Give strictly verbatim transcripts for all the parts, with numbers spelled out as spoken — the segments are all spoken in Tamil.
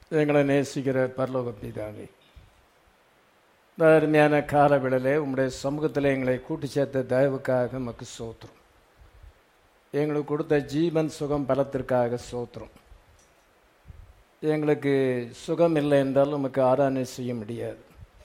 எங்களை நேசிக்கிற பரலோக பிதாவே, இந்த அருமையான காலவேளையிலே உம்முடைய சமூகத்தில் எங்களை கூட்டி சேர்த்த தயவுக்காக உமக்கு ஸ்தோத்திரம். எங்களுக்கு கொடுத்த ஜீவன் சுகம் பலத்திற்காக ஸ்தோத்திரம். எங்களுக்கு சுகம் இல்லை என்றால் உமக்கு ஆராதனை செய்ய முடியாது.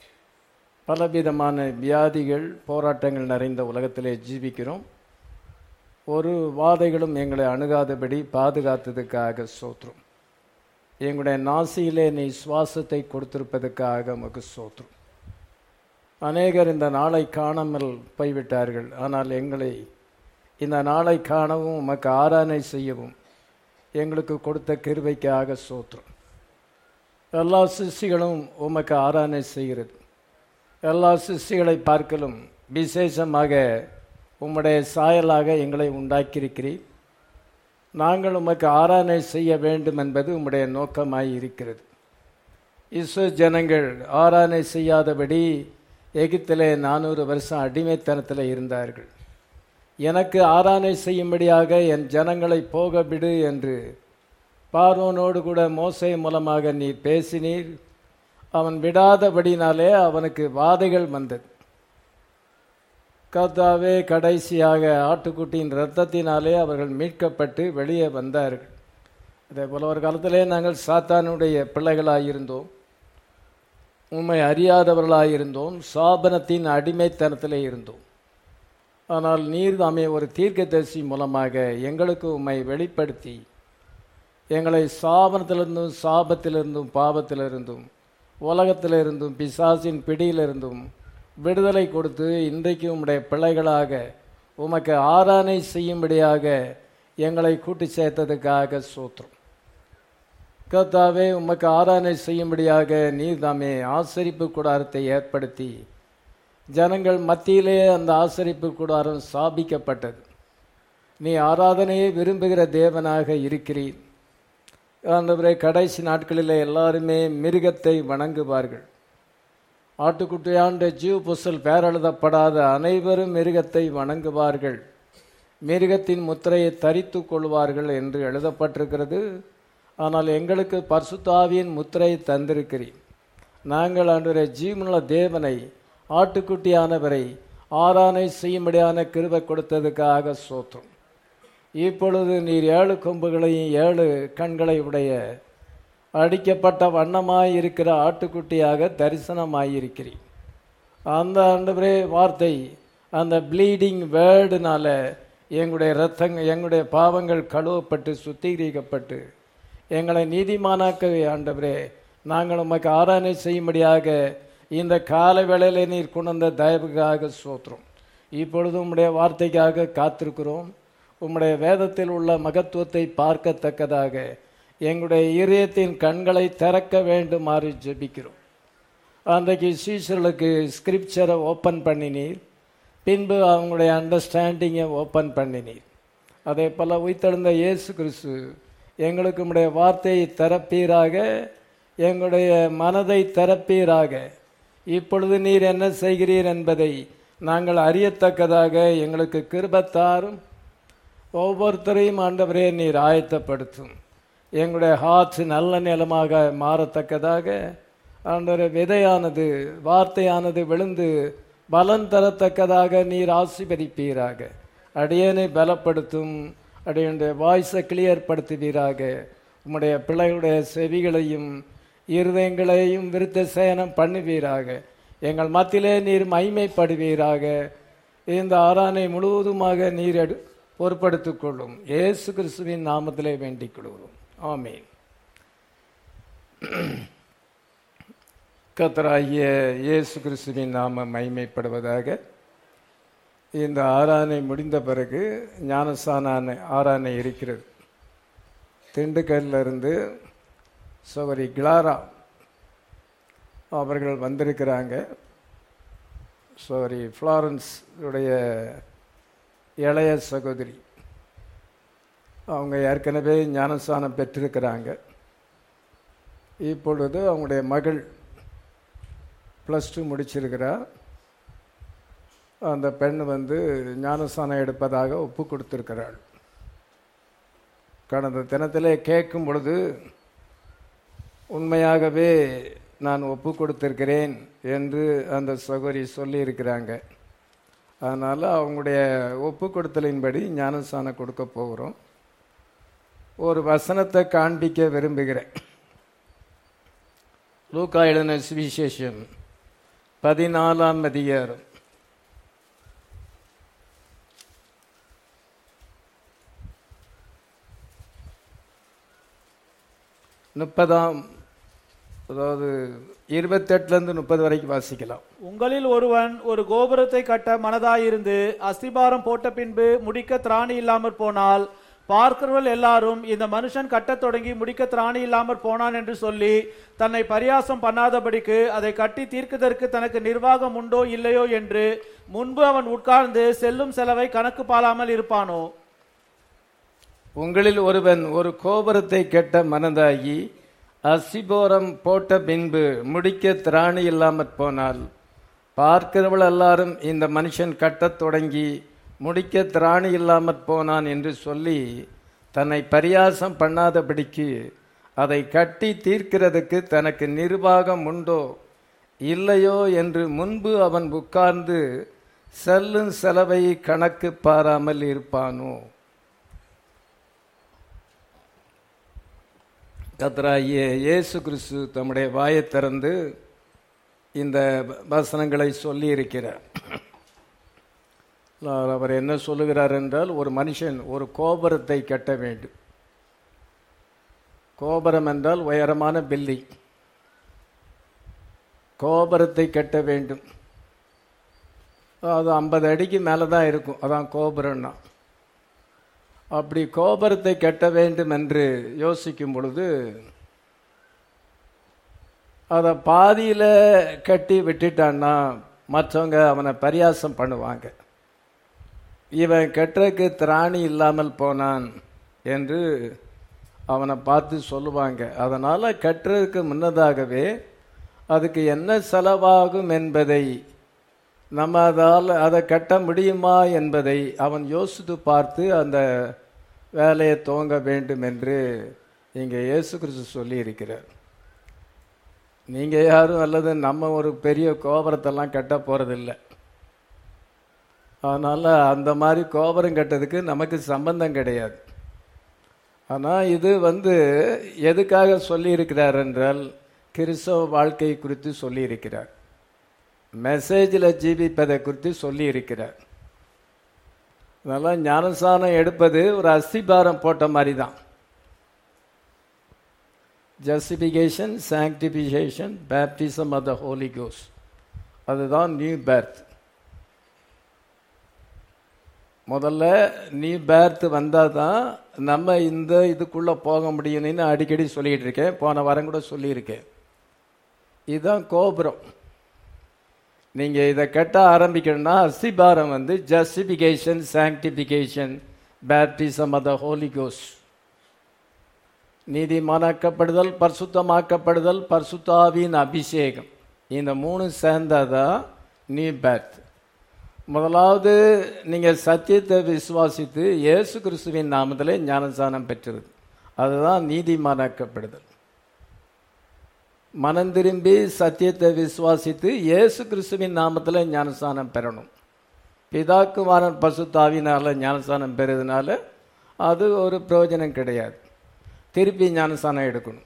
பலவிதமான வியாதிகள் போராட்டங்கள் நிறைந்த உலகத்திலே ஜீவிக்கிறோம். ஒரு வாதைகளும் எங்களை அணுகாதபடி பாதுகாத்ததுக்காக ஸ்தோத்திரம். எங்களுடைய நாசியிலே நீ சுவாசத்தை கொடுத்திருப்பதற்காக உமக்கு ஸ்தோத்திரம். அநேகர் இந்த நாளை காணாமல் போய்விட்டார்கள். ஆனால் எங்களை இந்த நாளை காணவும் உமக்கு ஆராதனை செய்யவும் எங்களுக்கு கொடுத்த கிருபைக்காக ஸ்தோத்திரம். எல்லா சிருஷ்டிகளும் உமக்கு ஆராதனை செய்கிறது. எல்லா சிருஷ்டிகளை பார்க்கலும் விசேஷமாக உம்முடைய சாயலாக எங்களை உண்டாக்கியிருக்கிறீர். நாங்கள் உமக்கு ஆராதனை செய்ய வேண்டும் என்பது உம்முடைய நோக்கமாய் இருக்கிறது. இஸ்ரவேல் ஜனங்கள் ஆராதனை செய்யாதபடி எகிப்திலே நானூறு வருஷம் அடிமைத்தனத்தில் இருந்தார்கள். எனக்கு ஆராதனை செய்யும்படியாக என் ஜனங்களை போக விடு என்று பார்வோனோடு கூட மோசே மூலமாக நீ பேசினீர். அவன் விடாதபடினாலே அவனுக்கு வாதைகள் வந்தது. கர்த்தாவே, கடைசியாக ஆட்டுக்குட்டியின் இரத்தத்தினாலே அவர்கள் மீட்கப்பட்டு வெளியே வந்தார்கள். அதே போல ஒரு காலத்திலே நாங்கள் சாத்தானுடைய பிள்ளைகளாயிருந்தோம், உம்மை அறியாதவர்களாயிருந்தோம், சாபனத்தின் அடிமைத்தனத்திலே இருந்தோம். ஆனால் நீர் தாமே ஒரு தீர்க்கதரிசி மூலமாக எங்களுக்கு உம்மை வெளிப்படுத்தி எங்களை சாபனத்திலிருந்தும் சாபத்திலிருந்தும் பாவத்திலிருந்தும் உலகத்திலிருந்தும் பிசாசின் பிடியிலிருந்தும் விடுதலை கொடுத்து இன்றைக்கு உம்முடைய பிள்ளைகளாக உமக்கு ஆராதனை செய்யும்படியாக எங்களை கூட்டி சேர்த்ததுக்காக ஸ்தோத்திரம். கர்த்தாவே, உமக்கு ஆராதனை செய்யும்படியாக நீர் தாமே ஆசரிப்பு கூடாரத்தை ஏற்படுத்தி ஜனங்கள் மத்தியிலே அந்த ஆசரிப்பு கூடாரம் ஸ்தாபிக்கப்பட்டது. நீ ஆராதனையை விரும்புகிற தேவனாக இருக்கிறீர். ஆண்டவரே, கடைசி நாட்களிலே எல்லாருமே மிருகத்தை வணங்குவார்கள். ஆட்டுக்குட்டியாண்ட ஜீவ புசல் பேரெழுதப்படாத அனைவரும் மிருகத்தை வணங்குவார்கள், மிருகத்தின் முத்திரையை தரித்து கொள்வார்கள் என்று எழுதப்பட்டிருக்கிறது. ஆனால் எங்களுக்கு பரிசுத்த ஆவியின் முத்திரையை தந்திருக்கிறீர். நாங்கள் ஆண்டவரே ஜீவனுள்ள தேவனை, ஆட்டுக்குட்டியானவரை ஆராதனை செய்யும்படியான கிருபை கொடுத்ததுக்காக ஸ்தோத்திரம். இப்பொழுது நீர் ஏழு கொம்புகளையும் ஏழு கண்களை உடைய அடிக்கப்பட்ட வண்ணமாய் இருக்கிற ஆட்டுக்குட்டியாக தரிசனமாயிருக்கிறீர். அந்த ஆண்டவரே வார்த்தை, அந்த ப்ளீடிங் வேர்டுனால எங்களுடைய இரத்தங்கள், எங்களுடைய பாவங்கள் கழுவப்பட்டு சுத்திகரிக்கப்பட்டு எங்களை நீதிமானாக்கவே ஆண்டவரே நாங்கள் உமக்கு ஆராதனை செய்யும்படியாக இந்த கால வேளையிலே நீர் கொண்ட தயவுக்காக ஸ்தோத்திரம். இப்பொழுது உம்முடைய வார்த்தைக்காக காத்திருக்கிறோம். உம்முடைய வேதத்தில் உள்ள மகத்துவத்தை பார்க்கத்தக்கதாக எங்களுடைய இதயத்தின் கண்களை திறக்க வேண்டுமாறு ஜெபிக்கிறோம். அன்றைக்கு சீஷர்களுக்கு ஸ்கிரிப்சரை ஓப்பன் பண்ணினீர், பின்பு அவங்களுடைய அண்டர்ஸ்டாண்டிங்கை ஓப்பன் பண்ணினீர். அதே போல் உயிர்த்தெழுந்த இயேசு கிறிஸ்து எங்களுக்கு உம்முடைய வார்த்தையை திறப்பீராக, எங்களுடைய மனதை திறப்பீராக. இப்பொழுது நீர் என்ன செய்கிறீர் என்பதை நாங்கள் அறியத்தக்கதாக எங்களுக்கு கிருபைத்தாரும். ஒவ்வொருத்தரையும் ஆண்டவரே நீர் ஆயத்தப்படுத்தும். எங்களுடைய ஹார்ட் நல்ல நிலமாக மாறத்தக்கதாக ஆண்டவரே விதையானது, வார்த்தையானது விழுந்து பலன் தரத்தக்கதாக நீர் ஆசீர்வதிப்பீராக. அடியேனை பலப்படுத்தும், அடியனுடைய வாய்ஸை கிளியர்படுத்துவீராக. உம்முடைய பிள்ளைகளுடைய செவிகளையும் இருதயங்களையும் விருத்த சேனம் பண்ணுவீராக. எங்கள் மத்தியிலே நீர் மகிமைப்படுவீராக. இந்த ஆராதனை முழுவதுமாக நீர் எடு பொறுப்படுத்திக் கொள்ளும். இயேசு கிறிஸ்துவின் நாமத்திலே வேண்டிக் கொள்கிறோம். ஆமென். கர்த்தராகிய இயேசு கிறிஸ்துவின் நாமம் மகிமைப்படுவதாக. இந்த ஆராதனை முடிந்த பிறகு ஞானஸ்நான ஆராதனை இருக்கிறது. திண்டுக்கல்லிருந்து சகோதரி கிளாரா அவர்கள் வந்திருக்கிறாங்க. சகோதரி ஃப்ளாரன்ஸ் உடைய இளைய சகோதரி. அவங்க ஏற்கனவே ஞானஸ்நானம் பெற்றிருக்கிறாங்க. இப்பொழுது அவங்களுடைய மகள் ப்ளஸ் டூ முடிச்சிருக்கிறார். அந்த பெண் வந்து ஞானஸ்நானம் எடுப்பதாக ஒப்பு கொடுத்திருக்கிறாள். கடந்த தினத்திலே கேட்கும் பொழுது உண்மையாகவே நான் ஒப்பு கொடுத்திருக்கிறேன் என்று அந்த சகோதரி சொல்லியிருக்கிறாங்க. அதனால் அவங்களுடைய ஒப்பு கொடுத்தலின்படி ஞானஸ்நானம் கொடுக்க போகிறோம். ஒரு வசனத்தை காண்பிக்க விரும்புகிறேன். லூக்கா எழுதின சுவிசேஷம் பதினாலாம் அதிகாரம் முப்பதாம் அதாவது இருபத்தெட்டுலேருந்து முப்பது வரைக்கும் வாசிக்கலாம். உங்களில் ஒருவன் ஒரு கோபுரத்தை கட்ட மனதாயிருந்து அஸ்திபாரம் போட்ட பின்பு முடிக்க திராணி இல்லாமற் போனால் பார்க்கிறவர்கள் எல்லாரும் இந்த மனுஷன் கட்டத் தொடங்கி முடிக்க திராணி இல்லாமற் போனான் என்று சொல்லி தன்னை பரியாசம் பண்ணாதபடிக்கு அதை கட்டி தீர்க்கதற்கு தனக்கு நிர்வாகம் உண்டோ இல்லையோ என்று முன்பு அவன் உட்கார்ந்து செல்லும் செலவை கணக்கு பாராமல் இருப்பானோ? உங்களில் ஒருவன் ஒரு கோபுரத்தை கட்ட மனதாகி அஸ்திபாரம் போட்ட பின்பு முடிக்க திராணி இல்லாமற் போனால் பார்க்கிறவள் எல்லாரும் இந்த மனுஷன் கட்டத் தொடங்கி முடிக்க திராணி இல்லாமற் போனான் என்று சொல்லி தன்னை பரியாசம் பண்ணாதபடிக்கு அதை கட்டி தீர்க்கிறதுக்கு தனக்கு நிர்வாகம் உண்டோ இல்லையோ என்று முன்பு அவன் உட்கார்ந்து செல்லும் செலவை கணக்கு பாராமல் இருப்பானோ? கர்த்தராகிய இயேசு கிறிஸ்து தம்முடைய வாயை திறந்து இந்த வசனங்களை சொல்லி இருக்கிறார். அவர் என்ன சொல்லுகிறார் என்றால், ஒரு மனுஷன் ஒரு கோபுரத்தை கட்ட வேண்டும். கோபுரம் என்றால் உயரமான பில்டிங். கோபுரத்தை கட்ட வேண்டும். அது ஐம்பது அடிக்கு மேலே தான் இருக்கும். அதான் கோபுரம்னா. அப்படி கோபுரத்தை கட்ட வேண்டும் என்று யோசிக்கும் பொழுது அதை பாதியில் கட்டி விட்டுட்டான்னா மற்றவங்க அவனை பரியாசம் பண்ணுவாங்க. இவன் கட்டுறதுக்கு திராணி இல்லாமல் போனான் என்று அவனை பார்த்து சொல்லுவாங்க. அதனால் கட்டுறதுக்கு முன்னதாகவே அதுக்கு என்ன செலவாகும் என்பதை, நம்ம அதால் அதை கட்ட முடியுமா என்பதை அவன் யோசித்து பார்த்து அந்த வேலையை துவங்க வேண்டும் என்று இங்கே இயேசு கிறிஸ்து சொல்லி இருக்கிறார். நீங்கள் யாரும் அல்லது நம்ம ஒரு பெரிய கோபுரத்தெல்லாம் கட்ட போகிறதில்லை. அதனால் அந்த மாதிரி கோபுரம் கட்டதுக்கு நமக்கு சம்பந்தம் கிடையாது. ஆனால் இது வந்து எதுக்காக சொல்லியிருக்கிறார் என்றால், கிறிஸ்தவ வாழ்க்கை குறித்து சொல்லியிருக்கிறார். மெசேஜில் ஜீவிப்பதை குறித்து சொல்லி இருக்கிறார். அதனால் ஞானஸ்நானம் எடுப்பது ஒரு அஸ்திபாரம் போட்ட மாதிரி தான். Justification, sanctification, baptism of the Holi Ghost, அதுதான் நியூ பேர்த். முதல்ல நியூ பேர்த் வந்தால் தான் நம்ம இந்த இதுக்குள்ளே போக முடியும்னு அடிக்கடி சொல்லிகிட்டு இருக்கேன். போன வாரம் கூட சொல்லியிருக்கேன். இதுதான் கோபுரம். நீங்கள் இதை கட்ட ஆரம்பிக்கணும்னா அஸ்திபாரம் வந்து justification, sanctification, baptism of the Holi Ghost. நீதிமானாக்கப்படுதல், பரிசுத்தமாக்கப்படுதல், பரிசுத்தாவின் அபிஷேகம், இந்த மூணு சேர்ந்தாதான் நியூ பேர்த். முதலாவது நீங்கள் சத்தியத்தை விசுவாசித்து இயேசு கிறிஸ்துவின் நாமத்திலே ஞானஸ்நானம் பெற்றது, அதுதான் நீதிமானாக்கப்படுதல். மனம் திரும்பி சத்தியத்தை விசுவாசித்து இயேசு கிறிஸ்துவின் நாமத்தில் ஞானஸ்நானம் பெறணும். பிதாக்குமாரன் பரிசுத்தாவினால் ஞானஸ்நானம் பெறுறதுனால அது ஒரு பிரயோஜனம் கிடையாது. திருப்பி ஞானஸ்நானம் எடுக்கணும்.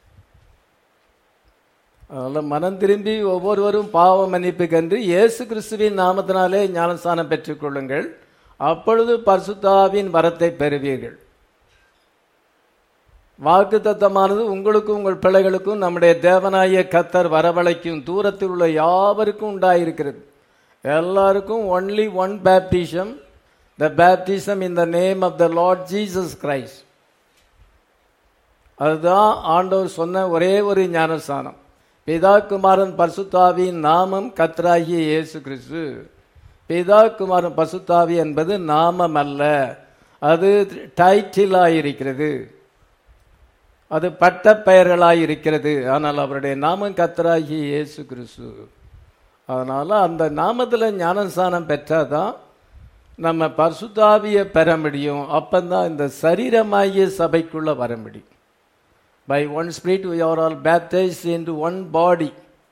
அதனால் மனம் திரும்பி ஒவ்வொருவரும் பாவ மன்னிப்பு கண்டு இயேசு கிறிஸ்துவின் நாமத்தினாலே ஞானஸ்நானம் பெற்றுக்கொள்ளுங்கள். அப்பொழுது பரிசுத்தாவின் வரத்தை பெறுவீர்கள். வாக்கு தத்தமானது உங்களுக்கும் உங்கள் பிள்ளைகளுக்கும் நம்முடைய தேவனாய கர்த்தர் வரவழைக்கும் தூரத்தில் உள்ள யாவருக்கும் உண்டாயிருக்கிறது. எல்லாருக்கும் only one baptism, the baptism in the name of the Lord Jesus Christ. அதுதான் ஆண்டவர் சொன்ன ஒரே ஒரு ஞானஸ்நானம். பிதா குமாரன் பரிசுத்தாவியின் நாமம் கர்த்தராகிய இயேசு கிறிஸ்து. பிதா குமாரன் பரிசுத்தாவி என்பது நாமம் அல்ல, அது டைட்டிலாயிருக்கிறது, அது பட்ட பெயர்களாயிருக்கிறது. ஆனால் அவருடைய நாமம் கர்த்தராகிய இயேசு கிறிஸ்து. அதனால் அந்த நாமத்தில் ஞானஸ்நானம் பெற்றாதான் நம்ம பரிசுத்தாவியை பெற முடியும். அப்பந்தான் இந்த சரீரமாகிய சபைக்குள்ளே வர முடியும். By one spirit we are all baptized into one body.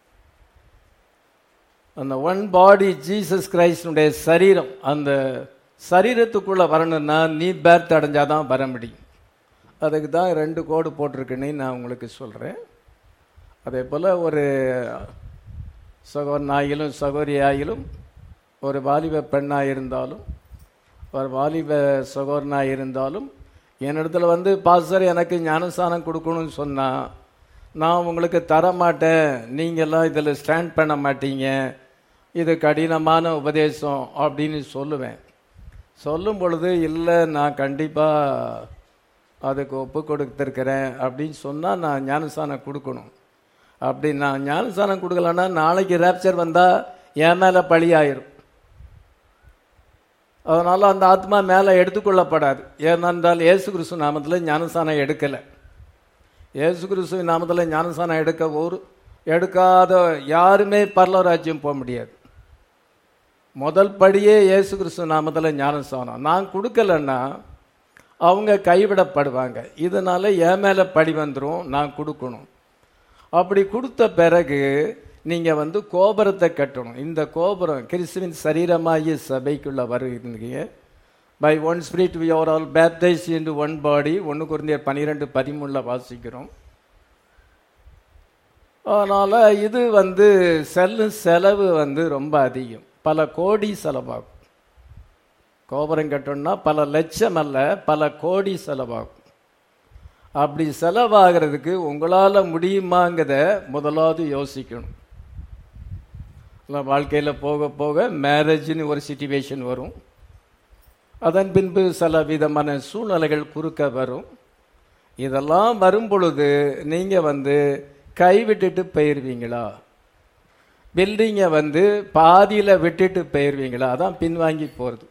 அந்த ஒன் பாடி ஜீசஸ் கிரைஸ்டுடைய சரீரம், அந்த சரீரத்துக்குள்ள வரணும்னா நீ பேர்த் அடைஞ்சாதான் வர முடியும். அதுக்கு தான் ரெண்டு கோடு போட்டிருக்குன்னு நான் உங்களுக்கு சொல்கிறேன். அதே போல் ஒரு சகோதரனாயிலும் சகோதரியாயிலும், ஒரு வாலிப பெண்ணாக இருந்தாலும் ஒரு வாலிப சகோதரனாக இருந்தாலும் என்னிடத்துல வந்து பாஸ்டர் எனக்கு ஞானஸ்தானம் கொடுக்கணும்னு சொன்னால் நான் உங்களுக்கு தர மாட்டேன், நீங்கள்லாம் இதில் ஸ்டாண்ட் பண்ண மாட்டீங்க, இது கடினமான உபதேசம் அப்படின்னு சொல்லுவேன். சொல்லும் பொழுது இல்லை நான் கண்டிப்பாக அதுக்கு ஒப்பு கொடுத்துருக்கிறேன் அப்படின்னு சொன்னால் நான் ஞானஸ்தானம் கொடுக்கணும். அப்படி நான் ஞானஸ்தானம் கொடுக்கலன்னா நாளைக்கு ரேப்சர் வந்தால் என் மேலே பழி ஆயிரும். அதனால் அந்த ஆத்மா மேலே எடுத்துக்கொள்ளப்படாது. ஏனென்றால் இயேசு கிறிஸ்து நாமத்தில் ஞானஸ்தானம் எடுக்கலை. இயேசு கிறிஸ்து நாமத்தில் ஞானஸ்தானம் எடுக்க ஒரு எடுக்காத யாருமே பரலோராஜ்யம் போக முடியாது. முதல் படியே இயேசு கிறிஸ்து நாமத்தில் ஞானஸ்தானம். நான் கொடுக்கலன்னா அவங்க கைவிடப்படுவாங்க. இதனால் என் மேலே பழி வந்துடும், நான் கொடுக்கணும். அப்படி கொடுத்த பிறகு நீங்கள் வந்து கோபுரத்தை கட்டணும். இந்த கோபுரம் கிறிஸ்துவின் சரீரமாகிய சபைக்குள்ளே வருகிறீங்க. By one spirit we are all baptized into one body. ஒன்று கொரிந்தியர் பன்னிரெண்டு பதிமூணில் வாசிக்கிறோம். அதனால் இது வந்து செல்லு செலவு வந்து ரொம்ப அதிகம், பல கோடி செலவாகும். கோபுரம் கட்டணும்னா பல லட்சம் அல்ல, பல கோடி செலவாகும். அப்படி செலவாகிறதுக்கு உங்களால் முடியுமாங்கிறத முதலாவது யோசிக்கணும். வாழ்க்கையில் போக போக மேரேஜ்னு ஒரு சிச்சுவேஷன் வரும். அதன் பின்பு சில விதமான சூழ்நிலைகள் குறுக்க வரும். இதெல்லாம் வரும் பொழுது நீங்கள் வந்து கைவிட்டுட்டு போயிடுவீங்களா? பில்டிங்கை வந்து பாதியில் விட்டுட்டு போயிடுவீங்களா? அதான் பின்வாங்கி போகிறது.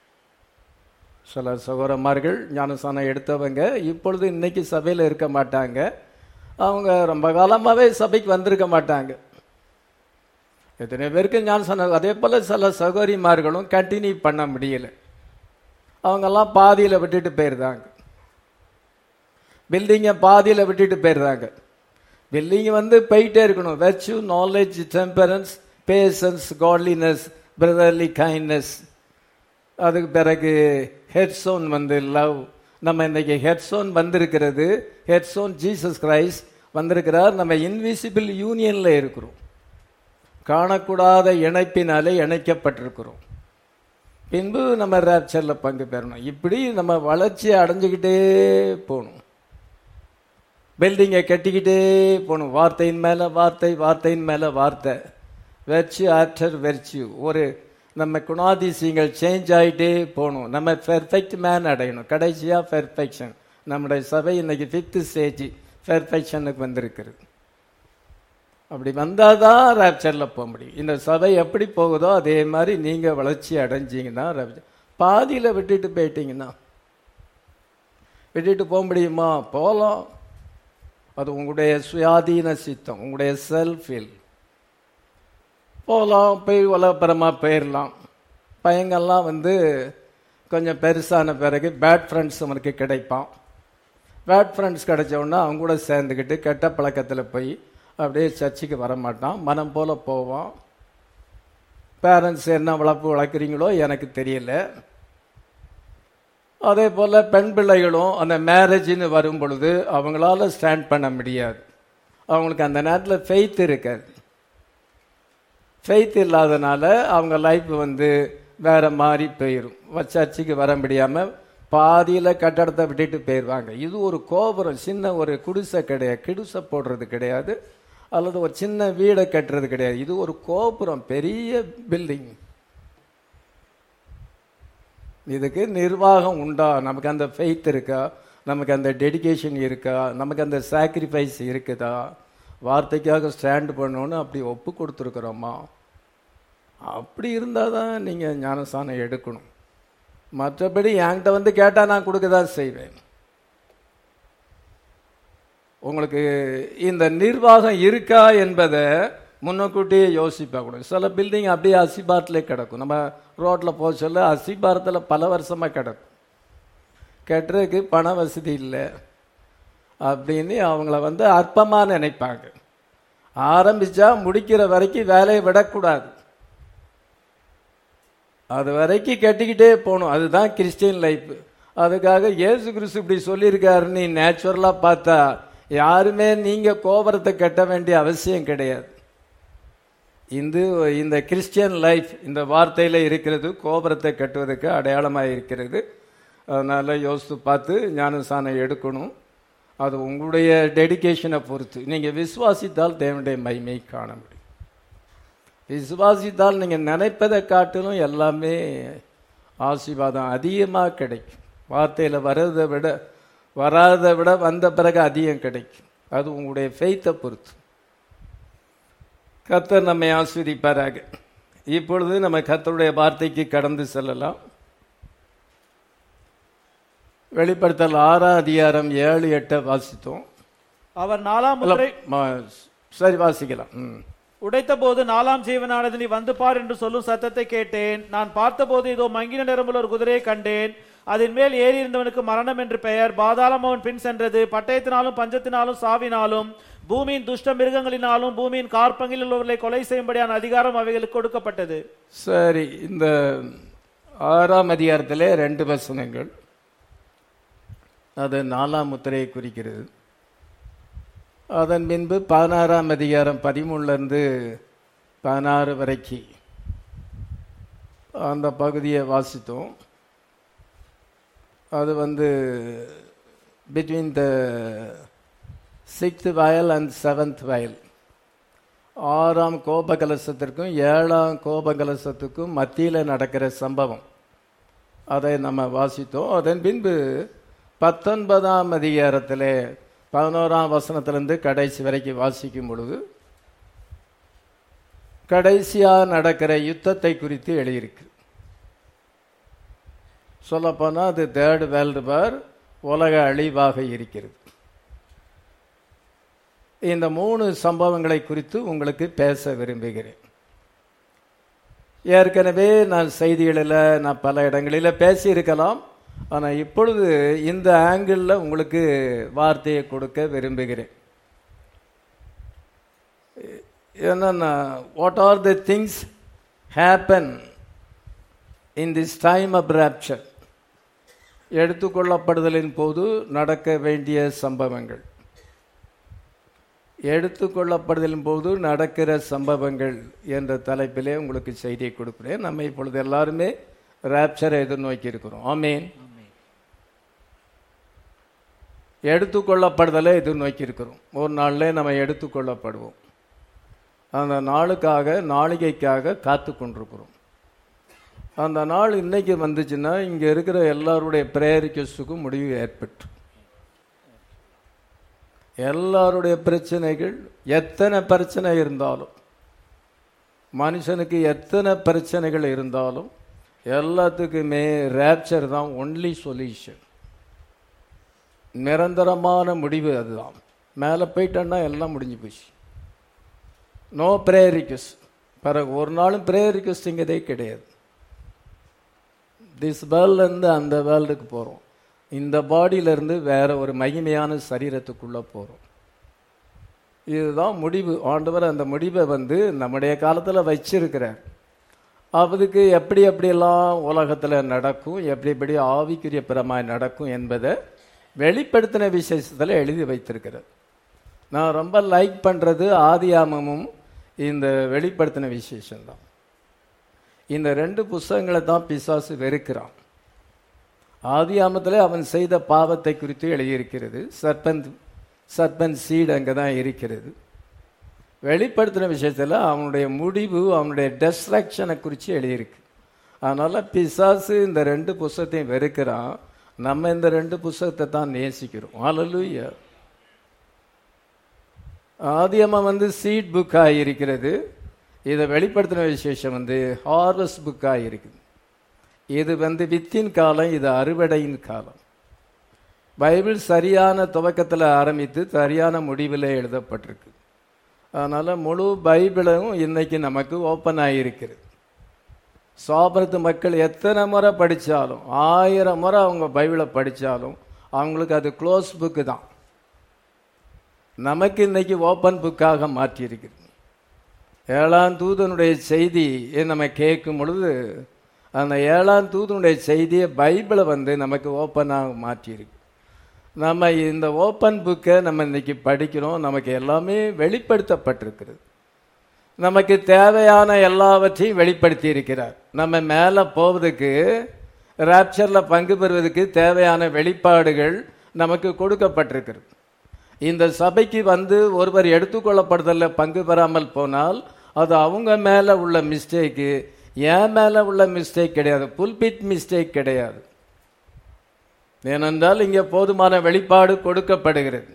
சில சகோதரமார்கள் ஞானஸ்தானம் எடுத்தவங்க இப்பொழுது இன்னைக்கு சபையில் இருக்க மாட்டாங்க. அவங்க ரொம்ப காலமாகவே சபைக்கு வந்திருக்க மாட்டாங்க. எத்தனை பேருக்கு ஞானஸ்தானம். அதே போல் சில சகோதரிமார்களும் கண்டினியூ பண்ண முடியல. அவங்கெல்லாம் பாதியில் விட்டுட்டு போயிருந்தாங்க. பில்டிங்கை பாதியில் விட்டுட்டு போயிருந்தாங்க. பில்டிங் வந்து போயிட்டே இருக்கணும். Virtue, knowledge, temperance, patience, godliness, brotherly kindness. அதுக்கு பிறகு ஹெட்ஸோன் வந்து லவ். நம்ம இன்னைக்கு ஹெட்ஸோன் வந்திருக்கிறது. ஹெட்ஸோன் ஜீசஸ் கிரைஸ்ட் வந்திருக்கிறார். நம்ம இன்விசிபிள் யூனியன்ல இருக்கிறோம். காணக்கூடாத இணைப்பினாலே இணைக்கப்பட்டிருக்கிறோம். பின்பு நம்ம ரேப்சர்ல பங்கு பெறணும். இப்படி நம்ம வளர்ச்சி அடைஞ்சுக்கிட்டே போகணும். பில்டிங்கை கட்டிக்கிட்டே போகணும். வார்த்தையின் மேல வார்த்தை, வார்த்தையின் மேல வார்த்தை. Virtue after virtue. ஒரு நம்ம குணாதிசயங்கள் சேஞ்ச் ஆகிட்டே போகணும். நம்ம பெர்ஃபெக்ட் மேன் அடையணும். கடைசியாக பெர்ஃபெக்ஷன். நம்முடைய சபை இன்னைக்கு ஃபிஃப்த் ஸ்டேஜ் பெர்ஃபெக்ஷனுக்கு வந்திருக்கிறது. அப்படி வந்தால் தான் ரேப்சரில் போக முடியும். இந்த சபை எப்படி போகுதோ அதே மாதிரி நீங்கள் வளர்ச்சி அடைஞ்சிங்கன்னா ரேப்சர். பாதியில் விட்டுட்டு போயிட்டீங்கன்னா விட்டுட்டு போக முடியுமா? போகலாம். அது உங்களுடைய சுயாதீன சித்தம், உங்களுடைய செல்ஃபில் போகலாம். போய் உலகப்பரமாக போயிடலாம். பையங்கள்லாம் வந்து கொஞ்சம் பெருசான பிறகு பேட் ஃப்ரெண்ட்ஸ் அவனுக்கு கிடைப்பான். பேட் ஃப்ரெண்ட்ஸ் கிடைச்சோன்னா அவங்க கூட சேர்ந்துக்கிட்டு கெட்ட பழக்கத்தில் போய் அப்படியே சர்ச்சுக்கு வரமாட்டான். மனம் போல் போவான். பேரண்ட்ஸ் என்ன வளர்ப்பு வளர்க்குறீங்களோ எனக்கு தெரியல. அதே போல் பெண் பிள்ளைகளும் அந்த மேரேஜின்னு வரும் பொழுது அவங்களால ஸ்டாண்ட் பண்ண முடியாது. அவங்களுக்கு அந்த நேரத்தில் ஃபெய்த் இருக்காது. ஃபெய்த் இல்லாதனால அவங்க லைஃப் வந்து வேற மாதிரி போயிடும். சர்ச்சுக்கு வர முடியாமல் பாதியில் கட்டடத்தை விட்டுட்டு போயிடுவாங்க. இது ஒரு கோபுரம், சின்ன ஒரு குடிசை கிடையாது. கிடுசை போடுறது கிடையாது, அல்லது ஒரு சின்ன வீடை கட்டுறது கிடையாது. இது ஒரு கோபுரம், பெரிய பில்டிங். இதுக்கு நிர்வாகம் உண்டா? நமக்கு அந்த ஃபெய்த் இருக்கா? நமக்கு அந்த டெடிகேஷன் இருக்கா? நமக்கு அந்த சாக்ரிஃபைஸ் இருக்குதா? வார்த்தைக்காக ஸ்டாண்ட் பண்ணணும்னு அப்படி ஒப்பு கொடுத்துருக்குறோமா? அப்படி இருந்தால் தான் நீங்கள் ஞானஸ்தானம் எடுக்கணும். மற்றபடி என்கிட்ட வந்து கேட்டால் நான் கொடுக்க தான் செய்வேன். உங்களுக்கு இந்த நிர்வாகம் இருக்கா என்பதை முன்னக்கூட்டியே யோசிப்பாக்கூடாது. சில பில்டிங் அப்படியே அசிபாரத்திலே கிடக்கும். நம்ம ரோட்டில் போக சொல்ல அசிபாரத்தில் பல வருஷமாக கிடக்கும். கட்டுறதுக்கு பண வசதி இல்லை. அப்படின்னு அவங்கள வந்து அற்பமாக நினைப்பாங்க. ஆரம்பிச்சா முடிக்கிற வரைக்கும் வேலையை விடக்கூடாது, அது வரைக்கும் கட்டிக்கிட்டே போகணும். அதுதான் கிறிஸ்டியன் லைஃப். அதுக்காக இயேசு கிறிஸ்து இப்படி சொல்லியிருக்காருன்னு நேச்சுரலாக பார்த்தா யாருமே நீங்கள் கோபுரத்தை கட்ட வேண்டிய அவசியம் கிடையாது. இந்த இந்த கிறிஸ்டியன் லைஃப் இந்த வார்த்தையில் இருக்கிறது கோபுரத்தை கட்டுவதற்கு அடையாளமாக இருக்கிறது. அதனால் யோசித்து பார்த்து ஞானஸ்நானம் எடுக்கணும். அது உங்களுடைய டெடிகேஷனை பொறுத்து. நீங்கள் விசுவாசித்தால் தேவனுடைய மகிமையை காண முடியும். விசுவாசித்தால் நீங்கள் நினைப்பதை காட்டிலும் எல்லாமே ஆசீர்வாதம் அதிகமாக கிடைக்கும். வார்த்தையில் வரதை விட வராதை விட வந்த பிறகு அதிகம் கிடைக்கும். அது உங்களுடைய ஃபெய்த்தை பொறுத்து. கர்த்தர் நம்மை ஆசீர்வதிப்பாராக. இப்பொழுது நம்ம கர்த்தருடைய வார்த்தைக்கு கடந்து செல்லலாம். வெளிப்படுத்தல் ஆறாம் அதிகாரம் ஏழு எட்டை வாசித்தோம். அவர் நாலாம் முத்திரை சரி வாசிக்கலாம். உடைத்த போது நாலாம் ஜீவனானது நீ வந்து பார் என்று சொல்லும் சத்தத்தை கேட்டேன். நான் பார்த்தபோது இதோ மங்கின நிறமுள்ள ஒரு குதிரையை கண்டேன். அதன் மேல் ஏறி இருந்தவனுக்கு மரணம் என்று பெயர். பாதாளம் அவன் பின் சென்றது. பட்டயத்தினாலும் பஞ்சத்தினாலும் சாவினாலும் பூமியின் துஷ்ட மிருகங்களினாலும் பூமியின் கார்பங்கில் உள்ளவர்களை கொலை செய்யும்படியான அதிகாரம் அவைகளுக்கு கொடுக்கப்பட்டது. சரி, இந்த ஆறாம் அதிகாரத்திலே ரெண்டு வசனங்கள். அது நாலாம் முத்திரையை குறிக்கிறது. அதன் பின்பு பதினாறாம் அதிகாரம் பதிமூணுலேருந்து பதினாறு வரைக்கும் அந்த பகுதியை வாசித்தோம். அது வந்து between the sixth vial and seventh vial, ஆறாம் கோபகலசத்திற்கும் ஏழாம் கோபகலசத்துக்கும் மத்தியில் நடக்கிற சம்பவம், அதை நம்ம வாசித்தோம். அதன் பின்பு பத்தொன்பதாம் அதிகாரத்தில் பதினோராம் வசனத்திலிருந்து கடைசி வரைக்கும் வாசிக்கும் பொழுது கடைசியாக நடக்கிற யுத்தத்தை குறித்து எழுதியிருக்கு. சொல்லப்போனால் அது தேர்ட் வேர்ல்டு வார், உலக அழிவாக இருக்கிறது. இந்த மூணு சம்பவங்களை குறித்து உங்களுக்கு பேச விரும்புகிறேன். ஏற்கனவே நான் செய்திகளில் நான் பல இடங்களில் பேசியிருக்கலாம். ஆனால் இப்பொழுது இந்த ஆங்கிளில் உங்களுக்கு வார்த்தையை கொடுக்க விரும்புகிறேன். என்னன்னா, what are the things happen in this time of rapture, எடுத்துக்கொள்ளப்படுதலின் போது நடக்க வேண்டிய சம்பவங்கள். எடுத்துக்கொள்ளப்படுதலின் போது நடக்கிற சம்பவங்கள் என்ற தலைப்பிலே உங்களுக்கு செய்தியை கொடுக்கிறேன். நம்ம இப்பொழுது எல்லாருமே ராப்சரை எதிர்நோக்கி இருக்கிறோம். ஆமேன். எடுத்துக்கொள்ளப்படுதலை எதிர்நோக்கி இருக்கிறோம். ஒரு நாளில் நம்ம எடுத்துக்கொள்ளப்படுவோம். அந்த நாளுக்காக நாளிகைக்காக காத்து கொண்டிருக்கிறோம். அந்த நாள் இன்னைக்கு வந்துச்சுன்னா இங்கே இருக்கிற எல்லாருடைய ப்ரேயர் ரிக்வெஸ்ட்டுக்கும் முடிவு ஏற்பட்டு, எல்லாருடைய பிரச்சனைகள், எத்தனை பிரச்சனை இருந்தாலும், மனுஷனுக்கு எத்தனை பிரச்சனைகள் இருந்தாலும் எல்லாத்துக்குமே ரேப்சர் தான் ஒன்லி சொல்யூஷன். நிரந்தரமான முடிவு அதுதான். மேலே போயிட்டோன்னா எல்லாம் முடிஞ்சு போச்சு. No prayer request. பிறகு ஒரு நாளும் ப்ரேயர் ரிக்வெஸ்ட்டுங்கிறதே கிடையாது. திஸ் வேர்ல்ட்லேருந்து அந்த வேர்ல்டுக்கு போகிறோம். இந்த பாடியிலேருந்து வேற ஒரு மகிமையான சரீரத்துக்குள்ளே போகிறோம். இதுதான் முடிவு. ஆண்டவர் அந்த முடிவை வந்து நம்முடைய காலத்தில் வச்சிருக்கிறார். அதுக்கு எப்படி எப்படியெல்லாம் உலகத்தில் நடக்கும், எப்படி எப்படி ஆவிக்குரிய பிரமாய் நடக்கும் என்பதை வெளிப்படுத்தின விசேஷத்தில் எழுதி வைத்திருக்கிறார். நான் ரொம்ப லைக் பண்ணுறது ஆதியாகமமும் இந்த வெளிப்படுத்தின விசேஷம்தான். இந்த ரெண்டு புஸ்தகங்களை தான் பிசாசு வெறுக்கிறான். ஆதியாகமத்தில் அவன் செய்த பாவத்தை குறித்து எழுதியிருக்கிறது. சர்பன் சர்பன் சீட் அங்கே தான் இருக்கிறது. வெளிப்படுத்தின விஷயத்தில் அவனுடைய முடிவு, அவனுடைய டெஸ்ட்ரக்ஷனை குறித்து எழுதியிருக்கு. அதனால் பிசாசு இந்த ரெண்டு புஸ்தகத்தையும் வெறுக்கிறான். நம்ம இந்த ரெண்டு புஸ்தகத்தை தான் நேசிக்கிறோம். ஹல்லேலூயா. ஆதியாகமம் வந்து சீட் புக்காக இருக்கிறது. இதை வெளிப்படுத்தின விசேஷம் வந்து ஹார்வெஸ்ட் புக்காக இருக்குது. இது வந்து வித்தின் காலம், இது அறுவடையின் காலம். பைபிள் சரியான துவக்கத்தில் ஆரம்பித்து சரியான முடிவில் எழுதப்பட்டிருக்கு. அதனால் முழு பைபிளும் இன்னைக்கு நமக்கு ஓப்பன் ஆகியிருக்கிறது. சாபரத்து மக்கள் எத்தனை முறை படித்தாலும், ஆயிரம் முறை அவங்க பைபிளை படித்தாலும் அவங்களுக்கு அது க்ளோஸ் புக்கு தான். நமக்கு இன்னைக்கு ஓப்பன் புக்காக மாற்றியிருக்கிறது. ஏழாம் தூதனுடைய செய்தி நம்ம கேட்கும் பொழுது அந்த ஏழாம் தூதனுடைய செய்தியை பைபிளை வந்து நமக்கு ஓப்பனாக மாற்றியிருக்கு. நம்ம இந்த ஓப்பன் புக்கை நம்ம இன்னைக்கு படிக்கிறோம். நமக்கு எல்லாமே வெளிப்படுத்தப்பட்டிருக்கிறது. நமக்கு தேவையான எல்லாவற்றையும் வெளிப்படுத்தி இருக்கிறார். நம்ம மேலே போவதுக்கு, ராப்சரில் பங்கு பெறுவதற்கு தேவையான வெளிப்பாடுகள் நமக்கு கொடுக்கப்பட்டிருக்கிறது. இந்த சபைக்கு வந்து ஒருவர் எடுத்துக்கொள்ளப்படுதலில் பங்கு பெறாமல் போனால் அது அவங்க மேலே உள்ள மிஸ்டேக்கு, என் மேலே உள்ள மிஸ்டேக் கிடையாது, புல்பிட் மிஸ்டேக் கிடையாது. ஏனென்றால் இங்கே போதுமான வெளிப்பாடு கொடுக்கப்படுகிறது.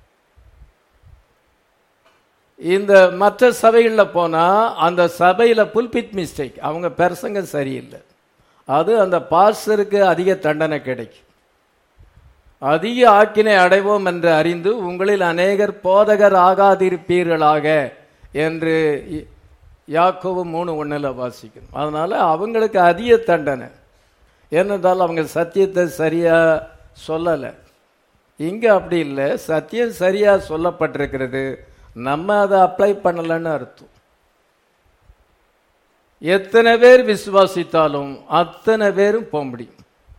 இந்த மற்ற சபைகளில் போனால் அந்த சபையில் புல்பிட் மிஸ்டேக், அவங்க பிரசங்க சரியில்லை, அது அந்த பாஸ்டருக்கு அதிக தண்டனை கிடைக்கும். அதிக ஆக்கினை அடைவோம் என்று அறிந்து உங்களில் அநேகர் போதகர் ஆகாதிருப்பீர்களாக என்று யாக்கோபு மூணு ஒன்றில் வாசிக்கணும். அதனால அவங்களுக்கு அதிக தண்டனை. ஏனென்றால் அவங்க சத்தியத்தை சரியா சொல்லலை. இங்கே அப்படி இல்லை, சத்தியம் சரியா சொல்லப்பட்டிருக்கிறது, நம்ம அதை அப்ளை பண்ணலன்னு அர்த்தம். எத்தனை பேர் விசுவாசித்தாலும் அத்தனை பேரும் போக முடியும்.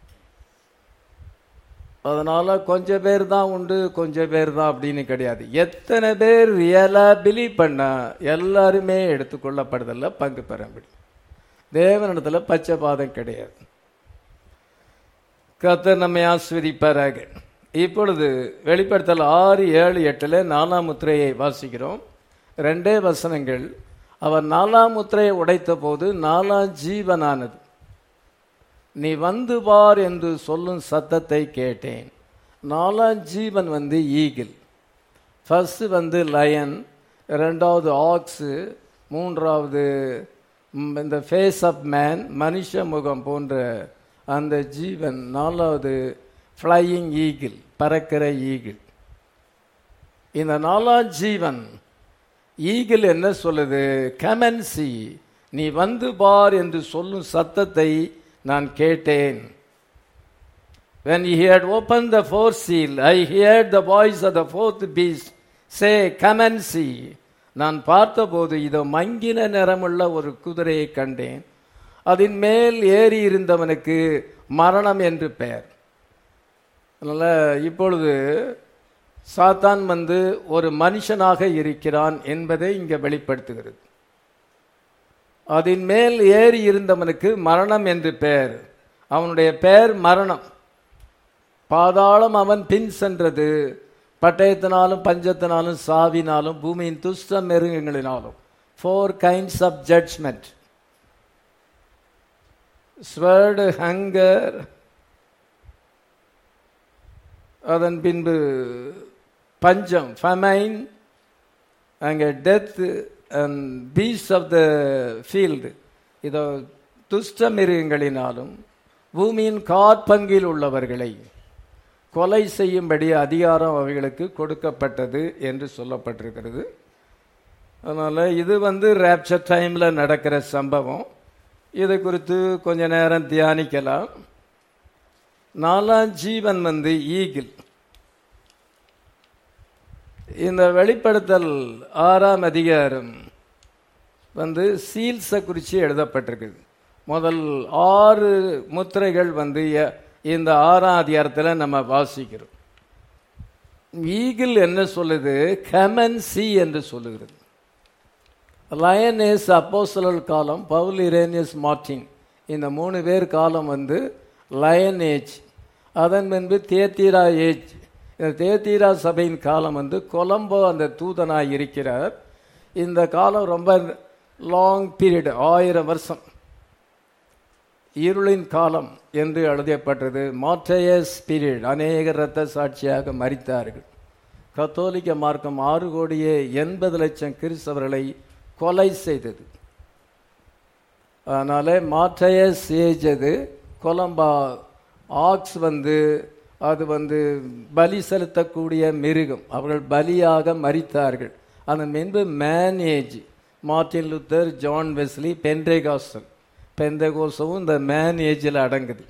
அதனால கொஞ்சம் பேர் தான் உண்டு, கொஞ்சம் பேர் தான் அப்படின்னு கிடையாது. எத்தனை பேர் ரியலா பிலீவ் பண்ணா எல்லாருமே எடுத்துக்கொள்ளப்படுதல்ல பங்கு பெற முடியும். தேவனிடத்துல பச்சைபாதம் கிடையாது. கர்த்தர் நம்மை ஆசீர்வதிப்பாராக. இப்பொழுது வெளிப்படுத்தல் ஆறு ஏழு எட்டுல நாலாம் முத்திரையை வாசிக்கிறோம். ரெண்டே வசனங்கள். அவர் நாலாம் முத்திரையை உடைத்த போது நாலாம் ஜீவனானது நீ வந்து பார் என்று சொல்லும் சத்தத்தை கேட்டேன். நாலாம் ஜீவன் வந்து ஈகிள், ஃபர்ஸ்ட் வந்து லயன், ரெண்டாவது ஆக்ஸு, மூன்றாவது இந்த ஃபேஸ் ஆஃப் மேன், மனுஷ முகம் போன்ற அந்த ஜீவன், நாலாவது ஃப்ளையிங் ஈகிள், பறக்கிற ஈகிள். இந்த நாலாம் ஜீவன் ஈகிள் என்ன சொல்லுது? கமன்சி, நீ வந்து பார் என்று சொல்லும் சத்தத்தை நான் கேட்டேன். When he had opened the fourth seal, I heard the voice of the fourth beast say, come and see. நான் பார்த்தபோது இதோ மங்கின நிறமுள்ள ஒரு குதிரையை கண்டேன். அதன் மேல் ஏறி இருந்தவனுக்கு மரணம் என்று பெயர். அதனால இப்பொழுது சாத்தான் வந்து ஒரு மனுஷனாக இருக்கிறான் என்பதை இங்கே வெளிப்படுத்துகிறது. அதன் மேல் ஏறி இருந்தவனுக்கு மரணம் என்று பெயர். அவனுடைய பெயர் மரணம். பாதாளம் அவன் பின் சென்றது. பட்டயத்தினாலும் பஞ்சத்தினாலும் சாவினாலும் பூமியின் துஷ்ட மிருகங்களினாலும். Four kinds of judgment. Sword, hunger, அதன் பின்பு பஞ்சம், ஃபமைன், அங்கே death and beasts of the field. இதோ துஷ்ட மிருகங்களினாலும் பூமியின் காற்பங்கில் உள்ளவர்களை கொலை செய்யும்படி அதிகாரம் அவைகளுக்கு கொடுக்கப்பட்டது என்று சொல்லப்பட்டிருக்கிறது. அதனால் இது வந்து ராப்சர் டைமில் நடக்கிற சம்பவம். இது குறித்து கொஞ்ச நேரம் தியானிக்கலாம். நாலாம் ஜீவன் வந்து ஈகிள். இந்த வெளிப்படுத்தல் ஆறாம் அதிகாரம் வந்து சீல்ஸை குறித்து எழுதப்பட்டிருக்குது. முதல் ஆறு முத்திரைகள் வந்து இந்த ஆறாம் அதிகாரத்தில் நம்ம வாசிக்கிறோம். ஈகிள் என்ன சொல்லுது? கமன் சி என்று சொல்லுகிறது. லயனேஸ் அப்போஸ்தலர் காலம், பவுல், இரேனியஸ், மார்டின், இந்த மூணு பேர் காலம் வந்து லயன் ஏஜ். அதன் பின்பு தியத்தீரா ஏஜ். இந்த தியத்தீரா சபையின் காலம் வந்து கொலம்போ அந்த தூதனாய் இருக்கிறார். இந்த காலம் ரொம்ப லாங் பீரியட், ஆயிரம் வருஷம் இருளின் காலம் என்று எழுதப்பட்டது. மார்டையஸ் பீரியட், அநேக இரத்த சாட்சியாக மரித்தார்கள். கத்தோலிக்க மார்க்கம் ஆறு கோடியே எண்பது லட்சம் கிறிஸ்தவர்களை கொலை செய்தது. அதனால மார்டையஸ் ஏஜ் அது. கொலம்பா ஆக்ஸ் வந்து அது வந்து பலி செலுத்தக்கூடிய மிருகம், அவர்கள் பலியாக மரித்தார்கள். அதன் முன்பு man age, Martin Luther, John Wesley, Pentecostal. பெந்தேகோஸ்தும் இந்த மேன் ஏஜில் அடங்குது.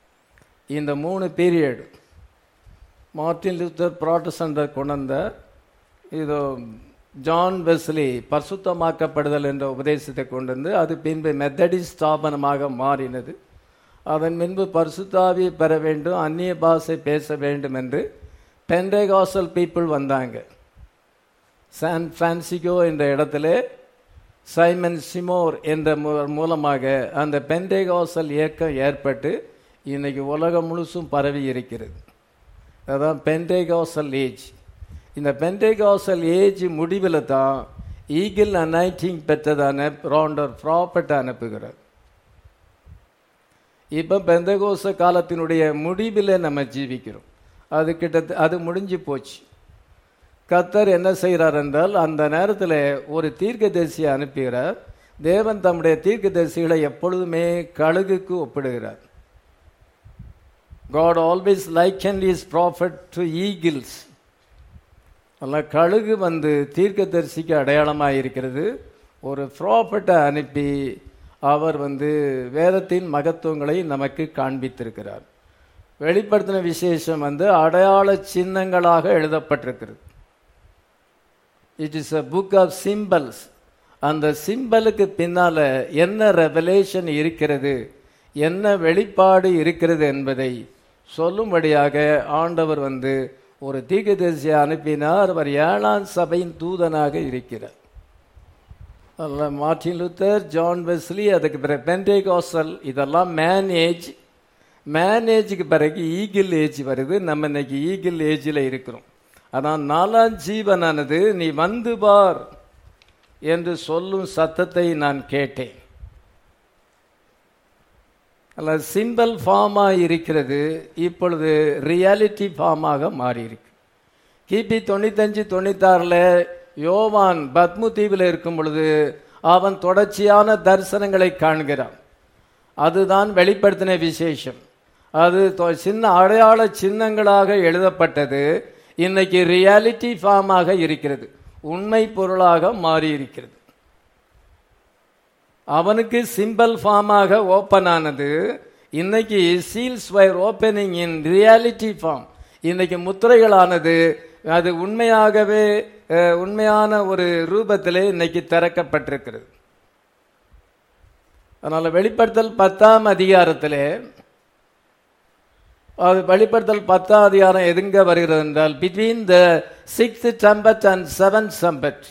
இந்த மூணு பீரியடு மார்ட்டின் லூத்தர் புராட்டஸ்டன்ட்டை கொண்டு வந்தார். இதோ ஜான் வெஸ்லி பரிசுத்தமாக்கப்படுதல் என்ற உபதேசத்தை கொண்டு வந்து அது பின்பு மெத்தடிஸ்ட் ஸ்தாபனமாக மாறினது. அதன் பின்பு பரிசுத்தாவியை பெற வேண்டும், அந்நிய பாஷை பேச வேண்டும் என்று பெண்டேகாஸ்டல் பீப்புள் வந்தாங்க. சான் பிரான்சிஸ்கோ என்ற இடத்துல சைமன் சிமோர் என்ற மூலமாக அந்த பெண்டேகாஸ்டல் இயக்கம் ஏற்பட்டு இன்னைக்கு உலகம் முழுசும் பரவி இருக்கிறது. அதான் பெண்டேகாஸ்டல் ஏஜ். இந்த பெண்டேகாஸ்டல் ஏஜ் முடிவில் தான் ஈகிள் அனைட்டிங் பெற்றதான ராண்டர் ப்ராப்பர்ட்டை அனுப்புகிறார். இப்போ பெந்தகோச காலத்தினுடைய முடிவில் நம்ம ஜீவிக்கிறோம். அது கிட்ட அது முடிஞ்சு போச்சு. கர்த்தர் என்ன செய்கிறார் என்றால் அந்த நேரத்தில் ஒரு தீர்க்கதரிசியை அனுப்புகிறார். தேவன் தம்முடைய தீர்க்கதரிசிகளை எப்பொழுதுமே கழுகுக்கு ஒப்பிடுகிறார். God always likened his prophet to eagles. அல்ல, கழுகு வந்து தீர்க்கதரிசிக்கு அடையாளமாக இருக்கிறது. ஒரு ப்ராஃபட்டை அனுப்பி அவர் வந்து வேதத்தின் மகத்துவங்களை நமக்கு காண்பித்திருக்கிறார். வெளிப்படுத்தின விசேஷம் வந்து அடையாள சின்னங்களாக எழுதப்பட்டிருக்கிறது. It is a book of symbols. அந்த சிம்பலுக்கு பின்னால என்ன ரெவலேஷன் இருக்கிறது, என்ன வெளிப்பாடு இருக்கிறது என்பதை சொல்லும்படியாக ஆண்டவர் வந்து ஒரு தீர்க்கதரிசியை அனுப்பினார். அவர் ஏழாம் சபையின் தூதனாக இருக்கிறார். அல்ல, மார்ட்டின் லூத்தர், ஜான் வெஸ்லி, அதுக்கு பிறகு பெண்டேகாஸ்டல், இதெல்லாம் மேன் ஏஜ். மேன் ஏஜுக்கு பிறகு ஈகிள் ஏஜ் வருது. நம்ம இன்னைக்கு ஈகிள் ஏஜில் இருக்கிறோம். அதான் நாலாம் ஜீவனானது நீ வந்து பார் என்று சொல்லும் சத்தத்தை நான் கேட்டேன். அல்ல, சிம்பிள் ஃபார்மாக இருக்கிறது, இப்பொழுது ரியாலிட்டி ஃபார்மாக மாறி இருக்கு. கிபி தொண்ணூத்தஞ்சு தொண்ணூத்தாறில் யோவான் பத்மு தீவில் இருக்கும் பொழுது அவன் தொடர்ச்சியான தரிசனங்களை காண்கிறான். அதுதான் வெளிப்படுத்தின விசேஷம். அது சின்ன அடையாள சின்னங்களாக எழுதப்பட்டது. இன்னைக்கு ரியாலிட்டி ஃபார்மாக இருக்கிறது, உண்மை பொருளாக மாறி இருக்கிறது. அவனுக்கு சிம்பிள் ஃபார்மாக ஓப்பன் ஆனது. இன்னைக்கு seals were opening in reality form. இன்னைக்கு முத்திரைகளானது அது உண்மையாகவே உண்மையான ஒரு ரூபத்திலே இன்னைக்கு திறக்கப்பட்டிருக்கிறது. அதனால வெளிப்படுத்தல் பத்தாம் அதிகாரத்திலே, அது வெளிப்படுத்தல் பத்தாம் அதிகாரம் எதுங்க வருகிறது என்றால் between the sixth trumpet and seventh trumpet.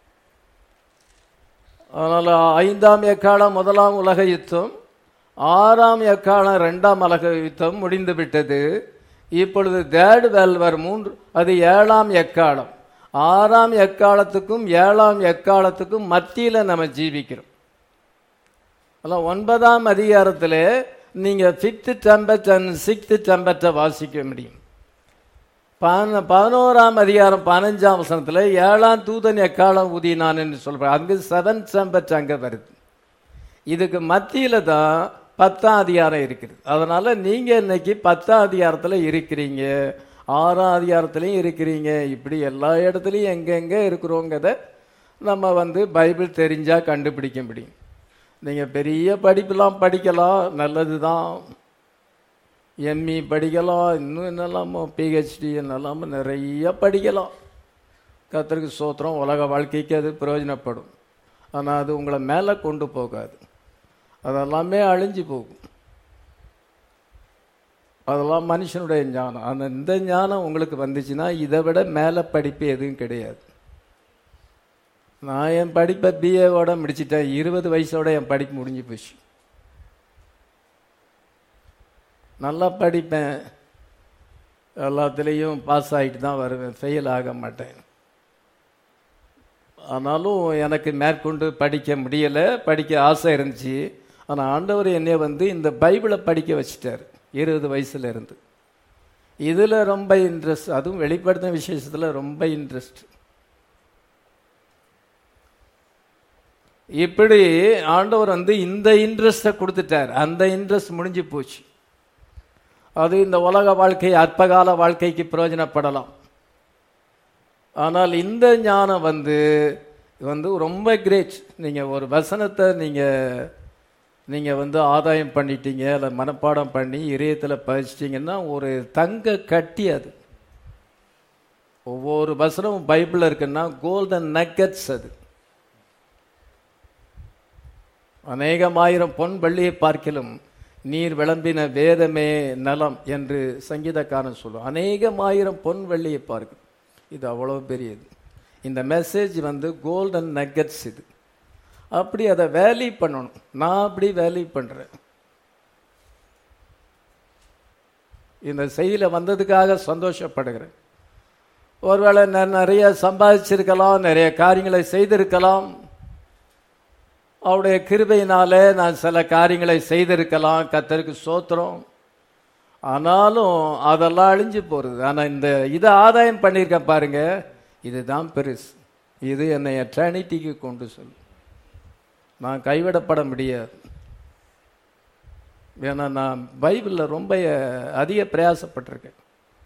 அதனால் ஐந்தாம் எக்காலம் முதலாம் உலக யுத்தம், ஆறாம் எக்காலம் ரெண்டாம் உலக யுத்தம் முடிந்து விட்டது. இப்பொழுது தேர்ட் வேல்வர் மூன்று, அது ஏழாம் எக்காலம். ஆறாம் எக்காலத்துக்கும் ஏழாம் எக்காலத்துக்கும் மத்தியில் நம்ம ஜீவிக்கிறோம். அதனால் ஒன்பதாம் அதிகாரத்தில் நீங்கள் ஃபிஃப்த்து டம்பட் அண்ட் சிக்ஸ்த்து டம்பட்டை வாசிக்க முடியும். பதினோராம் அதிகாரம் பதினஞ்சாம் வசனத்தில் ஏழாம் தூதன் எக்காலம் ஊதினான் என்று சொல்கிறேன். அங்கு செவன் டம்பட் அங்கே வருது. இதுக்கு மத்தியில் தான் பத்தாம் அதிகாரம் இருக்குது. அதனால் நீங்கள் இன்னைக்கு பத்தாம் அதிகாரத்தில் இருக்கிறீங்க, ஆறாம் அதிகாரத்துலையும் இருக்கிறீங்க. இப்படி எல்லா இடத்துலையும் எங்கெங்கே இருக்கிறோங்கிறத நம்ம வந்து பைபிள் தெரிஞ்சால் கண்டுபிடிக்க முடியும். நீங்கள் பெரிய படிப்புலாம் படிக்கலாம், நல்லது தான். எம்இ படிக்கலாம், இன்னும் என்னெல்லாமோ பிஹெச்டி என்னெல்லாமோ நிறைய படிக்கலாம். கர்த்தருக்கு ஸ்தோத்திரம். உலக வாழ்க்கைக்கு அது பிரயோஜனப்படும். ஆனால் அது உங்களை மேலே கொண்டு போகாது. அதெல்லாமே அழிஞ்சு போகும். அதெல்லாம் மனுஷனுடைய ஞானம். அந்த இந்த ஞானம் உங்களுக்கு வந்துச்சுன்னா இதை விட மேலே படிப்பு எதுவும் கிடையாது. நான் என் படிப்பை பிஏவோட முடிச்சிட்டேன். இருபது வயசோட என் படிப்பு முடிஞ்சு போச்சு. நல்லா படிப்பேன், எல்லாத்துலேயும் பாஸ் ஆகிட்டு தான் வருவேன், ஃபெயில் ஆக மாட்டேன். ஆனாலும் எனக்கு மேற்கொண்டு படிக்க முடியலை. படிக்க ஆசை இருந்துச்சு. ஆனால் ஆண்டவர் என்னை வந்து இந்த பைபிளை படிக்க வச்சுட்டார் இருபது வயசுல இருந்து. இதில் ரொம்ப இன்ட்ரெஸ்ட், அதுவும் வெளிப்படுத்தின விசேஷத்தில் ரொம்ப இன்ட்ரெஸ்ட். இப்படி ஆண்டவர் வந்து இந்த இன்ட்ரெஸ்ட்டை கொடுத்துட்டார். அந்த இன்ட்ரெஸ்ட் முடிஞ்சு போச்சு. அது இந்த உலக வாழ்க்கை அற்பகால வாழ்க்கைக்கு பிரயோஜனப்படலாம். ஆனால் இந்த ஞானம் வந்து வந்து ரொம்ப கிரேட். நீங்கள் ஒரு வசனத்தை நீங்கள் நீங்கள் வந்து ஆதாயம் பண்ணிட்டீங்க, இல்லை மனப்பாடம் பண்ணி இதயத்தில் பதிச்சிட்டிங்கன்னா ஒரு தங்க கட்டி. அது ஒவ்வொரு வசனமும் பைபிளில் இருக்குன்னா கோல்டன் நக்கெட்ஸ். அது அநேகமாயிரம் பொன் வெள்ளியை பார்க்கிலும் நீர் விளம்பின வேதமே நலம் என்று சங்கீதக்காரன் சொல்லுவோம். அநேகமாயிரம் பொன் வெள்ளியை பார்க்கும். இது அவ்வளோ பெரியது. இந்த மெசேஜ் வந்து கோல்டன் நக்கெட்ஸ். இது அப்படி அதை வேல்யூ பண்ணணும். நான் அப்படி வேல்யூ பண்ணுறேன். இந்த செய்தியில் வந்ததுக்காக சந்தோஷப்படுகிறேன். ஒருவேளை நான் நிறைய சம்பாதிச்சிருக்கலாம், நிறைய காரியங்களை செய்திருக்கலாம், அவருடைய கிருபையினாலே நான் சில காரியங்களை செய்திருக்கலாம், கர்த்தருக்கு ஸ்தோத்திரம். ஆனாலும் அதெல்லாம் அழிஞ்சு போகிறது. ஆனால் இந்த இதை ஆதாயம் பண்ணியிருக்கேன் பாருங்க, இதுதான் பெருசு. இது என்னை எட்டர்னிட்டிக்கு கொண்டு சொல்லும். நான் கைவிடப்பட முடியாது. ஏன்னா நான் பைபிளில் ரொம்ப அதிக பிரயாசப்பட்டிருக்கேன்.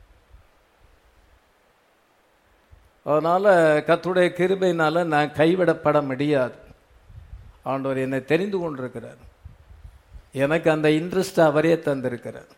அதனால் கர்த்தருடைய கிருபையினால நான் கைவிடப்பட முடியாது. ஆண்டவர் என்னை தெரிந்து கொண்டிருக்கிறார். எனக்கு அந்த இன்ட்ரெஸ்ட் அவரே தந்திருக்கிறார்.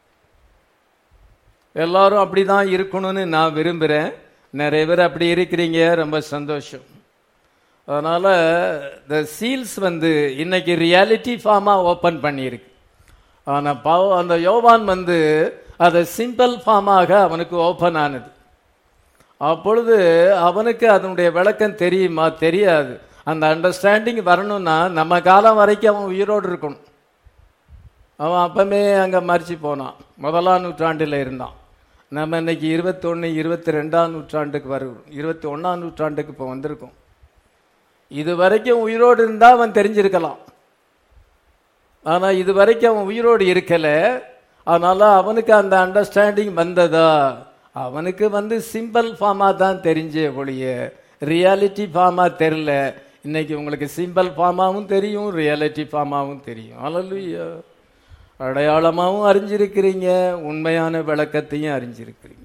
எல்லாரும் அப்படி தான் இருக்கணும்னு நான் விரும்புகிறேன். நிறைய பேர் அப்படி இருக்கிறீங்க, ரொம்ப சந்தோஷம். அதனால் இந்த சீல்ஸ் வந்து இன்னைக்கு ரியாலிட்டி ஃபார்மாக ஓப்பன் பண்ணியிருக்கு. ஆனால் பாவ அந்த யோவான் வந்து அதை சிம்பிள் ஃபார்மாக அவனுக்கு ஓப்பன் ஆனது. அப்பொழுது அவனுக்கு அதனுடைய விளக்கம் தெரியுமா? தெரியாது. அந்த அண்டர்ஸ்டாண்டிங் வரணும்னா நம்ம காலம் வரைக்கும் அவன் உயிரோடு இருக்கணும். அவன் அப்பமே அங்கே மறிச்சு போனான். முதலாம் நூற்றாண்டில் இருந்தான். நம்ம இன்னைக்கு இருபத்தொன்று இருபத்தி ரெண்டாம் நூற்றாண்டுக்கு வருவோம். இருபத்தி ஒன்றாம் நூற்றாண்டுக்கு இப்போ வந்திருக்கோம். இது வரைக்கும் உயிரோடு இருந்தால் அவன் தெரிஞ்சிருக்கலாம். ஆனால் இது வரைக்கும் அவன் உயிரோடு இருக்கலை. அதனால் அவனுக்கு அந்த அண்டர்ஸ்டாண்டிங் வந்ததா? அவனுக்கு வந்து சிம்பிள் ஃபார்மாக தான் தெரிஞ்சே ஒழிய ரியாலிட்டி ஃபார்மாக தெரியல. இன்னைக்கு உங்களுக்கு சிம்பிள் ஃபார்மாகவும் தெரியும், ரியாலிட்டி ஃபார்மாகவும் தெரியும். அல்லேலூயா. அடையாளமாகவும் அறிஞ்சிருக்கிறீங்க, உண்மையான விளக்கத்தையும் அறிஞ்சிருக்கிறீங்க.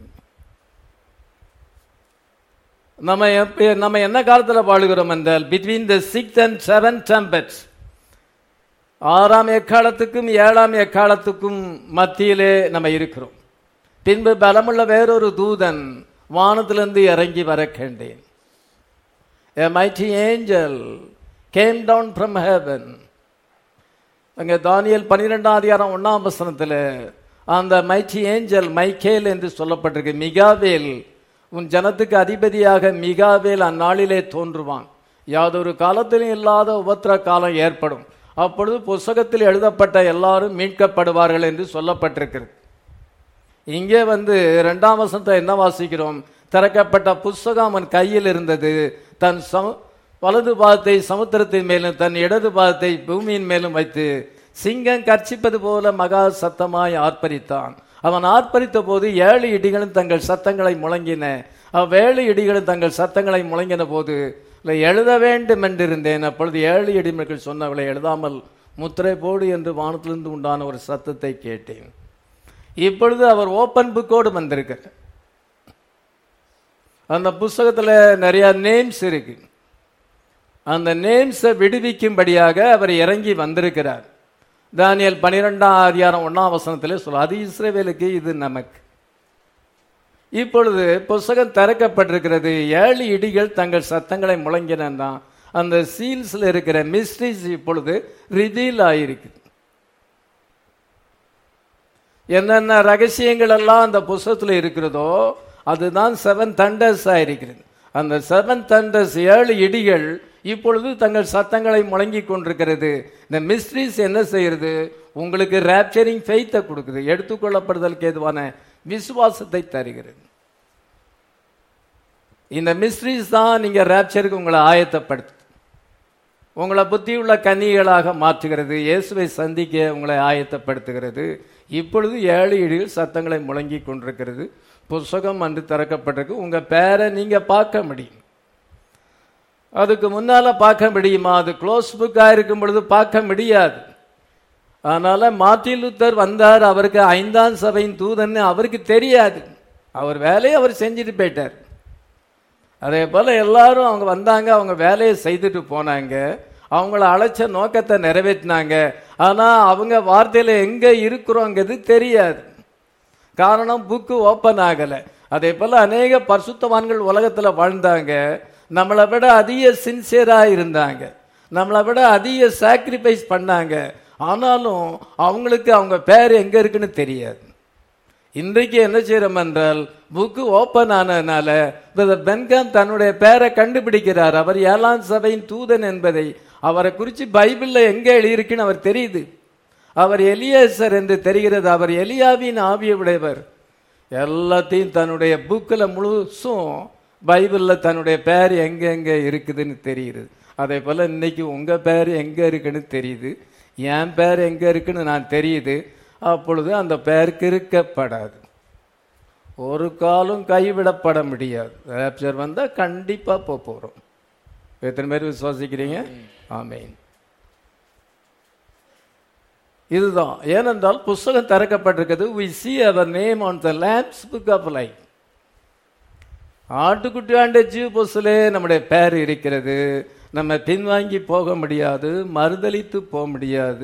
நம்ம எப்ப நம்ம என்ன காலத்தில் வாழுகிறோம் என்றால் between the sixth and seven trumpets, ஆறாம் எக்காலத்துக்கும் ஏழாம் எக்காலத்துக்கும் மத்தியிலே நம்ம இருக்கிறோம். பின்பு பலமுள்ள வேறொரு தூதன் வானத்திலிருந்து இறங்கி வர கண்டேன். A mighty angel came down from heaven. அங்கே தானியேல் பன்னிரெண்டாம் அதிகாரம் ஒன்னாம் வசனத்தில் அந்த மைட்டி ஏஞ்சல் மைக்கேல் என்று சொல்லப்பட்டிருக்கு. மிகாவேல், உன் ஜனத்துக்கு அதிபதியாக மிகாவேல் அந்நாளிலே தோன்றுவான். யாதொரு காலத்திலும் இல்லாத உபத்திர காலம் ஏற்படும். அப்பொழுது புஸ்தகத்தில் எழுதப்பட்ட எல்லாரும் மீட்கப்படுவார்கள் என்று சொல்லப்பட்டிருக்கிறது. இங்கே வந்து இரண்டாம் வசனத்தை என்ன வாசிக்கிறோம்? திறக்கப்பட்ட புஸ்தகம் அவன் கையில் இருந்தது. தன் சம வலது பாதத்தை சமுத்திரத்தின் மேலும் தன் இடது பாதத்தை பூமியின் மேலும் வைத்து சிங்கம் கர்ச்சிப்பது போல மகா சத்தமாய் ஆர்ப்பரித்தான். அவன் ஆர்ப்பரித்த போது ஏழு இடிகளும் தங்கள் சத்தங்களை முழங்கின. அவ்வேழு இடிகளும் தங்கள் சத்தங்களை முழங்கின போது எழுத வேண்டும் என்றிருந்தேன். அப்பொழுது ஏழு இடிமக்கள் சொன்னவளை எழுதாமல் முத்திரை போடு என்று வானத்திலிருந்து உண்டான ஒரு சத்தத்தை கேட்டேன். இப்பொழுது அவர் ஓப்பன் புக்கோடு வந்திருக்கிறார். அந்த புஸ்தகத்தில் நிறைய நேம்ஸ் இருக்கு. அந்த நேம்ஸை விடுவிக்கும்படியாக அவர் இறங்கி வந்திருக்கிறார். தானியேல் பனிரெண்டாம் அதிகாரம் ஒன்னாம் வசனத்திலே சொல்ல, அது இஸ்ரவேலுக்கு, இது நமக்கு. இப்பொழுது புஸ்தகம் திறக்கப்பட்டிருக்கிறது. ஏழு இடிகள் தங்கள் சத்தங்களை முழங்கினா அந்த சீல்ஸ்ல இருக்கிற மிஸ்ட்ரிஸ் இப்பொழுது ரிவீல் ஆகிருக்கு. என்னென்ன ரகசியங்கள் எல்லாம் அந்த புஸ்தகத்தில் இருக்கிறதோ அதுதான் செவன் தண்டர்ஸ் ஆயிருக்கிறது. அந்த செவன் தண்டர்ஸ், ஏழு இடிகள் இப்பொழுது தங்கள் சத்தங்களை முழங்கி கொண்டிருக்கிறது. இந்த மிஸ்ட்ரிஸ் என்ன செய்யறது? உங்களுக்கு ரேப்சரிங் ஃபெய்த்தை கொடுக்குது, எடுத்துக்கொள்ளப்படுதலுக்கு ஏதுவான விசுவாசத்தை தருகிறது. இந்த மிஸ்ட்ரிஸ் தான் நீங்க ரேப்சருக்கு உங்களை ஆயத்தப்படுத்து, உங்களை புத்தியுள்ள கன்னிகளாக மாற்றுகிறது, இயேசுவை சந்திக்க உங்களை ஆயத்தப்படுத்துகிறது. இப்பொழுது ஏழு இடிகள் சத்தங்களை முழங்கி கொண்டிருக்கிறது. புஸ்தகம் அன்று திறக்கப்பட்டிருக்கு. உங்க பேரை நீங்க பார்க்க முடியும். அதுக்கு முன்னால பார்க்க முடியுமா? அது க்ளோஸ் புக்கா இருக்கும் பொழுது பார்க்க முடியாது. அதனால மார்ட்டின் லூத்தர் வந்தார். அவருக்கு ஐந்தாம் சபையின் தூதன் அவருக்கு தெரியாது. அவர் வேலையை அவர் செஞ்சுட்டு போயிட்டார். அதே போல எல்லாரும் அவங்க வந்தாங்க, அவங்க வேலையை செய்துட்டு போனாங்க, அவங்கள அழைச்ச நோக்கத்தை நிறைவேற்றினாங்க. ஆனா அவங்க வார்த்தையில எங்க இருக்கிறோங்கிறது தெரியாது. காரணம் புக்கு ஓப்பன் ஆகலை. அதே போல அநேக பரிசுத்தவான்கள் உலகத்தில் வாழ்ந்தாங்க, நம்மளை விட அதிக சின்சியரா இருந்தாங்க, நம்மளை விட அதிக சாக்ரிஃபைஸ் பண்ணாங்க. ஆனாலும் அவங்களுக்கு அவங்க பேர் எங்க இருக்குன்னு தெரியாது. இன்றைக்கு என்ன செய்யறோம் என்றால், புக்கு ஓப்பன் ஆனதுனால பிரதர் பென்காம் தன்னுடைய பேரை கண்டுபிடிக்கிறார். அவர் ஏழாம் சபையின் தூதன் என்பதை அவரை குறித்து பைபிள்ல எங்க எழுதியிருக்குன்னு அவர் தெரியுது. அவர் எலியேசர் என்று தெரிகிறது. அவர் எலியாவின் ஆவியுடையவர். எல்லாத்தையும் தன்னுடைய புக்கில் முழுசும் பைபிளில் தன்னுடைய பேர் எங்கெங்க இருக்குதுன்னு தெரியுது. அதே போல் இன்னைக்கு உங்கள் பேர் எங்கே இருக்குன்னு தெரியுது, என் பேர் எங்கே இருக்குன்னு நான் தெரியுது. அப்பொழுது அந்த பேர் கிறுக்கப்படாது, ஒரு காலம் கைவிடப்பட முடியாது. ரேப்சர் வந்தால் கண்டிப்பாக போக போகிறோம். எத்தனை பேர் விசுவாசிக்கிறீங்க? ஆமென். இதுதான். ஏனென்றால் புஸ்தகம் திறக்கப்பட்டிருக்கிறது. we see our name on the Lamb's book of life. ஆட்டுக்குட்டி ஆண்ட ஜீவ புஸ்தலே நம்முடைய பெயர் இருக்கிறது. நம்ம பின்வாங்கி போக முடியாது, மறுதலித்து போக முடியாது.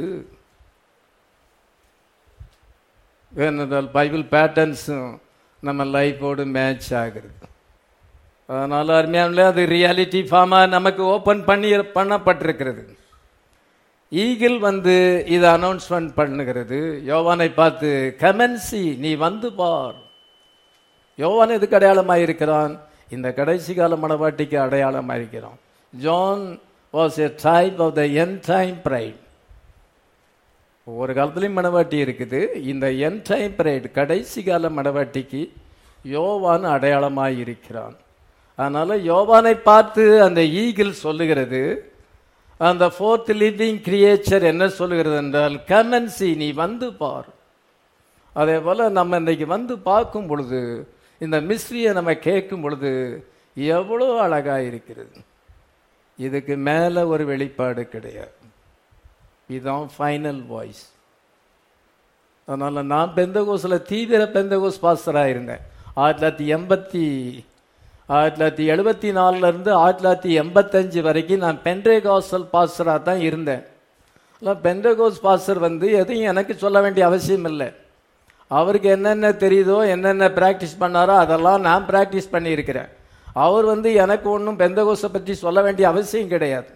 ஏனென்றால் பைபிள் பேட்டர்ன்ஸும் நம்ம லைஃபோடு மேட்ச் ஆகிறது. அதனால அருமையான அது ரியாலிட்டி ஃபார்மாக நமக்கு ஓப்பன் பண்ணி பண்ணப்பட்டிருக்கிறது. ஈகிள் வந்து இதை அனௌன்ஸ்மெண்ட் பண்ணுகிறது. யோவானை பார்த்து கமென்சி, நீ வந்து பார். யோவான் எதுக்கு அடையாளமாக இருக்கிறான்? இந்த கடைசி கால மணவாட்டிக்கு அடையாளமாக இருக்கிறான். John was a type of the end time bride. ஒவ்வொரு காலத்துலையும் மணவாட்டி இருக்குது. இந்த எண்ட் டைம் பிரைட் கடைசி கால மணவாட்டிக்கு யோவான் அடையாளமாக இருக்கிறான். அதனால யோவானை பார்த்து அந்த ஈகிள் சொல்லுகிறது, அந்த ஃபோர்த் லிவிங் கிரியேச்சர் என்ன சொல்லுகிறது என்றால், கமென்சி, நீ வந்து பார். அதே போல் நம்ம இன்றைக்கு வந்து பார்க்கும் பொழுது, இந்த மிஸ்ட்ரியை நம்ம கேட்கும் பொழுது எவ்வளோ அழகாக இருக்கிறது. இதுக்கு மேலே ஒரு வெளிப்பாடு கிடையாது. இதுதான் ஃபைனல் வாய்ஸ். அதனால் நான் பெந்தகோஸில் தீவிர பெந்தகோஸ் பாஸ்டராக இருந்தேன். ஆயிரத்தி தொள்ளாயிரத்தி எண்பத்தி ஆயிரத்தி தொள்ளாயிரத்தி எழுபத்தி நாலுலேருந்து ஆயிரத்தி தொள்ளாயிரத்தி எண்பத்தஞ்சு வரைக்கும் நான் பெண்டேகாஸ்டல் பாஸ்டராக தான் இருந்தேன். இல்லை, பெண்டேகோஸ் பாஸ்டர் வந்து எதையும் எனக்கு சொல்ல வேண்டிய அவசியம் இல்லை. அவருக்கு என்னென்ன தெரியுதோ, என்னென்ன ப்ராக்டிஸ் பண்ணாரோ அதெல்லாம் நான் ப்ராக்டிஸ் பண்ணியிருக்கிறேன். அவர் வந்து எனக்கு ஒன்றும் பெந்தகோஸை பற்றி சொல்ல வேண்டிய அவசியம் கிடையாது.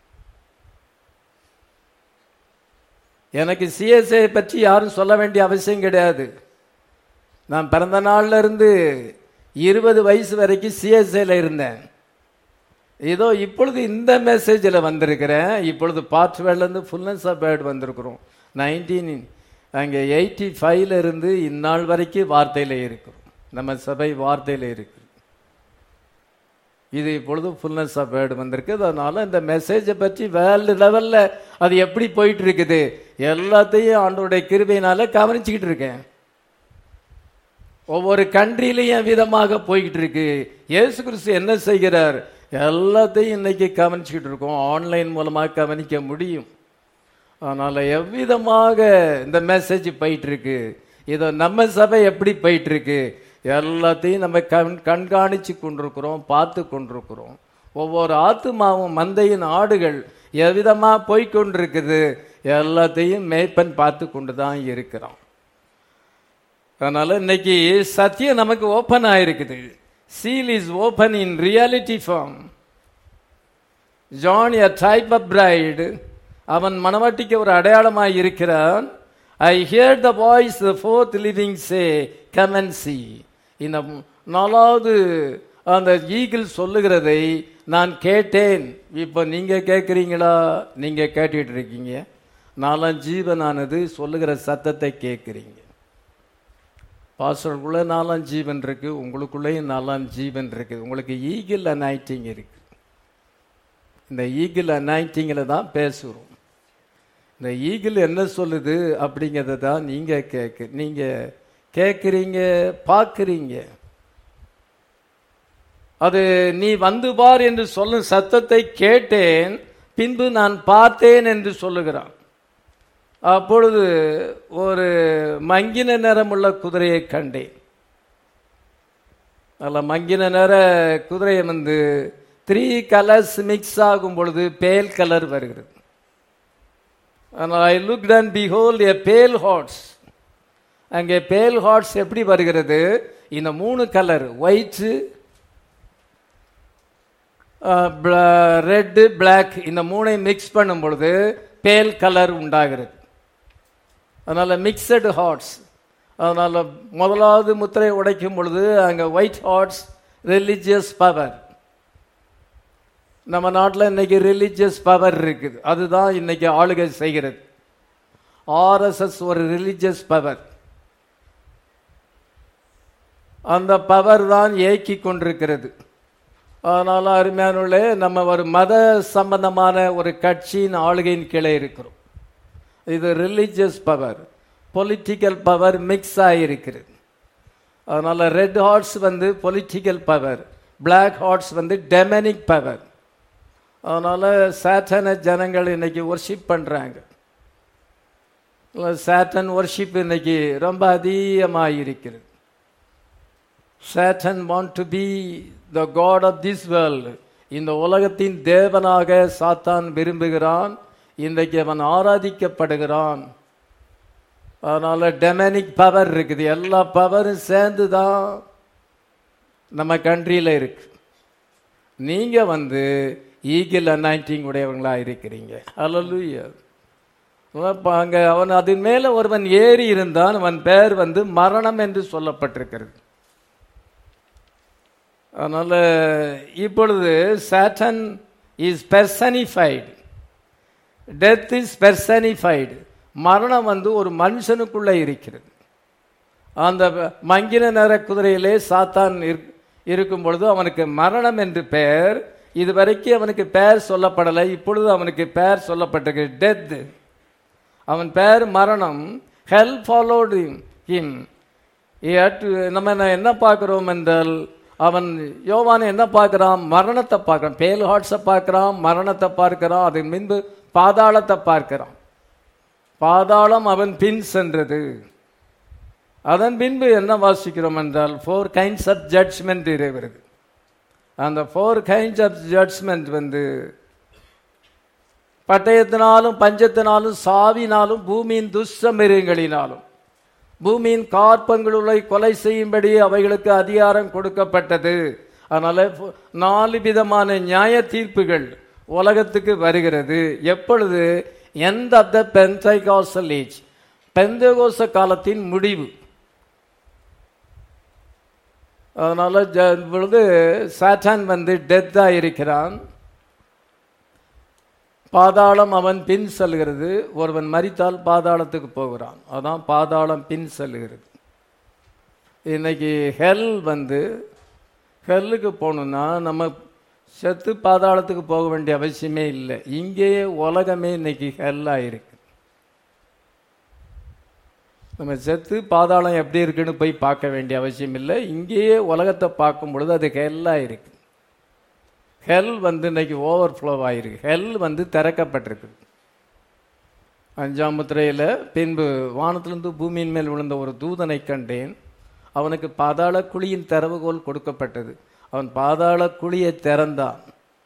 எனக்கு சிஎஸ்ஏ பற்றி யாரும் சொல்ல வேண்டிய அவசியம் கிடையாது. நான் பிறந்த நாள்ல இருந்து இருபது வயசு வரைக்கும் சிஎஸ்ஏல இருந்தேன். ஏதோ இப்பொழுது இந்த மெசேஜில் வந்திருக்கிறேன். இப்பொழுது பார்ட் வேர்ட்லேருந்து ஃபுல்னஸ் ஆஃப் வேர்ட் வந்திருக்கிறோம். நைன்டீன் அங்கே எயிட்டி ஃபைவ்ல இருந்து இந்நாள் வரைக்கும் வார்த்தையில் இருக்கிறோம். நம்ம சபை வார்த்தையில் இருக்கு. இது இப்பொழுது ஃபுல்னஸ் ஆஃப் வேர்டு வந்திருக்கு. அதனால இந்த மெசேஜை பற்றி வேர்ல்டு லெவலில் அது எப்படி போயிட்டு இருக்குது எல்லாத்தையும் ஆண்டவருடைய கிருபையினால கவனிச்சுக்கிட்டு இருக்கேன். ஒவ்வொரு கண்ட்ரிலையும் விதமாக போய்கிட்டு இருக்கு. இயேசு கிறிஸ்து என்ன செய்கிறார் எல்லாத்தையும் இன்னைக்கு கவனிச்சுக்கிட்டு இருக்கோம். ஆன்லைன் மூலமாக கவனிக்க முடியும். அதனால எவ்விதமாக இந்த மெசேஜ் போயிட்டு இருக்கு, இதோ நம்ம சபை எப்படி போயிட்டு இருக்கு எல்லாத்தையும் நம்ம கண் கண்காணிச்சு கொண்டிருக்கிறோம், பார்த்து கொண்டிருக்கிறோம். ஒவ்வொரு ஆத்துமாவும் மந்தையின் ஆடுகள் எவ்விதமாக போய்கொண்டிருக்குது எல்லாத்தையும் மேய்ப்பன் பார்த்து கொண்டு தான் இருக்கிறோம். அதனால இன்னைக்கு சத்தியம் நமக்கு ஓப்பன் ஆயிருக்குது. Seal is open in reality form. John a type of bride, அவன் மணவாட்டிக்கு ஒரு அடையாளமாய் இருக்கிறான். I hear the voice the fourth living say come and see. இந்த நாலாவது அந்த ஈகிள் சொல்லுகிறதை நான் கேட்டேன். இப்போ நீங்க கேட்குறீங்களா? நீங்க கேட்டுட்டு இருக்கீங்க. நாலாம் ஜீவனானது சொல்லுகிற சத்தத்தை கேட்குறீங்க. பாஸ்டருக்குள்ள நாலாம் ஜீவன் இருக்கு, உங்களுக்குள்ளேயும் நாலாம் ஜீவன் இருக்கு. உங்களுக்கு ஈகிள் அனாயிட்டிங் இருக்கு. இந்த ஈகிள் அனாயிட்டிங்கில் தான் பேசுகிறோம். இந்த ஈகிள் என்ன சொல்லுது அப்படிங்கிறத தான் நீங்க கேட்க நீங்க கேட்குறீங்க, பார்க்குறீங்க. அது நீ வந்து பார் என்று சொல்லும் சத்தத்தை கேட்டேன், பின்பு நான் பார்த்தேன் என்று சொல்லுகிறான். அப்பொழுது ஒரு மங்கின நிறமுள்ள குதிரையை கண்டேன். அல்ல, மங்கின நிற குதிரையை வந்து த்ரீ கலர்ஸ் மிக்ஸ் ஆகும் பொழுது பேல் கலர் வருகிறது. I looked and behold a pale horse. அங்கே பேல் ஹார்ட்ஸ் எப்படி வருகிறது? இந்த மூணு கலர் ஒயிட்டு, ரெட்டு, பிளாக் இந்த மூணையும் மிக்ஸ் பண்ணும் பொழுது பேல் கலர் உண்டாகிறது. அதனால மிக்சடு ஹார்ட்ஸ். அதனால முதலாவது முத்திரை உடைக்கும் பொழுது அங்கே ஒயிட் ஹார்ட்ஸ், ரிலிஜியஸ் பவர். நம்ம நாட்டில் இன்னைக்கு ரிலிஜியஸ் பவர் இருக்குது, அதுதான் இன்னைக்கு ஆளுகை செய்கிறது. ஆர்எஸ்எஸ் ஒரு ரிலிஜியஸ் பவர். அந்த பவர் தான் ஏக்கி கொண்டிருக்கிறது. அதனால அருமையானவர்களே, நம்ம ஒரு மத சம்பந்தமான ஒரு கட்சியின் ஆளுகையின் கீழே இருக்கிறோம். இது religious power, political power mix ஆகியிருக்கிறது. அதனால ரெட் ஹார்ட்ஸ் வந்து பொலிட்டிக்கல் பவர், பிளாக் ஹார்ட்ஸ் வந்து டெமனிக் பவர். அதனால சாட்டனை ஜனங்கள் இன்னைக்கு ஒர்ஷிப் பண்றாங்க. சாட்டன் ஒர்ஷிப் இன்னைக்கு ரொம்ப அதிகமாக இருக்கிறது. Satan want to be the god of this world. இந்த உலகத்தின் தேவனாக சாத்தான் விரும்புகிறான். இன்றைக்கு அவன் ஆராதிக்கப்படுகிறான். அதனால டெமனிக் பவர் இருக்குது. எல்லா பவரும் சேர்ந்து தான் நம்ம கண்ட்ரியில் இருக்கு. நீங்க வந்து ஈகிள் அனாயிண்டிங் உடையவங்களா இருக்கிறீங்க. அல்லேலூயா. அங்க அவன் அதன் மேல ஒருவன் ஏறி இருந்தான். அவன் பெயர் வந்து மரணம் என்று சொல்லப்பட்டிருக்கிறது. அதனால இப்பொழுது Satan is personified, death is personified. மரணம் வந்து ஒரு மனுஷனுக்குள்ளே இருக்கிறது. அந்த மங்கின நிற குதிரையிலே சாத்தான் இருக்கும் பொழுது அவனுக்கு மரணம் என்று பெயர். இதுவரைக்கும் அவனுக்கு பெயர் சொல்லப்படலை. இப்பொழுது அவனுக்கு பெயர் சொல்லப்பட்டிருக்கு, டெத். அவன் பெயர் மரணம். Hell followed him. நம்ம என்ன பார்க்கிறோம் என்றால், அவன் யோவான் என்ன பார்க்கிறான்? மரணத்தை பார்க்கிறான். பேல் ஹார்ட்ஸை பார்க்கிறான், மரணத்தை பார்க்கிறான். அதன் பின்பு பாதாளத்தை பார்க்கிறான். பாதாளம் அவன் பின் சென்றது. அதன் பின்பு என்ன வாசிக்கிறோம் என்றால், ஃபோர் கைண்ட்ஸ் ஆஃப் ஜட்ஜ்மெண்ட் இருக்கிறது. அந்த ஃபோர் கைண்ட்ஸ் ஆஃப் ஜட்ஜ்மெண்ட் வந்து பட்டயத்தினாலும் பஞ்சத்தினாலும் சாவினாலும் பூமியின் துஷ்ட மிருகங்களினாலும் பூமியின் கார்பங்களுளை கொலை செய்யும்படி அவைகளுக்கு அதிகாரம் கொடுக்கப்பட்டது. அதனால நாலு விதமான நியாய தீர்ப்புகள் உலகத்துக்கு வருகிறது. எப்பொழுது? End of the Pentecostal age, Pentecost காலத்தின் முடிவு. அதனால இப்பொழுது சாத்தான் வந்து டெத்தா இருக்கிறான். பாதாளம் அவன் பின் செல்கிறது. ஒருவன் மரித்தால் பாதாளத்துக்கு போகிறான். அதான் பாதாளம் பின் செல்கிறது. இன்னைக்கு ஹெல் வந்து ஹெல்லுக்கு போகணுன்னா நம்ம செத்து பாதாளத்துக்கு போக வேண்டிய அவசியமே இல்லை. இங்கேயே உலகமே இன்னைக்கு ஹெல்லாக இருக்கு. நம்ம செத்து பாதாளம் எப்படி இருக்குன்னு போய் பார்க்க வேண்டிய அவசியம் இல்லை. இங்கேயே உலகத்தை பார்க்கும் பொழுது அது ஹெல்லாக இருக்கு. ஹெல் வந்து இன்னைக்கு ஓவர் ஃப்ளோ ஆகிருக்கு. ஹெல் வந்து திறக்கப்பட்டிருக்கு. அஞ்சாம் முத்திரையில் பின்பு வானத்திலிருந்து பூமியின் மேல் விழுந்த ஒரு தூதனை கண்டேன். அவனுக்கு பாதாள குழியின் திறவுகோல் கொடுக்கப்பட்டது. அவன் பாதாள குழியை திறந்தான்.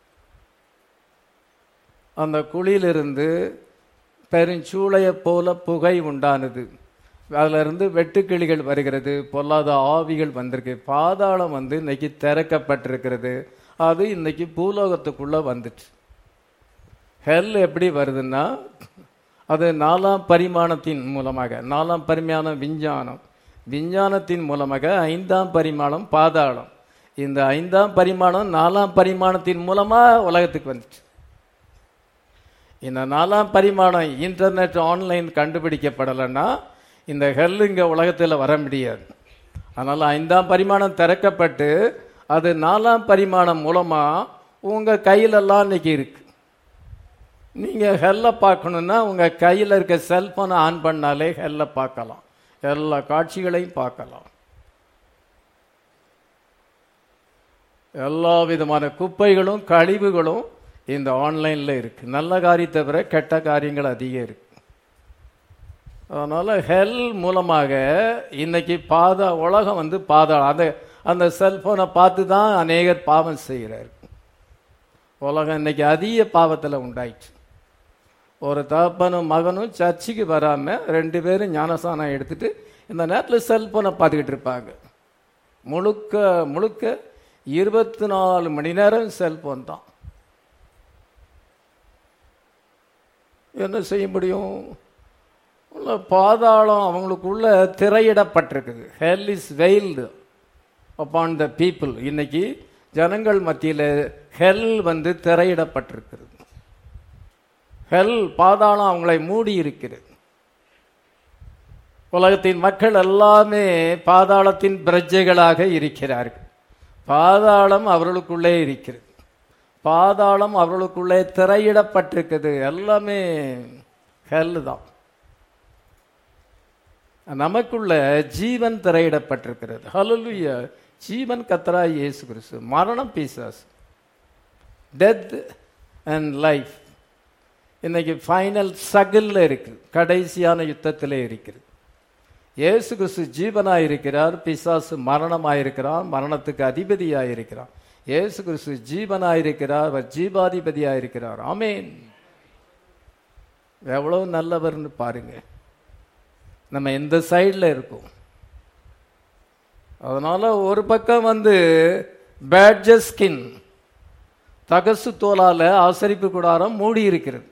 அந்த குழியிலிருந்து பெருஞ்சூளையை போல புகை உண்டானது. அதிலிருந்து வெட்டுக்கிளிகள் வருகிறது, பொல்லாத ஆவிகள் வந்திருக்கு. பாதாளம் வந்து இன்னைக்கு திறக்கப்பட்டிருக்கிறது. அது இன்னைக்கு பூலோகத்துக்குள்ள வந்துட்டு. ஹெல் எப்படி வருதுன்னா, அது நாலாம் பரிமாணத்தின் மூலமாக, நாலாம் பரிமாண விஞ்ஞானம், விஞ்ஞானத்தின் மூலமாக ஐந்தாம் பரிமாணம் பாதாளம். இந்த ஐந்தாம் பரிமாணம் நாலாம் பரிமாணத்தின் மூலமா உலகத்துக்கு வந்துச்சு. இந்த நாலாம் பரிமாணம் இன்டர்நெட் ஆன்லைன் கண்டுபிடிக்கப்படலைன்னா இந்த ஹெல் இங்க உலகத்தில் வர முடியாது. அதனால ஐந்தாம் பரிமாணம் திறக்கப்பட்டு அது நாலாம் பரிமாணம் மூலமா உங்க கையிலெல்லாம் இன்னைக்கு இருக்கு. நீங்க ஹெல்ல பார்க்கணும்னா உங்க கையில் இருக்க செல்போனை ஆன் பண்ணாலே ஹெல்ல பார்க்கலாம், எல்லா காட்சிகளையும் பார்க்கலாம். எல்லா விதமான குப்பைகளும் கழிவுகளும் இந்த ஆன்லைன்ல இருக்கு. நல்ல காரியத்தை தவிர கெட்ட காரியங்கள் அதிகம் இருக்கு. அதனால ஹெல் மூலமாக இன்னைக்கு பாதா உலகம் வந்து பாதாளம். அந்த அந்த செல்போனை பார்த்து தான் அநேகர் பாவம் செய்கிறார். உலகம் இன்னைக்கு அதிக பாவத்தில் உண்டாயிடுச்சு. ஒரு தகப்பனும் மகனும் சர்ச்சுக்கு வராமல் ரெண்டு பேரும் ஞானசானம் எடுத்துட்டு இந்த நேரத்தில் செல்போனை பார்த்துக்கிட்டு இருப்பாங்க. முழுக்க முழுக்க இருபத்தி நாலு மணி நேரம் செல்போன் தான். என்ன செய்ய முடியும்? பாதாளம் அவங்களுக்குள்ள திரையிடப்பட்டிருக்குது. Hell is veiled upon the people. இன்னைக்கு ஜனங்கள் மத்தியில் ஹெல் வந்து திரையிடப்பட்டிருக்கிறது. ஹெல் பாதாளம் அவங்களை மூடி இருக்கிறது. உலகத்தின் மக்கள் எல்லாமே பாதாளத்தின் பிரஜைகளாக இருக்கிறார்கள். பாதாளம் அவர்களுக்குள்ளே இருக்கிறது. பாதாளம் அவர்களுக்குள்ளே திரையிடப்பட்டிருக்குது. எல்லாமே ஹெல் தான். நமக்குள்ள ஜீவன் திரையிடப்பட்டிருக்கிறது. ஹல்லேலூயா. ஜீவன் கர்த்தராகிய இயேசு கிறிஸ்து, மரணம் பிசாசு, டெத் அண்ட் லைஃப் இன்னைக்கு ஃபைனல் சகில்ல இருக்கு, கடைசியான யுத்தத்திலே இருக்கிறது. இயேசு கிறிஸ்து ஜீவனாக இருக்கிறார், பிசாசு மரணமாயிருக்கிறான், மரணத்துக்கு அதிபதியாக இருக்கிறான். இயேசு கிறிஸ்து ஜீவனாக இருக்கிறார், அவர் ஜீவாதிபதியாக இருக்கிறார். ஆமென். எவ்வளவு நல்லவர்னு பாருங்க. நம்ம எந்த சைடில் இருக்கோம்? அதனால ஒரு பக்கம் வந்து பேட்ஜஸ் ஸ்கின், தகசு தோலால ஆசரிப்பு கூடாரம் மூடி இருக்கிறது.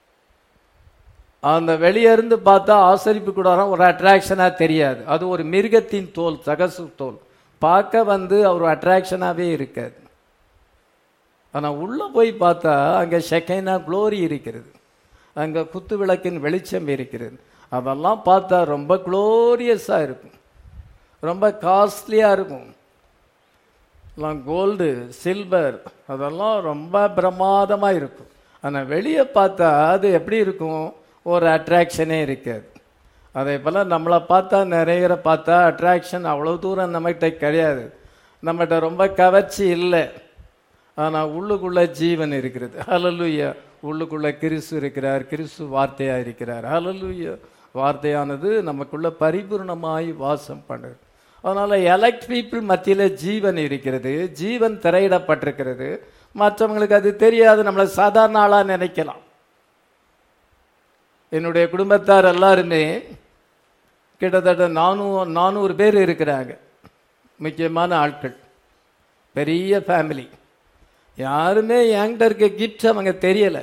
அந்த வெளியே இருந்து பார்த்தா ஆசரிப்பு கூடாரம் ஒரு அட்ராக்ஷனா தெரியாது. அது ஒரு மிருகத்தின் தோல், தகசு தோல், பார்க்க வந்து ஒரு அட்ராக்ஷனாவே இருக்காது. ஆனா உள்ள போய் பார்த்தா அங்க ஷெக்கைனா குளோரி இருக்கிறது, அங்க குத்து விளக்கின் வெளிச்சம் இருக்கிறது. அதெல்லாம் பார்த்தா ரொம்ப குளோரியஸா இருக்கும், ரொம்ப காஸ்ட்லியா இருக்கும். கோல்டு சில்வர் அதெல்லாம் ரொம்ப பிரமாதமா இருக்கும். ஆனா வெளியே பார்த்தா அது எப்படி இருக்கும்? ஒரு அட்ராக்ஷனே இருக்காது. அதே போல நம்மளை பார்த்தா நிறைய பார்த்தா அட்ராக்ஷன் அவ்வளவு தூரம் நம்மகிட்ட கிடையாது, நம்மகிட்ட ரொம்ப கவர்ச்சி இல்லை. ஆனா உள்ளுக்குள்ள ஜீவன் இருக்கிறது. ஹல்லேலூயா. உள்ளுக்குள்ள கிறிஸ்து இருக்கிறார், கிறிஸ்து வார்த்தையா இருக்கிறார். ஹல்லேலூயா. வார்த்தையானது நமக்குள்ள பரிபூர்ணமாய் வாசம் பண்ணுது. அதனால எலக்ட் பீப்புள் மத்தியில ஜீவன் இருக்கிறது, ஜீவன் திரையிடப்பட்டிருக்கிறது. மற்றவங்களுக்கு அது தெரியாது, நம்மளை சாதாரண ஆளா நினைக்கலாம். என்னுடைய குடும்பத்தார் எல்லாருமே கிட்டத்தட்ட நானூறு நானூறு பேர் இருக்கிறாங்க, முக்கியமான ஆட்கள், பெரிய ஃபேமிலி. யாருமே என்கிட்ட இருக்க கிஃப்ட் அவங்க தெரியல.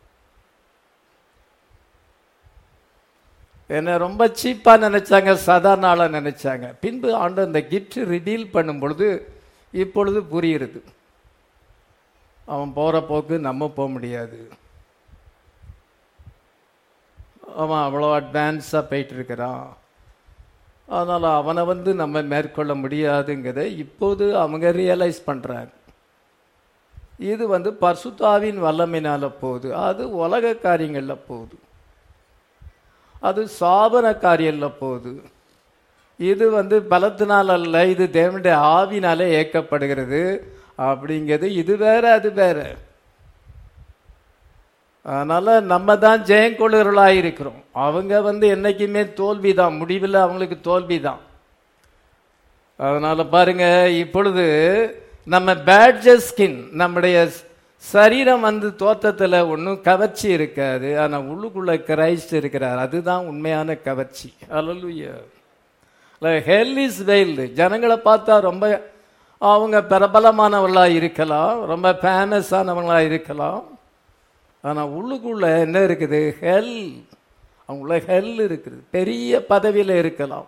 என்ன ரொம்ப சீப்பா நினைச்சாங்க, சாதாரண ஆளா நினைச்சாங்க. பின்பு ஆண்டு அந்த கிஃப்ட் ரிவீல் பண்ணும் பொழுது இப்பொழுது புரியுறது. அவன் போற போக்கு நம்ம போக முடியாது, அவன் அவ்வளோ அட்வான்ஸாக போயிட்டு இருக்கிறான், அதனால் அவனை வந்து நம்ம மேற்கொள்ள முடியாதுங்கிறத இப்போது அவங்க ரியலைஸ் பண்ணுறாங்க. இது வந்து பரிசுத்தாவின் வல்லமையினால போகுது, அது உலக காரியங்களில் போகுது, அது சாபன காரியங்களில் போகுது. இது வந்து பலத்தினால் அல்ல, இது தேவனுடைய ஆவினாலே ஏற்கப்படுகிறது அப்படிங்கிறது. இது வேற அது வேற. அதனால நம்ம தான் ஜெயங்கொள்ளுகளாக இருக்கிறோம். அவங்க வந்து என்னைக்குமே தோல்வி தான், முடிவில் அவங்களுக்கு தோல்வி தான். அதனால பாருங்க, இப்பொழுது நம்ம பேட்ஜஸ் ஸ்கின், நம்முடைய சரீரம் வந்து தோற்றத்தில் ஒன்றும் கவர்ச்சி இருக்காது, ஆனால் உள்ளுக்குள்ள கிரைஸ்ட் இருக்கிறார், அதுதான் உண்மையான கவர்ச்சி. ஹல்லேலூயா. Hell is veiled. ஜனங்களை பார்த்தா ரொம்ப அவங்க பிரபலமானவர்களாக இருக்கலாம், ரொம்ப ஃபேமஸானவங்களாக இருக்கலாம், ஆனால் உள்ளுக்குள்ள என்ன இருக்குது? ஹெல். அவங்கள ஹெல் இருக்குது. பெரிய பதவியில் இருக்கலாம்,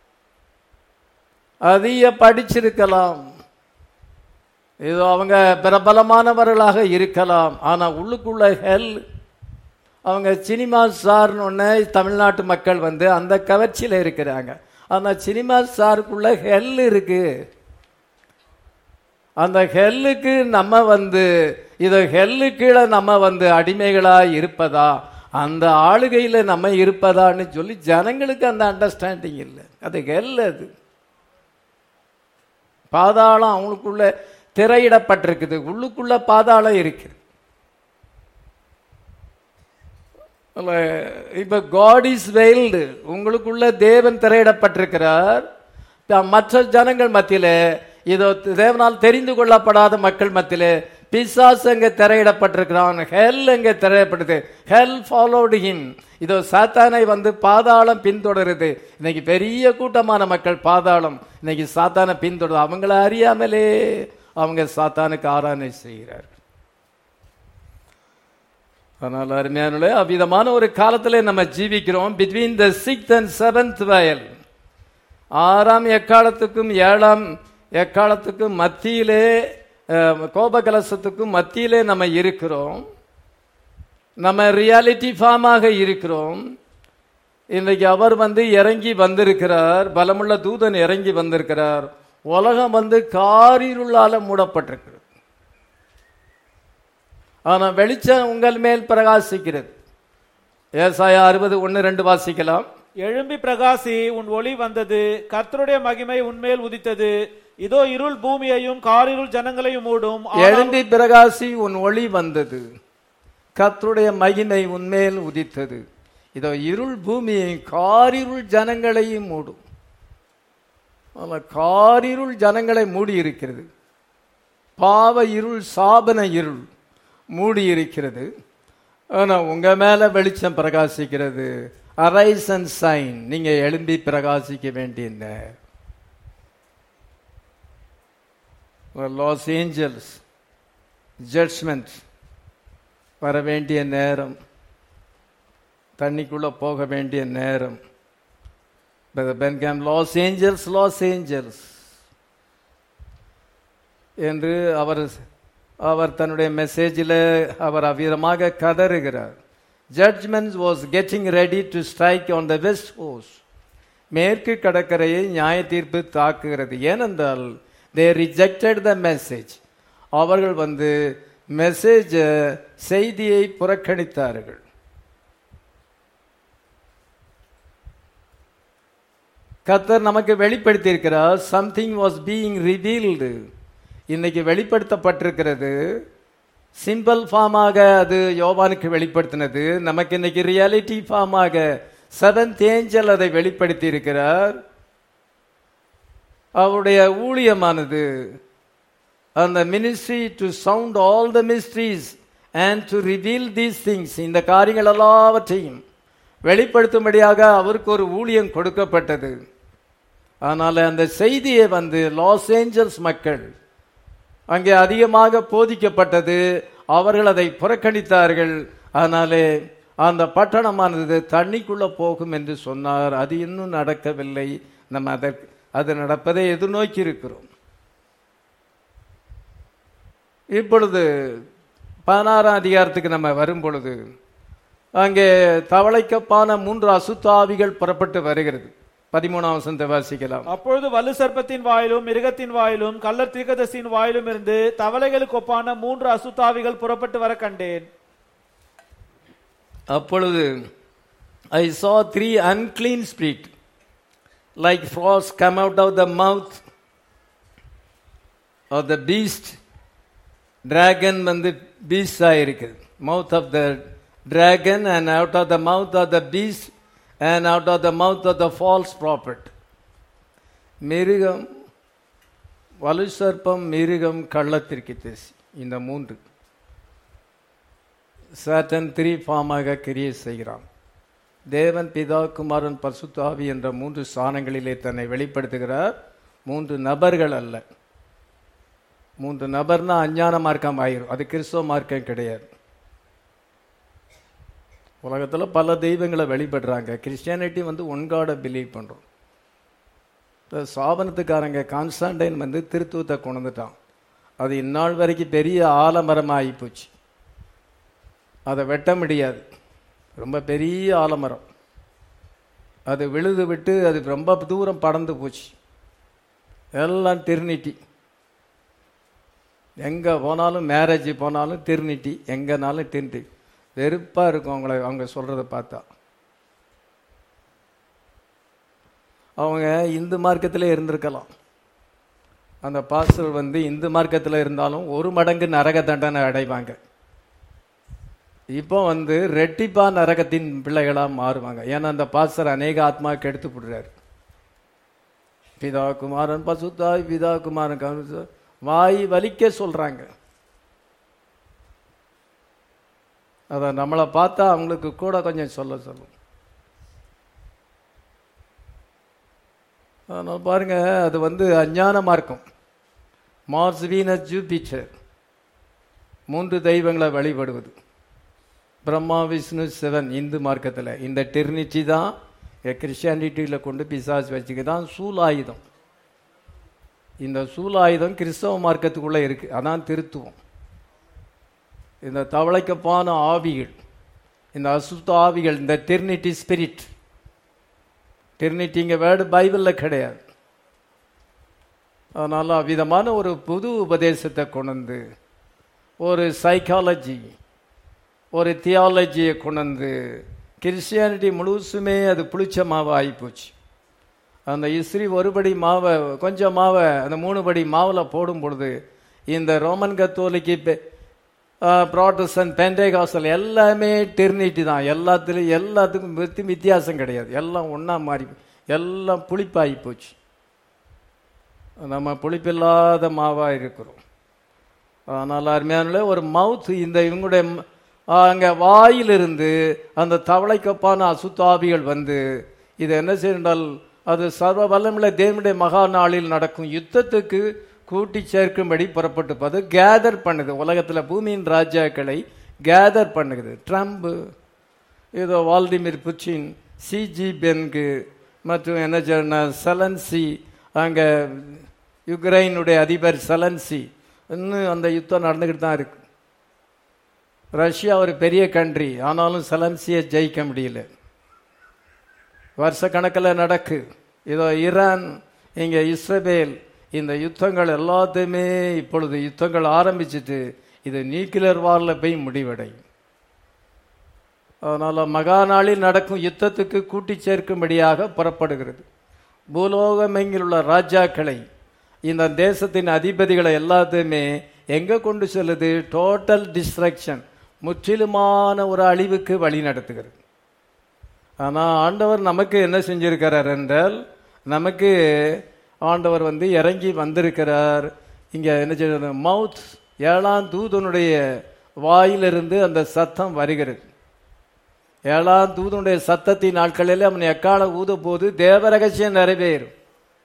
அதிக படிச்சிருக்கலாம், ஏதோ அவங்க பிரபலமானவர்களாக இருக்கலாம், ஆனால் உள்ளுக்குள்ள ஹெல். அவங்க சினிமா ஸ்டார்னு ஒன்று தமிழ்நாட்டு மக்கள் வந்து அந்த கவர்ச்சியில் இருக்கிறாங்க, ஆனால் சினிமா ஸ்டாருக்குள்ள ஹெல் இருக்கு. அந்த ஹெல்லுக்கு நம்ம வந்து இதை ஹெல்லு கீழே நம்ம வந்து அடிமைகளாக இருப்பதா, அந்த ஆளுகையில் நம்ம இருப்பதான்னு சொல்லி ஜனங்களுக்கு அந்த அண்டர்ஸ்டாண்டிங் இல்லை. அது ஹெல். அது பாதாளம் அவங்களுக்குள்ள திரையிடப்பட்டிருக்குது, உள்ளுக்குள்ள பாதாளம் இருக்குது. இப்ப காட் இஸ் வெயில்டு, உங்களுக்குள்ள தேவன் திரையிடப்பட்டிருக்கிறார். மற்ற ஜனங்கள் மத்தியில, இதோ தேவனால் தெரிந்து கொள்ளப்படாத மக்கள் மத்தியிலே பிசாசு அங்கே திரையிடப்பட்டிருக்கிறான். ஹெல் அங்கே திரையிடப்பட்டது. ஹெல் ஃபாலோடு ஹிம். இதோ சாத்தானை வந்து பாதாளம் பின்தொடருது. இன்னைக்கு பெரிய கூட்டமான மக்கள் பாதாளம் இன்னைக்கு சாத்தானை பின்தொடர். அவங்கள அறியாமலே அவங்க சாத்தானுக்கு ஆராதனை செய்கிறார்கள். அதனால அருமையானே, அவ்விதமான ஒரு காலத்திலே நம்ம ஜீவிக்கிறோம். Between the sixth and seventh vial, ஆறாம் எக்காலத்துக்கும் ஏழாம் எக்காலத்துக்கும் மத்தியிலே, கோபகலசத்துக்கும் மத்தியிலே நம்ம இருக்கிறோம். நம்ம ரியாலிட்டி ஃபார்மாக இருக்கிறோம். இன்றைக்கு அவர் வந்து இறங்கி வந்திருக்கிறார், பலமுள்ள தூதன் இறங்கி வந்திருக்கிறார். உலகம் வந்து காரிருளால மூடப்பட்டிருக்கிறது. ஆனா வெளிச்சம் உங்கள் மேல் பிரகாசிக்கிறது. ஏசாயா அறுபது ஒன்னு ரெண்டு வாசிக்கலாம். எழும்பி பிரகாசி, உன் ஒளி வந்தது, கர்த்தருடைய மகிமை உன்மேல் உதித்தது. இதோ இருள் பூமியையும் காரிருள் ஜனங்களையும் மூடும். எழும்பி பிரகாசி, உன் ஒளி வந்தது, கர்த்தருடைய மகிமை உன்மேல் உதித்தது. இதோ இருள் பூமியையும் காரிருள் ஜனங்களையும் மூடும். காரிருள் ஜனங்களை மூடி இருக்கிறது. பாவ இருள், சாபன இருள் மூடி இருக்கிறது. ஆனா உங்க மேல வெளிச்சம் பிரகாசிக்கிறது. Arise and shine. நீங்க எழும்பி பிரகாசிக்க வேண்டிய லாஸ் ஏஞ்சல்ஸ் ஜட்ஜ்மெண்ட் வர வேண்டிய நேரம், தண்ணிக்குள்ள போக வேண்டிய நேரம். லாஸ் ஏஞ்சல்ஸ் லாஸ் ஏஞ்சல்ஸ் என்று அவர் அவர் தன்னுடைய மெசேஜில் அவர் அவ்விதமாக கதறுகிறார். Judgment was getting ready to strike on the west coast. மேற்கு கடற்கரையை நியாய தீர்ப்பு தாக்குகிறது. ஏனென்றால் தே ரிஜெக்டட் த மெசேஜ். அவர்கள் வந்து மெசேஜ் செய்தியை புறக்கணித்தார்கள். கர்த்தர் நமக்கு வெளிப்படுத்தி இருக்கிறார். Something was being revealed. இன்னைக்கு வெளிப்படுத்தப்பட்டிருக்கிறது. சிம்பிள் ஃபார்மாக அது யோவானுக்கு வெளிப்படுத்தினது. நமக்கு இன்னைக்கு ரியாலிட்டி ஃபார்மாக செவன்த் ஏஞ்சல் அதை வெளிப்படுத்தி இருக்கிறார். அவருடைய ஊழியமானது அந்த ministry to sound all the mysteries and to reveal these things. இந்த காரியங்கள் எல்லாவற்றையும் வெளிப்படுத்தும்படியாக அவருக்கு ஒரு ஊழியம் கொடுக்கப்பட்டது. ஆனால் அந்த செய்தியை வந்து லாஸ் ஏஞ்சல்ஸ் மக்கள் அங்கே அதிகமாக போதிக்கப்பட்டது. அவர்கள் அதை புறக்கணித்தார்கள். ஆனாலே அந்த பட்டணமானது தண்ணிக்குள்ள போகும் என்று சொன்னார். அது இன்னும் நடக்கவில்லை. நம்ம அதற்கு அது நடப்பதை எதிர்நோக்கி இருக்கிறோம். இப்பொழுது பதினாறாம் அதிகாரத்துக்கு நம்ம வரும் பொழுது அங்கே தவளைக்கப்பான மூன்று அசுத்தாவிகள் புறப்பட்டு வருகிறது. பதிமூணாம் வசனத்தை வாசிக்கலாம். அப்பொழுது வலு சர்ப்பத்தின் வாயிலும் மிருகத்தின் வாயிலும் கள்ளர் தீர்க்கதரிசியின் வாயிலும் இருந்து தவளைகளுக்கு ஒப்பான மூன்று அசுத்தாவிகள் புறப்பட்டு வர கண்டேன். அப்பொழுது I saw three unclean spirits like frogs come out of the mouth of the beast. Dragon வந்து beast ஆயிருக்குது. Mouth of the dragon and out of the mouth of the beast and out of the mouth of the false prophet. மிருகம், வலு சர்ப்பம், மிருகம், கள்ளத்தீர்க்கதரிசி, இந்த மூன்று சாட்டன் த்ரீ ஃபார்மாக கிரியை செய்கிறான். தேவன், பிதா, குமாரன், பரிசுத்த ஆவி என்ற மூன்று ஸ்தானங்களிலே தன்னை வெளிப்படுத்துகிறார். மூன்று நபர்கள் அல்ல. மூன்று நபர்னா அஞ்ஞான மார்க்கம் ஆயிரும். அது கிறிஸ்தவ மார்க்கம் கிடையாது. உலகத்தில் பல தெய்வங்களை வழிபடுறாங்க. கிறிஸ்டியானிட்டி வந்து ஒன் காடை பிலீவ் பண்ணுறோம். சாபனத்துக்காரங்க கான்ஸ்டான்டைன் வந்து திருத்துவத்தை கொண்டுட்டான். அது இந்நாள் வரைக்கும் பெரிய ஆலமரமாக ஆகி போச்சு. அதை வெட்ட முடியாது. ரொம்ப பெரிய ஆலமரம். அது விழுது விட்டு அது ரொம்ப தூரம் படர்ந்து போச்சு. எல்லாம் திருநீட்டி. எங்கே போனாலும், மேரேஜ் போனாலும் திருநீட்டி, எங்கேனாலும் திருநீட்டி. வெறுப்பாக இருக்கும் அவங்கள அவங்க சொல்கிறத பார்த்தா. அவங்க இந்து மார்க்கத்தில் இருந்திருக்கலாம். அந்த பாஸ்டர் வந்து இந்து மார்க்கத்தில் இருந்தாலும் ஒரு மடங்கு நரக தண்டனை அடைவாங்க. இப்போ வந்து ரெட்டிப்பா நரகத்தின் பிள்ளைகளாக மாறுவாங்க. ஏன்னா அந்த பாஸ்டர் அநேக ஆத்மாவுக்கு எடுத்து விடுறாரு. பிதா குமாரன் பசுத்தாய், பிதா குமாரன் வாய் வலிக்க சொல்றாங்க. அதை நம்மளை பார்த்தா அவங்களுக்கு கூட கொஞ்சம் சொல்ல சொல்லும். அதனால் பாருங்க, அது வந்து அஞ்ஞானமாக இருக்கும். மார்ஸ், வீனஸ், ஜூபிட்டர் மூன்று தெய்வங்களை வழிபடுவது. பிரம்மா, விஷ்ணு, சிவன் இந்து மார்க்கத்தில் இந்த டெர்னிட்டி தான் கிறிஸ்டியானிட்டியில் கொண்டு பிசாசு வச்சுக்கு தான் சூலாயுதம். இந்த சூலாயுதம் கிறிஸ்தவ மார்க்கத்துக்குள்ளே இருக்குது. அதான் திருத்துவம். இந்த தவளைக்கப்பான ஆவிகள், இந்த அசுத்த ஆவிகள், இந்த டெர்னிட்டி ஸ்பிரிட். டெர்னிட்டிங்க வேர்டு பைபிளில் கிடையாது. அதனால் அவ்விதமான ஒரு புது உபதேசத்தை கொண்டு ஒரு சைக்காலஜி, ஒரு தியாலஜியை கொண்டு கிறிஸ்டியானிட்டி முழுசுமே அது புளிச்ச மாவை ஆகிப்போச்சு. அந்த இஸ்ரீ ஒருபடி மாவை, கொஞ்சம் மாவை அந்த மூணு படி மாவில் போடும் பொழுது இந்த ரோமன் கத்தோலிக்கு, ப்ராட்டஸ்டன்ட், பெண்டேகாஸ்டல் எல்லாமே டெர்னிட்டி தான். எல்லாத்துலேயும் எல்லாத்துக்கும் வித்தி வித்தியாசம் கிடையாது. எல்லாம் ஒன்றா மாறி எல்லாம் புளிப்பாகி போச்சு. நம்ம புளிப்பில்லாத மாவாக இருக்கிறோம். அதனால் அருமையான ஒரு மவுத், இந்த இவங்களுடைய அங்கே வாயிலிருந்து அந்த தவளைக்கப்பான அசுத்தாவிகள் வந்து இது என்ன செய்தால் அது சர்வ வல்லமுள்ள தேவனுடைய மகா நாளில் நடக்கும் யுத்தத்துக்கு கூட்டி சேர்க்கும்படி புறப்பட்டு கேதர் பண்ணுது. உலகத்தில் பூமியின் ராஜாக்களை கேதர் பண்ணுது. ட்ரம்ப், இதோ வால்டிமிர் புச்சின், சிஜி பென்கு மற்றும் என்ன சொன்ன செலன்சி, அங்கே யுக்ரைனுடைய அதிபர் செலன்சி, இன்னும் அந்த யுத்தம் நடந்துக்கிட்டு தான் இருக்கு. ரஷ்யா ஒரு பெரிய கண்ட்ரி, ஆனாலும் செலன்சியை ஜெயிக்க முடியல. வருஷ கணக்கில் நடக்கு. இதோ ஈரான், இங்கே இஸ்ரேல், இந்த யுத்தங்கள் எல்லாத்தையுமே இப்பொழுது யுத்தங்கள் ஆரம்பிச்சுட்டு இது நியூக்ளியர் வாரில் போய் முடிவடையும். அதனால் மகா நாளில் நடக்கும் யுத்தத்துக்கு கூட்டி சேர்க்கும்படியாக புறப்படுகிறது. பூலோகமெங்கில் உள்ள ராஜாக்களை, இந்த தேசத்தின் அதிபதிகளை எல்லாத்தையுமே எங்கே கொண்டு செல்லுது? டோட்டல் டிஸ்ட்ரக்ஷன், முற்றிலுமான ஒரு அழிவுக்கு வழி நடத்துகிறது. ஆனால் ஆண்டவர் நமக்கு என்ன செஞ்சிருக்கிறார் என்றால், நமக்கு ஆண்டவர் வந்து இறங்கி வந்திருக்கிறார். இங்கே என்ன செய்ய, மவுத், ஏழாம் தூதனுடைய வாயிலிருந்து அந்த சத்தம் வருகிறது. ஏழாம் தூதனுடைய சத்தத்தின் நாட்களில் அவன் எக்கால ஊத போது தேவ ரகசியம் நிறைவேறும்.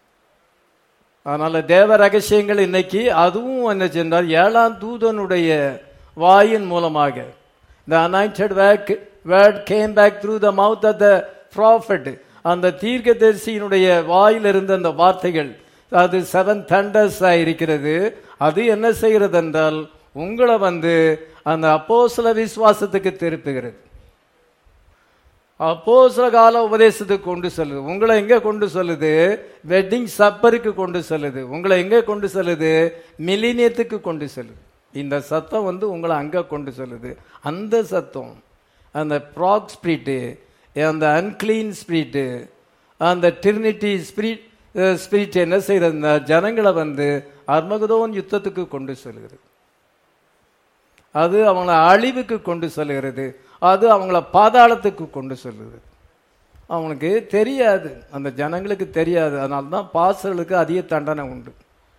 அதனால தேவ ரகசியங்கள் இன்னைக்கு அதுவும் என்ன சென்றால் ஏழாம் தூதனுடைய வாயின் மூலமாக the anointed word came back through the mouth of the prophet. அந்த தீர்க்கதரிசியினுடைய வாயிலிருந்து அந்த வார்த்தைகள், அது செவன் தண்டர்ஸ் இருக்கிறது. அது என்ன செய்கிறது என்றால் உங்களை வந்து அந்த அப்போஸ்தல விசுவாசத்துக்கு திருப்புகிறது. அப்போஸ்தல கால உபதேசத்துக்கு கொண்டு செல்லுது. உங்களை எங்க கொண்டு செல்லுது? வெட்டிங் சப்பருக்கு கொண்டு செல்லுது. உங்களை எங்க கொண்டு செல்லுது? மில்லினியத்துக்கு கொண்டு செல்லுது. இந்த சத்தம் வந்து உங்களை அங்க கொண்டு செல்லுது. அந்த சத்தம், அந்த ப்ராக் ஸ்பிரிட்டு, அந்த அன்கிளீன் ஸ்பிரிட்டு, அந்த டிரினிட்டி ஸ்பிரிட் ஸ்பிரிட் என்ன செய்யறதுன்னா ஜனங்களை வந்து அர்மகதோன் யுத்தத்துக்கு கொண்டு செல்கிறது. அது அவங்கள அழிவுக்கு கொண்டு செல்கிறது. அது அவங்கள பாதாளத்துக்கு கொண்டு செல்லுது. அவங்களுக்கு தெரியாது, அந்த ஜனங்களுக்கு தெரியாது. அதனால தான் பாஸ்டர்களுக்கு அதிக தண்டனை உண்டு.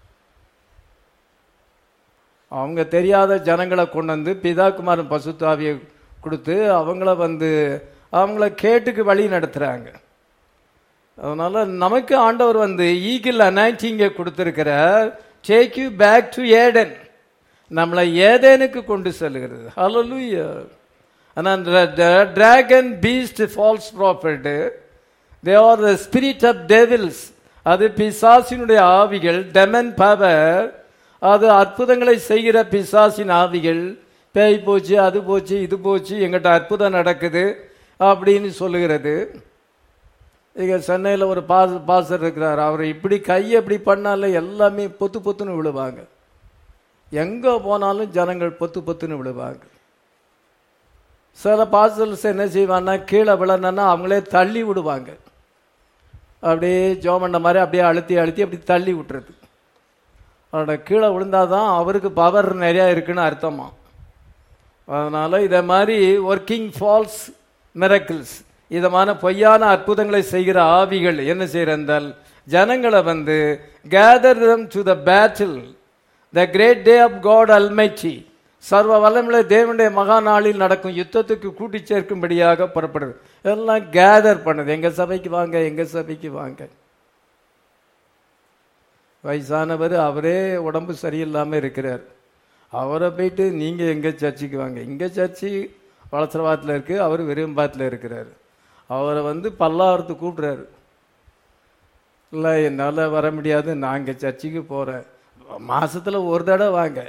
அவங்க தெரியாத ஜனங்களை கொண்டு வந்து பிதாகுமாரன் பசுத்தாவியை கொடுத்து அவங்கள வந்து அவங்கள கேட்டுக்கு வழி நடத்துறாங்க. அதனால நமக்கு ஆண்டவர் வந்து ஈகிள் அனாயிண்டிங்கை கொடுத்திருக்கிறார். Take you back to Eden, நம்மளை ஏதேனுக்கு கொண்டு செல்கிறது. ஹல்லேலூயா. ஆனால் dragon, beast, false prophet, they are the spirit of devils. அது பிசாசினுடைய ஆவிகள். டெமன் பவர், அது அற்புதங்களை செய்கிற பிசாசின் ஆவிகள். பேய் போச்சு, அது போச்சு, இது போச்சு, எங்கிட்ட அற்புதம் நடக்குது அப்படின்னு சொல்லுகிறது. இங்கே சென்னையில் ஒரு பாஸ் பாசர் இருக்கிறார். அவர் இப்படி கையை இப்படி பண்ணால எல்லாமே பொத்து பொத்துன்னு விழுவாங்க. எங்கே போனாலும் ஜனங்கள் பொத்து பொத்துன்னு விழுவாங்க. சில பாசல்ஸ் என்ன செய்வாங்கன்னா கீழே விழணுன்னா அவங்களே தள்ளி விடுவாங்க. அப்படியே ஜோமண்ட மாதிரி அப்படியே அழுத்தி அழுத்தி அப்படி தள்ளி விட்டுறது. அவரோட கீழே விழுந்தாதான் அவருக்கு பவர் நிறையா இருக்குன்னு அர்த்தமா. அதனால இதை மாதிரி ஒர்க்கிங் ஃபால்ஸ் மிரக்கிள்ஸ், இதமான பொய்யான அற்புதங்களை செய்கிற ஆவிகள் என்ன செய்யறால் ஜனங்களை வந்து gather them to the battle, the great day of God Almighty, சர்வ வல்லமையுள்ள தேவனுடைய மகா நாளில் நடக்கும் யுத்தத்துக்கு கூட்டி சேர்க்கும்படியாக புறப்படுது. எல்லாம் கேதர் பண்ணுது. எங்க சபைக்கு வாங்க, எங்க சபைக்கு வாங்க. வயசானவர், அவரே உடம்பு சரியில்லாம இருக்கிறார். அவரை போயிட்டு நீங்க எங்க சர்ச்சுக்கு வாங்க. இங்க சர்ச்சு வளசரவாத்தில் இருக்கு, அவர் விரும்பாத்தில் இருக்கிறாரு. அவரை வந்து பல்லாவரத்து கூப்பிடுறாரு. இல்லை என்னால் வர முடியாது, நான் இங்கே சர்ச்சுக்கு போகிறேன், மாசத்துல ஒரு தடவை வாங்க.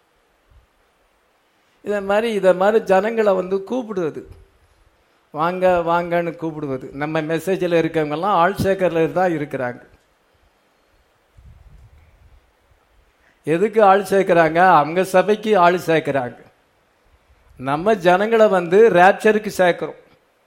இதை மாதிரி இதை மாதிரி ஜனங்களை வந்து கூப்பிடுவது, வாங்க வாங்கன்னு கூப்பிடுவது. நம்ம மெசேஜில் இருக்கவங்கெல்லாம் ஆள் சேக்கரில் தான் இருக்கிறாங்க. எதுக்கு ஆள் சேர்க்கிறாங்க? அவங்க சபைக்கு ஆள் சேர்க்கிறாங்க. நம்ம ஜனங்களை வந்து ரேப்சருக்கு சேர்க்கிறோம்.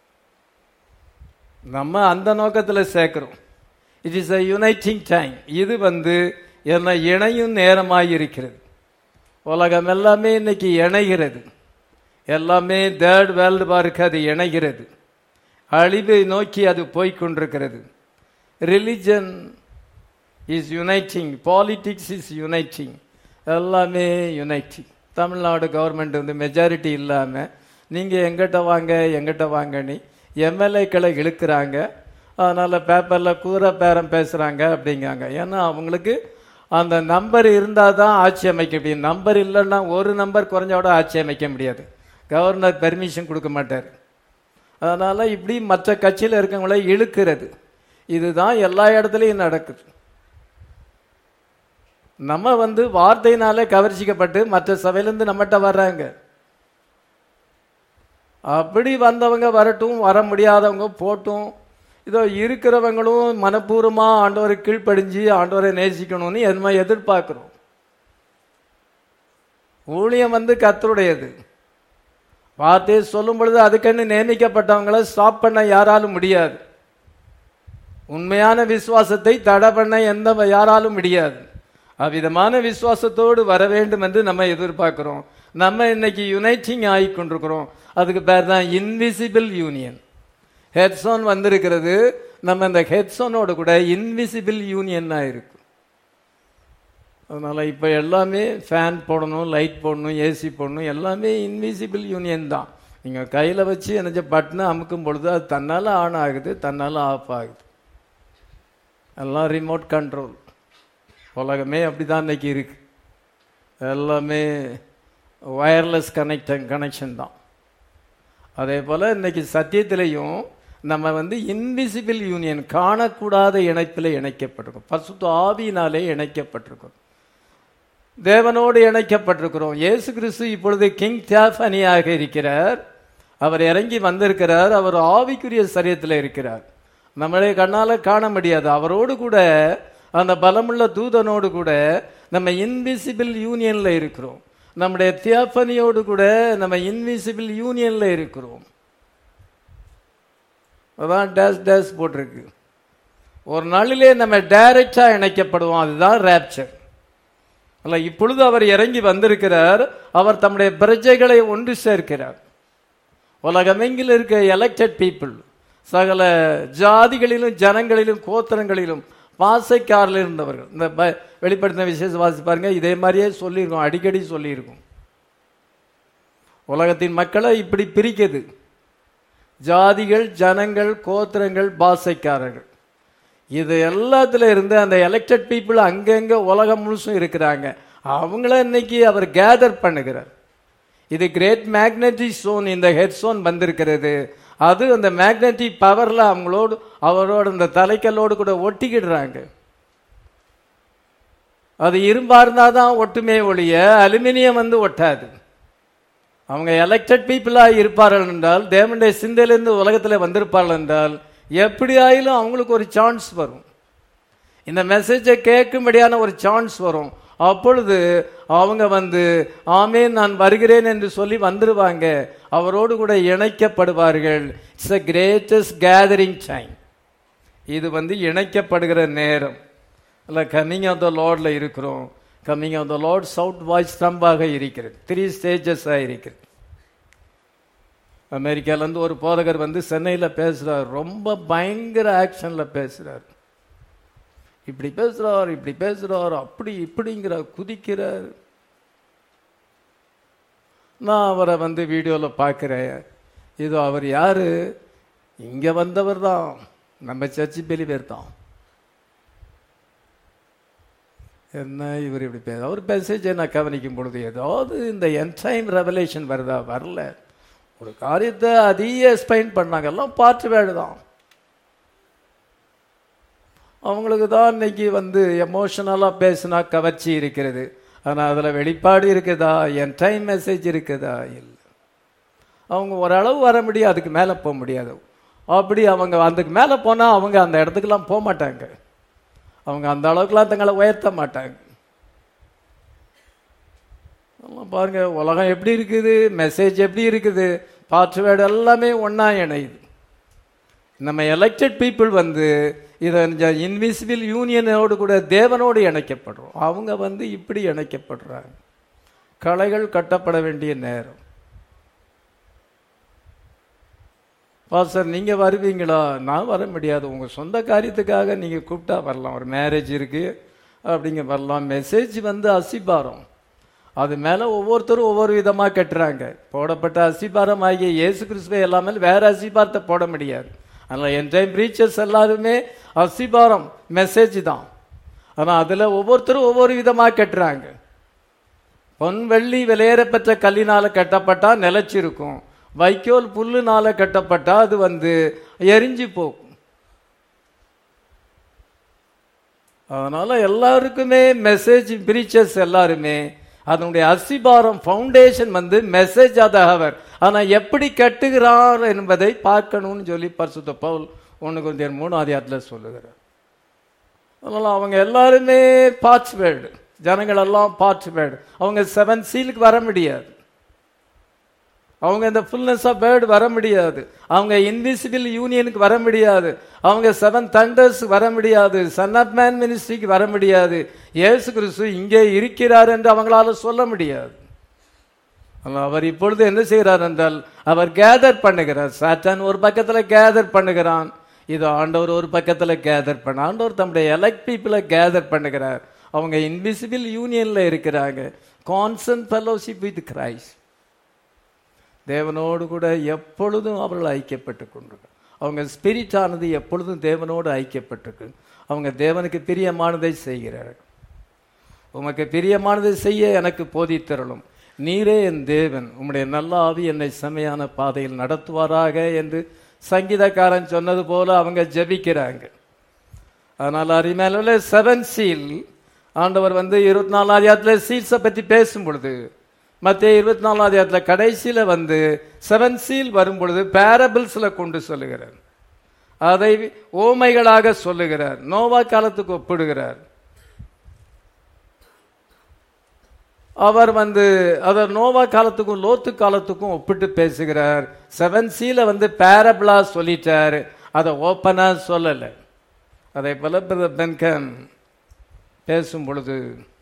நம்ம அந்த நோக்கத்தில் சேர்க்கிறோம். It is a uniting time. இது வந்து என்ன இணையும் நேரமாக இருக்கிறது. உலகம் எல்லாமே இன்னைக்கு இணைகிறது. எல்லாமே தேர்ட் வேர்ல்டு வாருக்கு அது இணைகிறது. அழிவை நோக்கி அது போய்கொண்டிருக்கிறது. Religion is uniting, politics is uniting, எல்லாமே யுனைட்டிங். தமிழ்நாடு கவர்மெண்ட் வந்து மெஜாரிட்டி இல்லாமல் நீங்கள் எங்கிட்ட வாங்க எங்கிட்ட வாங்கன்னு எம்எல்ஏக்களை இழுக்கிறாங்க. அதனால் பேப்பரில் கூற பேரம் பேசுகிறாங்க அப்படிங்காங்க. ஏன்னா அவங்களுக்கு அந்த நம்பர் இருந்தால் தான் ஆட்சி அமைக்க முடியும். நம்பர் இல்லைன்னா ஒரு நம்பர் குறைஞ்சோட ஆட்சி அமைக்க முடியாது. கவர்னர் பெர்மிஷன் கொடுக்க மாட்டார். அதனால் இப்படி மற்ற கட்சியில் இருக்கவங்கள இழுக்கிறது. இதுதான் எல்லா இடத்துலையும் நடக்குது. நம்ம வந்து வார்த்தையினாலே கவர்ச்சிக்கப்பட்டு மற்ற சபையிலேருந்து நம்மகிட்ட வர்றாங்க. அப்படி வந்தவங்க வரட்டும், வர முடியாதவங்க போட்டும். இதோ இருக்கிறவங்களும் மனப்பூர்வமாக ஆண்டவரை கீழ்ப்படிஞ்சு ஆண்டவரை நேசிக்கணும்னு என்ன எதிர்பார்க்கிறோம். ஊழியம் வந்து கர்த்தருடையது. வார்த்தையை சொல்லும் பொழுது அதுக்கென்னு நியமிக்கப்பட்டவங்களை ஸ்டாப் பண்ண யாராலும் முடியாது. உண்மையான விசுவாசத்தை தடை பண்ண எந்த யாராலும் முடியாது. அவ்விதமான விசுவாசத்தோடு வர வேண்டும் என்று நம்ம எதிர்பார்க்கிறோம். நம்ம இன்னைக்கு யுனைட்டிங் ஆகி கொண்டிருக்கிறோம். அதுக்கு பேர் தான் இன்விசிபிள் யூனியன். ஹெட்ஸோன் வந்திருக்கிறது. நம்ம இந்த ஹெட்ஸோனோடு கூட இன்விசிபிள் யூனியன் இருக்கு. அதனால இப்போ எல்லாமே ஃபேன் போடணும், லைட் போடணும், ஏசி போடணும், எல்லாமே இன்விசிபிள் யூனியன் தான். நீங்கள் கையில் வச்சு என்ன பட்டனை அமுக்கும் பொழுது அது தன்னால் ஆன் ஆகுது, தன்னால் ஆஃப் ஆகுது. எல்லாம் ரிமோட் கண்ட்ரோல். உலகமே அப்படி தான் இன்னைக்கு இருக்கு. எல்லாமே வயர்லெஸ் கனெக்ட் கனெக்ஷன் தான். அதே போல் இன்னைக்கு சத்தியத்திலையும் நம்ம வந்து இன்விசிபிள் யூனியன், காணக்கூடாத இணைப்பில் இணைக்கப்பட்டிருக்கோம். பரிசுத்த ஆவியினாலே இணைக்கப்பட்டிருக்கோம். தேவனோடு இணைக்கப்பட்டிருக்கிறோம். இயேசு கிறிஸ்து இப்பொழுது கிங் தியாஃபனியாக இருக்கிறார். அவர் இறங்கி வந்திருக்கிறார். அவர் ஆவிக்குரிய சரீரத்தில் இருக்கிறார். நம்மளே கண்ணால் காண முடியாது. அவரோடு கூட அந்த பலமுள்ள தூதனோடு கூட நம்ம இன்விசிபிள் யூனியன்ல இருக்கிறோம். நம்முடைய தியாஃபனியோடு கூட நம்ம இன்விசிபிள் யூனியன்ல இருக்கிறோம். அதான் டேஸ் டேஸ் போட்டிருக்கு. ஒரு நாளிலே நம்ம டைரக்டா இணைக்கப்படுவோம். அதுதான் ரேப்சர். அல்ல, இப்பொழுது அவர் இறங்கி வந்திருக்கிறார். அவர் தம்முடைய பிரஜைகளை ஒன்று சேர்க்கிறார். உலகமெங்கில் இருக்க எலெக்டட் பீப்புள், சகல ஜாதிகளிலும் ஜனங்களிலும் கோத்திரங்களிலும் பாசைக்காரில் இருந்தவர்கள். இந்த வெளிப்படுத்தின விசேஷம் வாசி பாருங்க. இதே மாதிரியே சொல்லியிருக்கோம், அடிக்கடி சொல்லியிருக்கோம். உலகத்தின் மக்களை இப்படி பிரிக்குது. ஜாதிகள், ஜனங்கள், கோத்திரங்கள், பாசைக்காரர்கள். இது எல்லாத்துல இருந்து அந்த எலெக்டட் பீப்புள் அங்கங்க உலகம் முழுசும் இருக்கிறாங்க. அவங்கள இன்னைக்கு அவர் கேதர் பண்ணுகிறார். இது கிரேட் மேக்னெட்டிக் சோன், இந்த ஹெட் சோன் வந்திருக்கிறது. அது அந்த மேக்னெட்டிக் பவர்ல அவங்களோடு அவரோட இந்த தலைக்கல்லோடு கூட ஒட்டிக்கிடுறாங்க. அது இரும்பா இருந்தாதான் ஒட்டுமே ஒழிய அலுமினியம் வந்து ஒட்டாது. அவங்க எலெக்டட் பீப்புளா இருப்பார்கள் என்றால், தேவனுடைய சிந்தையிலிருந்து உலகத்தில் வந்திருப்பார்கள் என்றால், எப்படி ஆயிலும் அவங்களுக்கு ஒரு சான்ஸ் வரும். இந்த மெசேஜை கேட்கும்படியான ஒரு சான்ஸ் வரும். அப்பொழுது அவங்க வந்து ஆமேன் நான் வருகிறேன் என்று சொல்லி வந்துருவாங்க. அவரோடு கூட இணைக்கப்படுவார்கள். It's a greatest gathering time. இது வந்து இணைக்கப்படுகிற நேரம். அல்ல, கம்மிங் ஆஃப் த லார்ட்ல இருக்கிறோம். Coming of the Lord shout voice ஸ்டம்பாக இருக்கிறது. த்ரீ ஸ்டேஜஸாக இருக்கிறது. அமெரிக்காலேருந்து ஒரு போதகர் வந்து சென்னையில் பேசுகிறார். ரொம்ப பயங்கர ஆக்ஷனில் பேசுகிறார். இப்படி பேசுகிறார், இப்படி பேசுகிறார், அப்படி இப்படிங்கிறார், குதிக்கிறார். நான் அவரை வந்து வீடியோவில் பார்க்குறேன். இதோ அவர் யார்? இங்கே வந்தவர் தான், நம்ம சர்ச்சி பெலிவேர் தான். என்ன இவர் இப்படி பேச, அவர் மெசேஜை நான் கவனிக்கும் பொழுது ஏதாவது இந்த என்டைம் ரெவலேஷன் வருதா? வரல. ஒரு காரியத்தை அதிக எக்ஸ்பிளைன் பண்ணாங்க, எல்லாம் பார்ட் வேர்டு தான். அவங்களுக்கு தான் இன்னைக்கு வந்து எமோஷனலாக பேசினா கவர்ச்சி இருக்கிறது, ஆனால் அதில் வெளிப்பாடு இருக்குதா? என் டைம் மெசேஜ் இருக்குதா? இல்லை. அவங்க ஓரளவு வர முடியும், அதுக்கு மேலே போக முடியாது. அப்படி அவங்க அதுக்கு மேலே போனால் அவங்க அந்த இடத்துக்கெல்லாம் போக மாட்டாங்க. அவங்க அந்த அளவுக்குலாம் தங்களை உயர்த்த மாட்டாங்க. பாருங்க, உலகம் எப்படி இருக்குது, மெசேஜ் எப்படி இருக்குது, பார்ட் வேர்டு எல்லாமே ஒன்றா இணையுது. நம்ம எலெக்டட் பீப்புள் வந்து இதை இன்விசிபிள் யூனியனோடு கூட தேவனோடு இணைக்கப்படுறோம். அவங்க வந்து இப்படி இணைக்கப்படுறாங்க. களைகள் கட்டப்பட வேண்டிய நேரம். பாஸ்டர் நீங்கள் வருவீங்களா? நான் வர முடியாது. உங்கள் சொந்த காரியத்துக்காக நீங்கள் கூப்பிட்டா வரலாம். ஒரு மேரேஜ் இருக்குது அப்படிங்க வரலாம். மெசேஜ் வந்து அசிபாரம், அது மேலே ஒவ்வொருத்தரும் ஒவ்வொரு விதமாக கட்டுறாங்க. போடப்பட்ட அசிபாரம் ஆகிய இயேசு கிறிஸ்துவை எல்லாமே வேறு அசிபாரத்தை போட முடியாது. அதனால் என் டைம் ப்ரீச்சர்ஸ் எல்லாருமே அசிபாரம் மெசேஜ் தான். ஆனால் அதில் ஒவ்வொருத்தரும் ஒவ்வொரு விதமாக கட்டுறாங்க. பொன் வெள்ளி விலையேறப்பெற்ற கல்லினால் கட்டப்பட்டால் நிலைச்சிருக்கும். வைக்கோல் புல்லுனால கட்டப்பட்டா அது வந்து எரிஞ்சு போகும். அதனால எல்லாருக்குமே மெசேஜ் பிரீச்சர்ஸ் எல்லாருமே அதனுடைய அசிபாரம் ஃபவுண்டேஷன் வந்து மெசேஜ் அதவர். ஆனால் எப்படி கட்டுகிறார் என்பதை பார்க்கணும்னு சொல்லி பரிசுத்த பவுல் ஒன்று கொஞ்சம் மூணு அதிகாரத்தில் சொல்லுகிறார். அதனால அவங்க எல்லாருமே பார்ட்ஸ் வேர்டு, ஜனங்கள் எல்லாம் பார்ட்ஸ் வேர்டு. அவங்க செவன் சீலுக்கு வர முடியாது, அவங்க இந்த ஃபுல்னஸ் ஆஃப் வேர்டு வர முடியாது, அவங்க இன்விசிபிள் யூனியனுக்கு வர முடியாது, அவங்க செவன் தண்டர்ஸ் வர முடியாது, சன் ஆஃப் மேன் மினிஸ்ட்ரிக்கு வர முடியாது. இயேசு கிறிஸ்து இங்கே இருக்கிறார் என்று அவங்களால சொல்ல முடியாது. அவர் இப்பொழுது என்ன செய்கிறார் என்றால் அவர் கேதர் பண்ணுகிறார். சாத்தான் ஒரு பக்கத்தில் கேதர் பண்ணுகிறான், இது ஆண்டவர் ஒரு பக்கத்தில் கேதர் பண்ண. ஆண்டவர் தம்முடைய எலெக்ட் பீப்புளை கேதர் பண்ணுகிறார். அவங்க இன்விசிபிள் யூனியன்ல இருக்கிறாங்க. கான்ஸ்டன்ட் ஃபெலோஷிப் வித் கிரைஸ்ட், தேவனோடு கூட எப்பொழுதும் அவர்கள் ஐக்கியப்பட்டு கொண்டிருக்க. அவங்க ஸ்பிரிட் ஆனது எப்பொழுதும் தேவனோடு ஐக்கியப்பட்டிருக்கு. அவங்க தேவனுக்கு பிரியமானதை செய்கிறார்கள். உமக்கு பிரியமானதை செய்ய எனக்கு போதித்தருளும், நீரே என் தேவன், உம்முடைய நல்ல ஆவி என்னை செம்மையான பாதையில் நடத்துவாராக என்று சங்கீதக்காரன் சொன்னது போல அவங்க ஜெபிக்கிறாங்க. அதனால் அருமையான செவன் சீல் ஆண்டவர் வந்து இருபத்தி நாலு அதிகாரத்தில் சீல்ஸை பற்றி பேசும் பொழுது, மத்திய இருபத்தி நாலாம் அதிகாரத்தில் கடைசியில வந்து செவன் சீல் வரும் பொழுது பேரபிள்ஸ்ல கொண்டு சொல்லுகிறார், அதை ஓமைகளாக சொல்லுகிறார், நோவா காலத்துக்கு ஒப்பிடுகிறார். அவர் வந்து அதை நோவா காலத்துக்கும் லோத்து காலத்துக்கும் ஒப்பிட்டு பேசுகிறார். செவன் சீல வந்து பேரபிளா சொல்லிட்டார், அதை ஓப்பனா சொல்லலை. அதை போல பென்கன் பேசும் பொழுது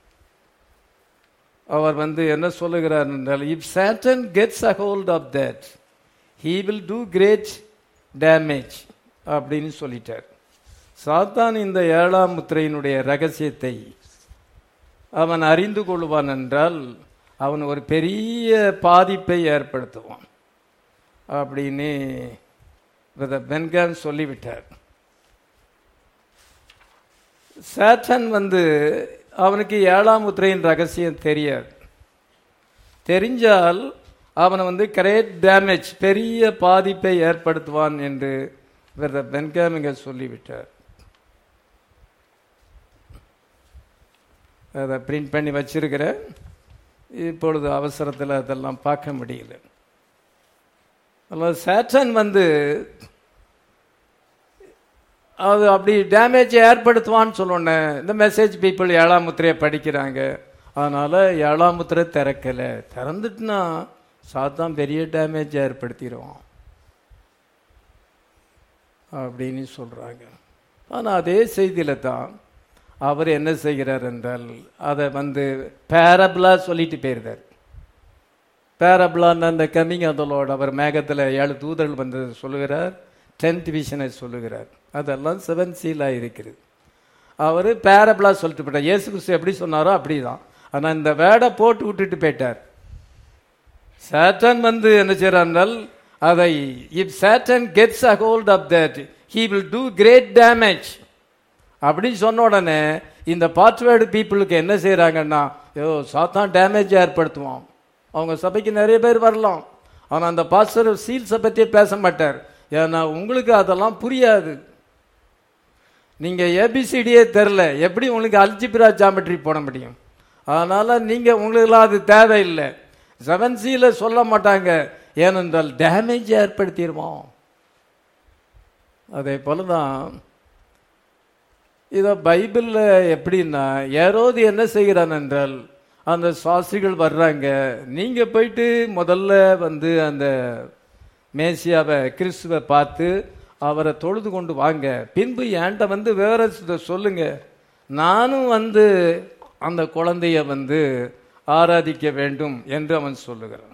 அவர் வந்து என்ன சொல்லுகிறார் என்றால், if Satan gets a hold of that he will do great damage அப்படின்னு சொல்லிட்டார். சாத்தான் இந்த ஏழாம் முத்திரையினுடைய ரகசியத்தை அவன் அறிந்து கொள்வான் என்றால் அவன் ஒரு பெரிய பாதிப்பை ஏற்படுத்துவான் அப்படின்னு பென்கான் சொல்லிவிட்டார். சாத்தான் வந்து அவனுக்கு ஏழாம் முத்திரையின் ரகசியம் தெரியாது. தெரிஞ்சால் அவனை வந்து கிரேட் டேமேஜ், பெரிய பாதிப்பை ஏற்படுத்துவான் என்று பென்காம் இங்க சொல்லிவிட்டார். அதை பிரிண்ட் பண்ணி வச்சிருக்கிற, இப்பொழுது அவசரத்தில் அதெல்லாம் பார்க்க முடியல. சாத்தான் வந்து அது அப்படி டேமேஜ் ஏற்படுத்துவான்னு சொல்லணுன்னு இந்த மெசேஜ் பீப்புள் ஏழாம் முத்திரையை படிக்கிறாங்க. அதனால ஏழாம் முத்திரை திறக்கலை, திறந்துட்டுனா சாத்தான் பெரிய டேமேஜ் ஏற்படுத்திடுவான் அப்படின்னு சொல்றாங்க. ஆனால் அதே செய்தியில தான் அவர் என்ன செய்கிறார் என்றால் அதை வந்து பேரபிளா சொல்லிட்டு போயிருந்தார். பேரபிளான்னு அந்த கம்மிங் அதோட அவர் மேகத்தில் ஏழு தூதர்கள் வந்தது சொல்லுகிறார், டென்த் விஷனை சொல்லுகிறார். அதெல்லாம் செவன் சீலாக இருக்கிறது. அவர் பேரபிளா சொல்லிட்டு போயிட்டார். இயேசு கிறிஸ்து எப்படி சொன்னாரோ அப்படிதான். ஆனால் இந்த வேடை போட்டு விட்டுட்டு போயிட்டார். சாட்டன் வந்து என்ன செய்யறால் அதை if Satan gets a hold of that he will do great damage அப்படின்னு சொன்ன உடனே இந்த பாஸ்வேர்டு பீப்புளுக்கு என்ன செய்யறாங்கன்னா ஐயோ சாத்தான் டேமேஜ் ஏற்படுத்துவான். அவங்க சபைக்கு நிறைய பேர் வரலாம், ஆனால் அந்த பாஸ்டர் சீல்ஸை பற்றியே பேச மாட்டார். ஏன்னா உங்களுக்கு அதெல்லாம் புரியாது. நீங்கள் ஏபிசிடியே தெரில, எப்படி உங்களுக்கு அல்ஜிப்ரா ஜாமெட்ரி போட முடியும்? அதனால் நீங்கள் உங்களுக்குலாம் அது தேவையில்லை. செவன் சீல சொல்ல மாட்டாங்க, ஏனென்றால் டேமேஜ் ஏற்படுத்திடுவோம். அதே போல தான் இதை பைபிளில் எப்படின்னா, யாரோது என்ன செய்கிறான் என்றால் அந்த சாஸ்திரிகள் வர்றாங்க, நீங்கள் போயிட்டு முதல்ல வந்து அந்த மேசியாவை கிறிஸ்துவை பார்த்து அவரை தொழுது கொண்டு வாங்க, பின்பு என்கிட்ட வந்து வேற சொல்லுங்க, நானும் வந்து அந்த குழந்தைய வந்து ஆராதிக்க வேண்டும் என்று அவன் சொல்லுகிறான்.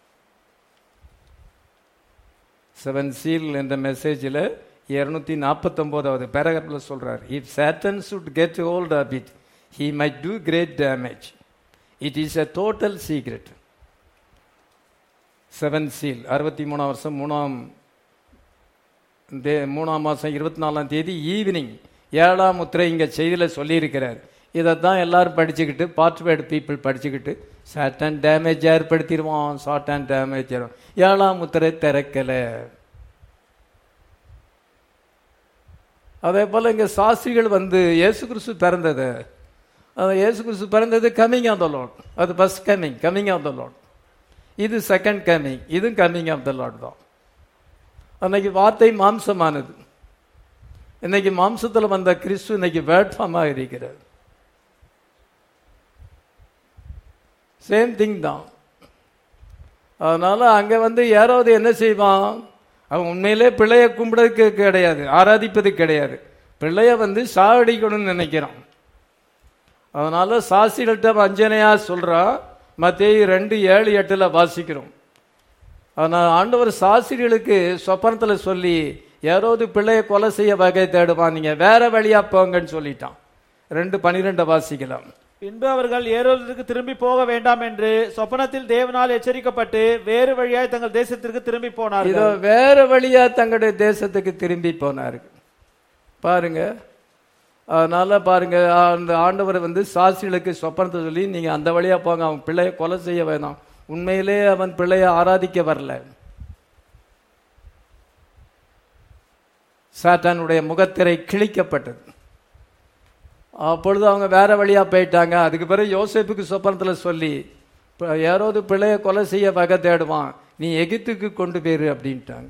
செவன் சீல் என்ற மெசேஜில் இருநூத்தி நாற்பத்தி ஒன்பதாவது பேராகிராஃப்ல சொல்றார், if Satan should get hold of it he might do great damage. It is a total secret. Seven seal அறுபத்தி மூணாம் வருஷம் மூணாம் மூணாம் மாதம் இருபத்தி நாலாம் தேதி ஈவினிங் ஏழாம் முத்திரை இங்கே செய்தியில் சொல்லியிருக்கிறார். இதைத்தான் எல்லாரும் படிச்சுக்கிட்டு பாஸ்வேர்டு பீப்புள் படிச்சுக்கிட்டு சாட்டன் டேமேஜ் ஏற்படுத்திடுவான், சாட்டன் டேமேஜ் ஏழாம் முத்திரை திறக்கலை. அதே போல் இங்கே சாஸ்திரிகள் வந்து இயேசு கிறிஸ்து பிறந்தது, அது இயேசு கிறிஸ்து பிறந்தது கம்மிங் ஆஃப் த லார்ட், அது first coming coming of the Lord. இது செகண்ட் கம்மிங், இது கம்மிங் ஆஃப் த லார்ட் தான். அன்னைக்கு வார்த்தை மாம்சமானது, இன்னைக்கு மாம்சத்தில் வந்த கிறிஸ்து இன்னைக்கு வேர்ட் ஃபார்மாக இருக்கிறது. சேம் திங் தான். அதனால அங்கே வந்து யாராவது என்ன செய்வான், அவன் உண்மையிலே பிள்ளைய கும்பிடுறதுக்கு கிடையாது, ஆராதிப்பது கிடையாது, பிள்ளைய வந்து சாவடிக்கணும்னு நினைக்கிறான். அதனால சாஸ்திரிகள்கிட்ட வஞ்சனையா சொல்றான். மத்தேயு ரெண்டு ஏழு எட்டுல வாசிக்கிறோம். ஆனால் ஆண்டவர் சாஸ்திரிகளுக்கு சொப்பனத்தில் சொல்லி யாராவது பிள்ளைய கொலை செய்ய வகை தேடுவான், நீங்க வேற வழியா போங்கன்னு சொல்லிட்டான். ரெண்டு பனிரெண்ட வாசிக்கலாம். பின்பு அவர்கள் ஏரோதுக்கு திரும்பி போக வேண்டாம் என்று சொப்பனத்தில் தேவனால் எச்சரிக்கப்பட்டு வேறு வழியாய் தங்கள் தேசத்திற்கு திரும்பி போனார்கள். இதோ வேற வழியா தங்களுடைய தேசத்துக்கு திரும்பி போனார்கள். பாருங்க, அதனால பாருங்க, அந்த ஆண்டவர் வந்து சாஸ்திரிகளுக்கு சொப்பனத்தை சொல்லி நீங்க அந்த வழியா போங்க, அவன் பிள்ளைய கொலை செய்ய வேணாம். உண்மையிலே அவன் பிள்ளைய ஆராதிக்க வரல. சாத்தானுடைய முகத்திரை கிழிக்கப்பட்டது. அப்பொழுது அவங்க வேற வழியா போயிட்டாங்க. அதுக்கு பிறகு யோசேப்புக்கு சொப்பனத்தில் சொல்லி யாராவது பிள்ளைய கொலை செய்ய வகை தேடுவான், நீ எகிப்துக்கு கொண்டு போயிரு அப்படின்ட்டாங்க.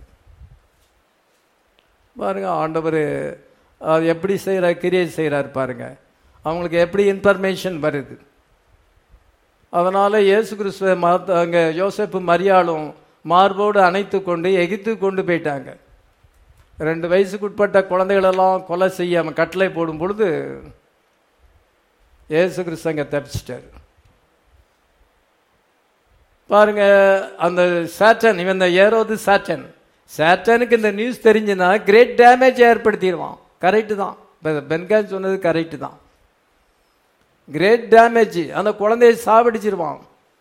பாருங்க, ஆண்டவர் அது எப்படி செய்யற கிரியை செய்யறாரு பாருங்க, அவங்களுக்கு எப்படி இன்ஃபர்மேஷன் வருது. அதனால இயேசு கிறிஸ்துவ அங்க யோசேப்பு மரியாளும் மார்போடு அணைத்து கொண்டு எகிப்து கொண்டு போயிட்டாங்க. ரெண்டு வயசுக்கு உட்பட்ட குழந்தைகளெல்லாம் கொலை செய்ய அவன் கட்டளை போடும் பொழுது இயேசு கிறிஸ்து அங்க தப்பிச்சிட்டாரு. பாருங்க, அந்த சாட்டன், இவன் இந்த ஏரோது சாட்டன், சாட்டனுக்கு இந்த நியூஸ் தெரிஞ்சுன்னா கிரேட் டேமேஜ் ஏற்படுத்திடுவான். கரெக்டு தான், பென்கான் சொன்னது கரெக்டு தான். கிரேட் டேமேஜ், அந்த குழந்தையை சாவடிச்சிருவான்.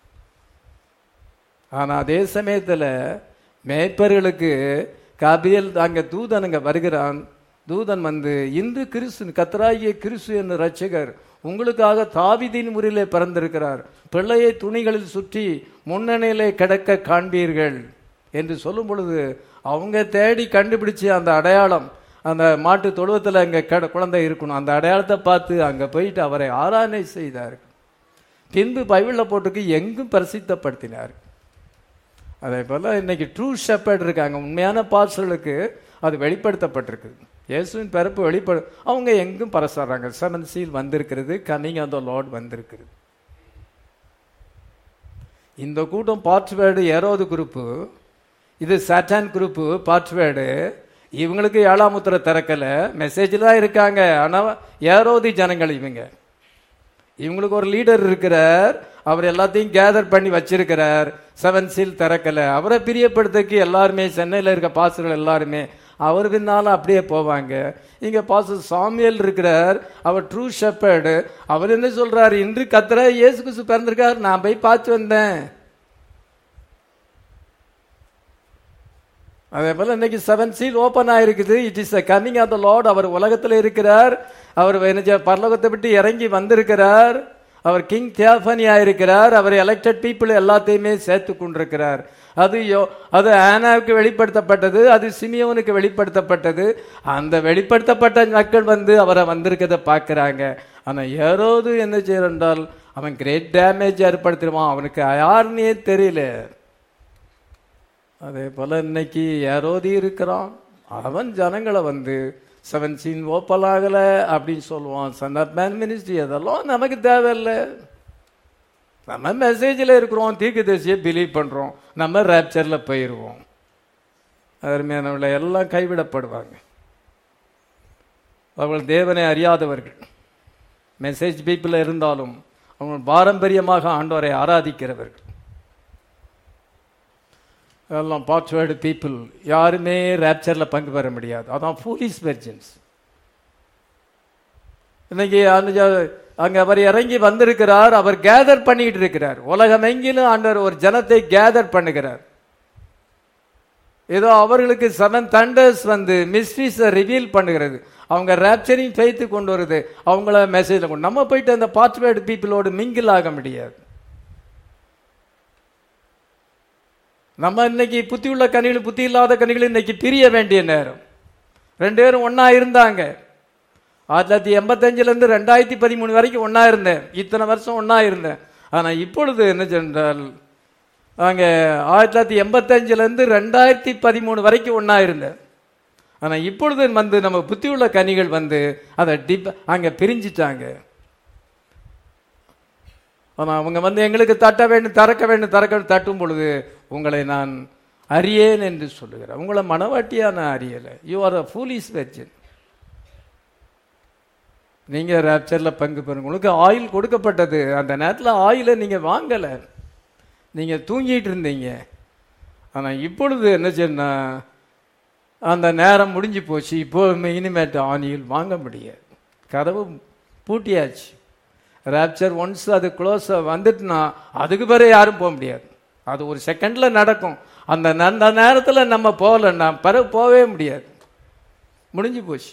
ஆனா அதே சமயத்தில் மேய்ப்பர்களுக்கு காபியல் அங்க தூதன் அங்க வருகிறான். தூதன் வந்து இன்று கிறிஸ்து கர்த்தராகிய கிறிஸ்து என்ற இரட்சகர் உங்களுக்காக தாவீதின் முறையிலே பிறந்திருக்கிறார், பிள்ளையை துணிகளில் சுற்றி முன்னணியிலே கிடக்க காண்பீர்கள் என்று சொல்லும் பொழுது அவங்க தேடி கண்டுபிடிச்சு அந்த அடையாளம், அந்த மாட்டு தொழுவத்தில் அங்கே குழந்தை இருக்கணும், அந்த அடையாளத்தை பார்த்து அங்கே போயிட்டு அவரை ஆராதனை செய்தார்கள். பின்பு பைபிளில் போட்டுக்கு எங்கும் பிரசித்தப்படுத்தினார். அதே போல் இன்னைக்கு ட்ரூ ஷெப்பர்ட் இருக்காங்க, உண்மையான பாஸ்டர்களுக்கு அது வெளிப்படுத்தப்பட்டிருக்கு. இயேசுவின் பிறப்பு வெளிப்படு, அவங்க எங்கும் பரசாடுறாங்க. செவன் சீல் வந்திருக்கிறது, கமிங் ஆஃப் த லார்ட் வந்திருக்கிறது. இந்த கூட்டம் பாஸ்வேர்டு ஏரோது குரூப்பு, இது சாட்டான் குரூப்பு பாஸ்வேர்டு. இவங்களுக்கு ஏழாம் முத்திரை திறக்கல, மெசேஜில் தான் இருக்காங்க. ஆனால் ஏரோதி ஜனங்கள் இவங்க. இவங்களுக்கு ஒரு லீடர் இருக்கிறார், அவர் எல்லாத்தையும் கேதர் பண்ணி வச்சிருக்கிறார். செவன் சீல் திறக்கல, அவரை பிரியப்படுத்தக்கு எல்லாருமே சென்னையில் இருக்க பாஸ்டர்கள் எல்லாருமே அவர் பின்னால அப்படியே போவாங்க. இங்க பாஸ்டர் சாமுவேல் இருக்கிறார், அவர் ட்ரூ ஷெப்பர்டு. அவர் என்ன சொல்றாரு, இன்று கர்த்தர் இயேசு கிறிஸ்து பிறந்திருக்கார், நான் போய் பார்த்து வந்தேன். அதே போல இன்னைக்கு செவன் சீல் ஓபன் ஆயிருக்குது. It is the coming of the Lord. அவர் உலகத்தில் இருக்கிறார். அவர் பரலோகத்தை விட்டு இறங்கி வந்திருக்கிறார். அவர் கிங் தியாஃபனியா இருக்கிறார். அவர் எலெக்டட் பீப்புள் எல்லாத்தையுமே சேர்த்து கொண்டிருக்கிறார். அது அது ஆனாவுக்கு வெளிப்படுத்தப்பட்டது, அது சிமியோனுக்கு வெளிப்படுத்தப்பட்டது. அந்த வெளிப்படுத்தப்பட்ட மக்கள் வந்து அவரை வந்திருக்கிறத பார்க்கிறாங்க. ஆனா ஏரோது என்ன செய்யறால் அவன் கிரேட் டேமேஜ் ஏற்படுத்திடுவான். அவனுக்கு யாருன்னே தெரியல. அதே போல இன்னைக்கு ஏரோதி இருக்கிறான். அவன் ஜனங்களை வந்து செவன் சீன் ஓப்பன் ஆகல அப்படின்னு சொல்லுவான். சன் ஆஃப் மேன் மினிஸ்ட்ரி அதெல்லாம் நமக்கு தேவையில்லை. நம்ம மெசேஜில் இருக்கிறோம், தீர்க்கதரிசியை பிலீவ் பண்றோம், நம்ம ரேப்சர்ல போயிடுவோம். அருமையானவர்களை எல்லாம் கைவிடப்படுவாங்க. அவர்கள் தேவனை அறியாதவர்கள். மெசேஜ் பீப்புள் இருந்தாலும் அவங்க பாரம்பரியமாக ஆண்டவரை ஆராதிக்கிறவர்கள். எல்லாம் பாட்வேர்டு பீப்புள் யாருமே ரேப்சர்ல பங்கு பெற முடியாது. அதான் ஃபூலிஷ் வெர்ஜின்ஸ். இன்னைக்கு அங்க அவர் இறங்கி வந்திருக்கிறார். அவர் கேதர் பண்ணிட்டு இருக்கிறார். உலகம் எங்கிலும் ஆண்டவர் ஒரு ஜனத்தை கேதர் பண்ணுகிறார். ஏதோ அவர்களுக்கு செவன் தண்டர்ஸ் வந்து மிஸ்ட்ரீஸ் ரிவீல் பண்ணுகிறது. அவங்க ரேப்சரிங் ஃபெய்த் கொண்டு வருது. அவங்கள மெசேஜ்ல கொண்டு நம்ம போயிட்டு அந்த பாட்வேர்டு பீப்புளோடு மிங்கிள் ஆக முடியாது. நம்ம இன்னைக்கு புத்தி உள்ள கனிகள் புத்தி இல்லாத கனிகள் இன்னைக்கு பிரிய வேண்டிய நேரம். ரெண்டு பேரும் ஒன்னா இருந்தாங்க. ஆயிரத்தி தொள்ளாயிரத்தி எண்பத்தி அஞ்சுல இருந்து ரெண்டாயிரத்தி பதிமூணு வரைக்கும் ஒன்னா இருந்தேன். இத்தனை வருஷம் ஒன்னா இருந்தேன். ஆனா இப்பொழுது என்ன சென்றால் அங்க ஆயிரத்தி தொள்ளாயிரத்தி எண்பத்தி அஞ்சுல இருந்து ரெண்டாயிரத்தி பதிமூணு வரைக்கும் ஒன்னா இருந்தேன். ஆனா இப்பொழுது வந்து நம்ம புத்தி உள்ள கனிகள் வந்து அதை டிப் அங்க பிரிஞ்சிட்டாங்க. ஆனா அவங்க வந்து எங்களுக்கு தட்ட வேண்டும் திறக்க வேண்டும் திறக்க தட்டும் பொழுது உங்களை நான் அறியேன் என்று சொல்லுகிறேன். உங்களை மனவாட்டியா நான் அறியல. You are a foolish virgin. நீங்க ரேப்சர்ல பங்கு பெறுங்க. உங்களுக்கு ஆயில் கொடுக்கப்பட்டது. அந்த நேரத்தில் ஆயில நீங்க வாங்கல, நீங்க தூங்கிட்டு இருந்தீங்க. ஆனா இப்பொழுது என்ன செய்யணும்னா அந்த நேரம் முடிஞ்சு போச்சு. இப்போ இனிமேட்டு ஆயில் வாங்க முடியாது. கதவு பூட்டியாச்சு. ரேப்சர் ஒன்ஸ் அது க்ளோஸ் வந்துட்டுனா அதுக்கு பிறகு யாரும் போக முடியாது. அது ஒரு செகண்ட்ல நடக்கும். அந்த அந்த நேரத்தில் நம்ம போகலன்னா பிறகு போகவே முடியாது. முடிஞ்சு போச்சு.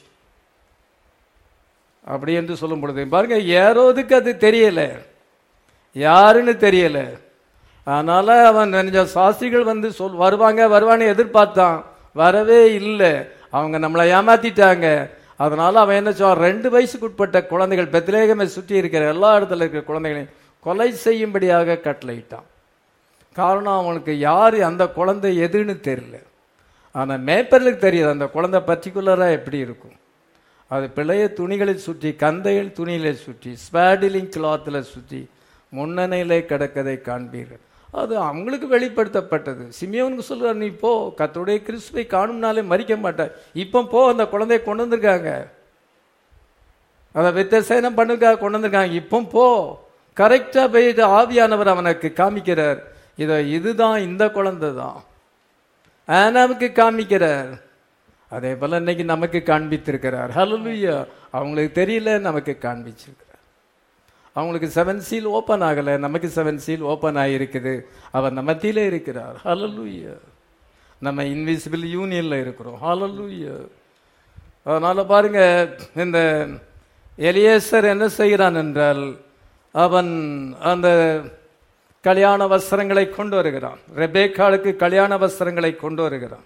அப்படி என்று சொல்லும் பொழுது பாருங்க, ஏரோதுக்கு அது தெரியல, யாருன்னு தெரியல. அதனால அவன் நினைச்ச சாஸ்திரிகள் வந்து சொல் வருவாங்க வருவான்னு எதிர்பார்த்தான், வரவே இல்லை. அவங்க நம்மளை ஏமாத்திட்டாங்க. அதனால அவன் என்ன சொல்றான், ரெண்டு வயசுக்கு உட்பட்ட குழந்தைகள் பெத்லேகமை சுற்றி இருக்கிற எல்லா இடத்துல இருக்கிற குழந்தைகளையும் கொலை செய்யும்படியாக கட்டளையிட்டான். காரணம் அவனுக்கு யாரு அந்த குழந்தை எதுன்னு தெரியல. ஆனா மேப்பர்களுக்கு தெரியாது அந்த குழந்தை பர்டிகுலரா எப்படி இருக்கும். அது பிழைய துணிகளை சுற்றி, கந்தையில் துணிகளை சுற்றி, ஸ்பேடிலிங் கிளாத்தில் சுற்றி முன்னணியிலே கிடக்கதை காண்பீர்கள். அது அவங்களுக்கு வெளிப்படுத்தப்பட்டது. சிமியோனுக்கு சொல்றார், நீ போ, கர்த்தருடைய கிறிஸ்துவை காணும்னாலே மறிக்க மாட்டார். இப்போ போ, அந்த குழந்தைய கொண்டு வந்திருக்காங்க, அதை வித்தசேனம் பண்ணுக்காக கொண்டு வந்திருக்காங்க. இப்போ போ, கரெக்டா போயிட்டு ஆவியானவர் அவனுக்கு காமிக்கிறார். இதை இதுதான் இந்த குழந்தை தான் ஆனாவுக்கு காமிக்கிறார். அதே போல இன்னைக்கு நமக்கு காண்பித்திருக்கிறார். ஹல்லேலூயா. அவங்களுக்கு தெரியல, நமக்கு காண்பிச்சிருக்கிறார். அவங்களுக்கு செவன் சீல் ஓப்பன் ஆகல, நமக்கு செவன் சீல் ஓப்பன் ஆகிருக்குது. அவர் நம்ம மத்தியில இருக்கிறார். ஹல்லேலூயா. நம்ம இன்விசிபிள் யூனியன்ல இருக்கிறோம். ஹல்லேலூயா. அதனால பாருங்க, இந்த எலியேசர் என்ன செய்கிறான் என்றால், அவன் அந்த கல்யாண வஸ்திரங்களை கொண்டு வருகிறான். ரெபேக்காளுக்கு கல்யாண வஸ்திரங்களை கொண்டு வருகிறான்.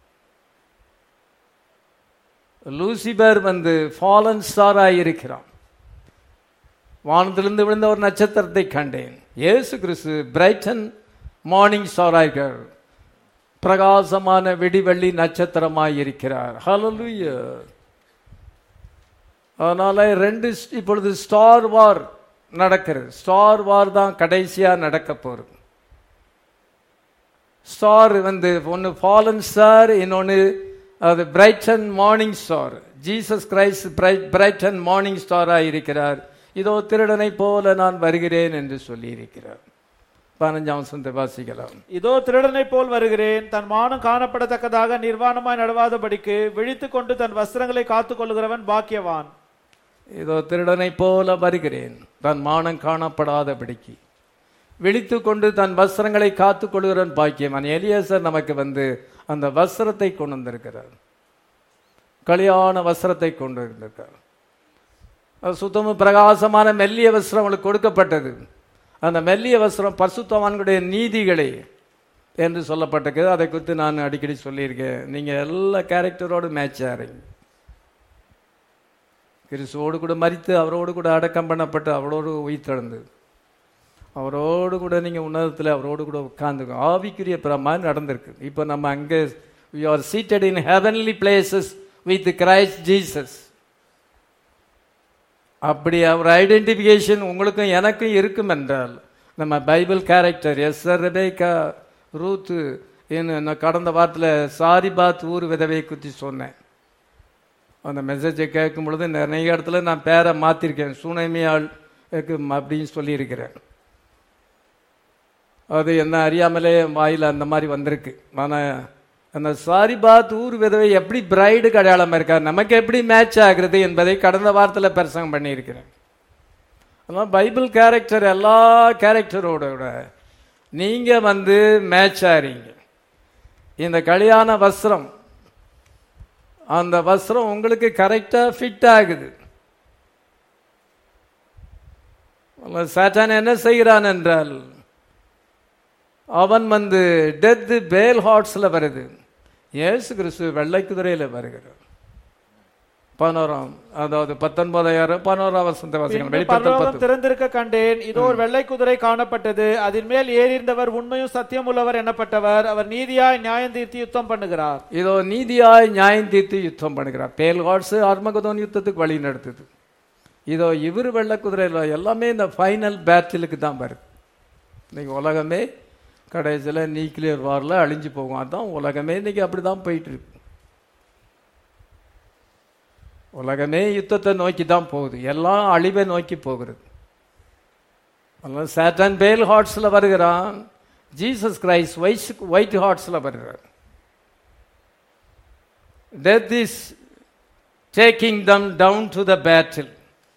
லூசிபர் வந்து ஃபாலன் ஸ்டார் ஆகியிருக்கிறான். வானத்திலிருந்து விழுந்த ஒரு நட்சத்திரத்தை கண்டேன். இயேசு கிறிஸ்து பிரைட்டன் மார்னிங் ஸ்டார் ஆகிறார், பிரகாசமான விடிவெள்ளி நட்சத்திரமாயிருக்கிறார். ஹல்லேலூயா. அதனால ரெண்டு இப்பொழுது ஸ்டார் வார் நடக்கிறது. ஸ்டார் வார் தான் கடைசியா நடக்க போறது. ஸ்டார் வந்து ஒன்னு ஃபாலன் ஸ்டார், இன்னொன்னு அது bright and morning star. Jesus Christ bright and morning ஸ்டாரா இருக்கிறார். இதோ திருடனை போல நான் வருகிறேன் என்று சொல்லி இருக்கிறார். பதினஞ்சாம் வசனத்தை வாசிக்கலாம். இதோ திருடனை போல் வருகிறேன், தன் மானம் காணப்படத்தக்கதாக நிர்வாணமாய் நடவாதபடிக்கு விழித்துக் கொண்டு தன் வஸ்திரங்களை காத்துக் கொள்ளுகிறவன் பாக்கியவான். இதோ திருடனை போல வருகிறேன், தன் மானம் காணப்படாதபடிக்கு விழித்து கொண்டு தன் வஸ்திரங்களை காத்துக் கொள்கிறவன் பாக்கியவான். எலியேசர் நமக்கு வந்து அந்த வஸ்திரத்தை கொண்டு வந்திருக்கிறார். கல்யாண வஸ்திரத்தை கொண்டு வந்திருக்கிறார். சுத்தமும் பிரகாசமான மெல்லிய வஸ்திரம் அவங்களுக்கு கொடுக்கப்பட்டது. அந்த மெல்லிய வஸ்திரம் பரிசுத்தவான்களுடைய நீதிகளை என்று சொல்லப்பட்டிருக்கிறது. அதை குறித்து நான் அடிக்கடி சொல்லியிருக்கேன். நீங்கள் எல்லா கேரக்டரோடு மேட்ச் ஆகிறீங்க. கிறிஸ்துவோடு கூட மரித்து அவரோடு கூட அடக்கம் பண்ணப்பட்டு அவரோடு உயிர்த்தெழுந்து அவரோடு கூட நீங்கள் உன்னதத்தில் அவரோடு கூட உட்கார்ந்து ஆவிக்குரிய பிரமாணம் நடந்திருக்கு. இப்போ நம்ம அங்கே we are seated in heavenly places with Christ Jesus. அப்படி அவர் ஐடென்டிஃபிகேஷன் உங்களுக்கும் எனக்கும் இருக்கும் என்றால் நம்ம Bible character Esther Rebecca Ruth நான் கடந்த வாரத்தில் சாரிபாத் ஊர் விதவை குறித்து சொன்னேன். அந்த மெசேஜை கேட்கும் பொழுது நிறைய இடத்துல நான் பேரை மாற்றிருக்கேன். சுனைமியாள் அப்படின்னு சொல்லியிருக்கிறேன். அது என்ன அறியாமலே வாயில் அந்த மாதிரி வந்திருக்கு. ஆனால் அந்த சாரிபாத் ஊர் விதவை எப்படி பிரைடுக்கு அடையாளமாக இருக்கார், நமக்கு எப்படி மேட்ச் ஆகிறது என்பதை கடந்த வாரத்தில் பிரசங்கம் பண்ணியிருக்கிறேன். அதனால் பைபிள் கேரக்டர் எல்லா கேரக்டரோட நீங்கள் வந்து மேட்ச் ஆகிறீங்க. இந்த கல்யாண வஸ்திரம் அந்த வஸ்திரம் உங்களுக்கு கரெக்டாக ஃபிட் ஆகுது. சாத்தான் என்ன செய்கிறான் என்றால் அவன் வந்து டெத் பேல் ஹார்ட்ஸில் வருது. இயேசு கிறிஸ்து வெள்ளை குதிரையில் வருகிறார். பதினோராம் அதாவது பத்தொன்பதாயிரம் பதினோராம் வருஷத்தை வாசிக்கிறோம். திறந்திருக்க கண்டேன், இதோ ஒரு வெள்ளை குதிரை காணப்பட்டது, அதன் மேல் ஏறியிருந்தவர் உண்மையும் சத்தியம் உள்ளவர் எனப்பட்டவர், அவர் நீதியாய் நியாயம் தீர்த்து யுத்தம் பண்ணுகிறார். இதோ நீதியாய் நியாயம் தீர்த்து யுத்தம் பண்ணுகிறார். பேல் ஹார்ட்ஸ் ஆர்மகதோன் யுத்தத்துக்கு வழி நடத்துது. இதோ இவர் வெள்ளை குதிரையில் எல்லாமே இந்த ஃபைனல் பேட்டிலுக்கு தான் வருது. இன்னைக்கு உலகமே கடைசியில் நியூக்ளியர் வாரில் அழிஞ்சு போகும். அதுதான் உலகமே இன்னைக்கு அப்படி தான் போயிட்டு இருக்கு. உலகமே யுத்தத்தை நோக்கி தான் போகுது, எல்லாம் அழிவை நோக்கி போகிறது. அதனால சாத்தான் பேல் ஹார்ட்ஸில் வருகிறான், ஜீசஸ் கிரைஸ்ட் ஒயிட் ஒயிட் ஹார்ட்ஸில் வருகிறார். Death is taking them down to the battle.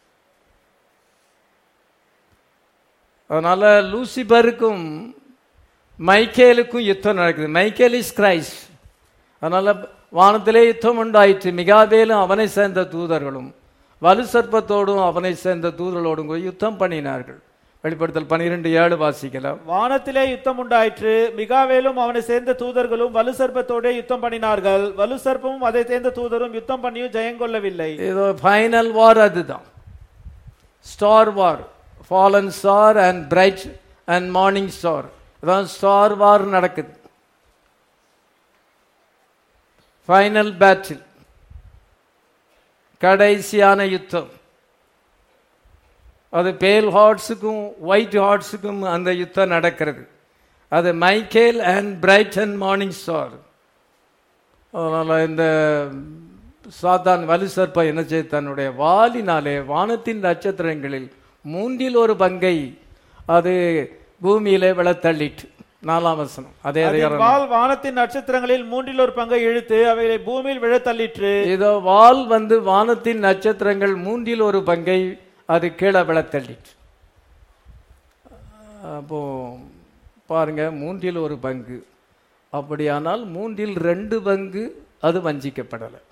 அதனால லூசிபருக்கும் மைக்கேலுக்கும் யுத்தம் நடக்குது. Michael is Christ. அதனால வானத்திலே யுத்தம் உண்டாயிற்று. மிகாவேலும் அவனை சேர்ந்த தூதர்களும் வலு சர்ப்பத்தோடும் அவனை சேர்ந்த தூதர்களோடும் யுத்தம் பண்ணினார்கள். வெளிப்படுத்தல் பனிரெண்டு ஏழு வாசிக்கலாம். வானத்திலே யுத்தம் உண்டாயிற்று, மிகாவேலும் அவனை சேர்ந்த தூதர்களும் வலு சர்ப்பத்தோட யுத்தம் பண்ணினார்கள். வலு சர்ப்பமும் அதை சேர்ந்த தூதரும் யுத்தம் பண்ணியும் ஜெயங்கொள்ளவில்லை. இதோ ஃபைனல் வார். அதுதான் star war. Fallen star and bright and morning star. அதான் ஸ்டார் வார் நடக்குது. ஃபைனல் பேட்டில், கடைசியான யுத்தம். அது பேல் ஹார்ட்ஸுக்கும் ஒயிட் ஹார்ட்ஸுக்கும் அந்த யுத்தம் நடக்கிறது. அது Michael and bright and morning star. அதனால் இந்த சாத்தான் வலு சர்ப்பம் என்ன செய்ய தன்னுடைய வாலினாலே வானத்தின் நட்சத்திரங்களில் மூன்றில் ஒரு பங்கை அது பூமியிலே விழத்தள்ளிட்டு. நாலாம் வசனம். அதே வால் வானத்தின் நட்சத்திரங்களில் மூன்றில் ஒரு பங்கை இழுத்து அவைகளை பூமியில் விழ தள்ளிற்று. இதோ வால் வந்து வானத்தின் நட்சத்திரங்கள் மூன்றில் ஒரு பங்கை அது கீழே விழ தள்ளிற்று. அப்போ பாருங்க, மூன்றில் ஒரு பங்கு. அப்படியானால் மூன்றில் ரெண்டு பங்கு அது வஞ்சிக்கப்படலை.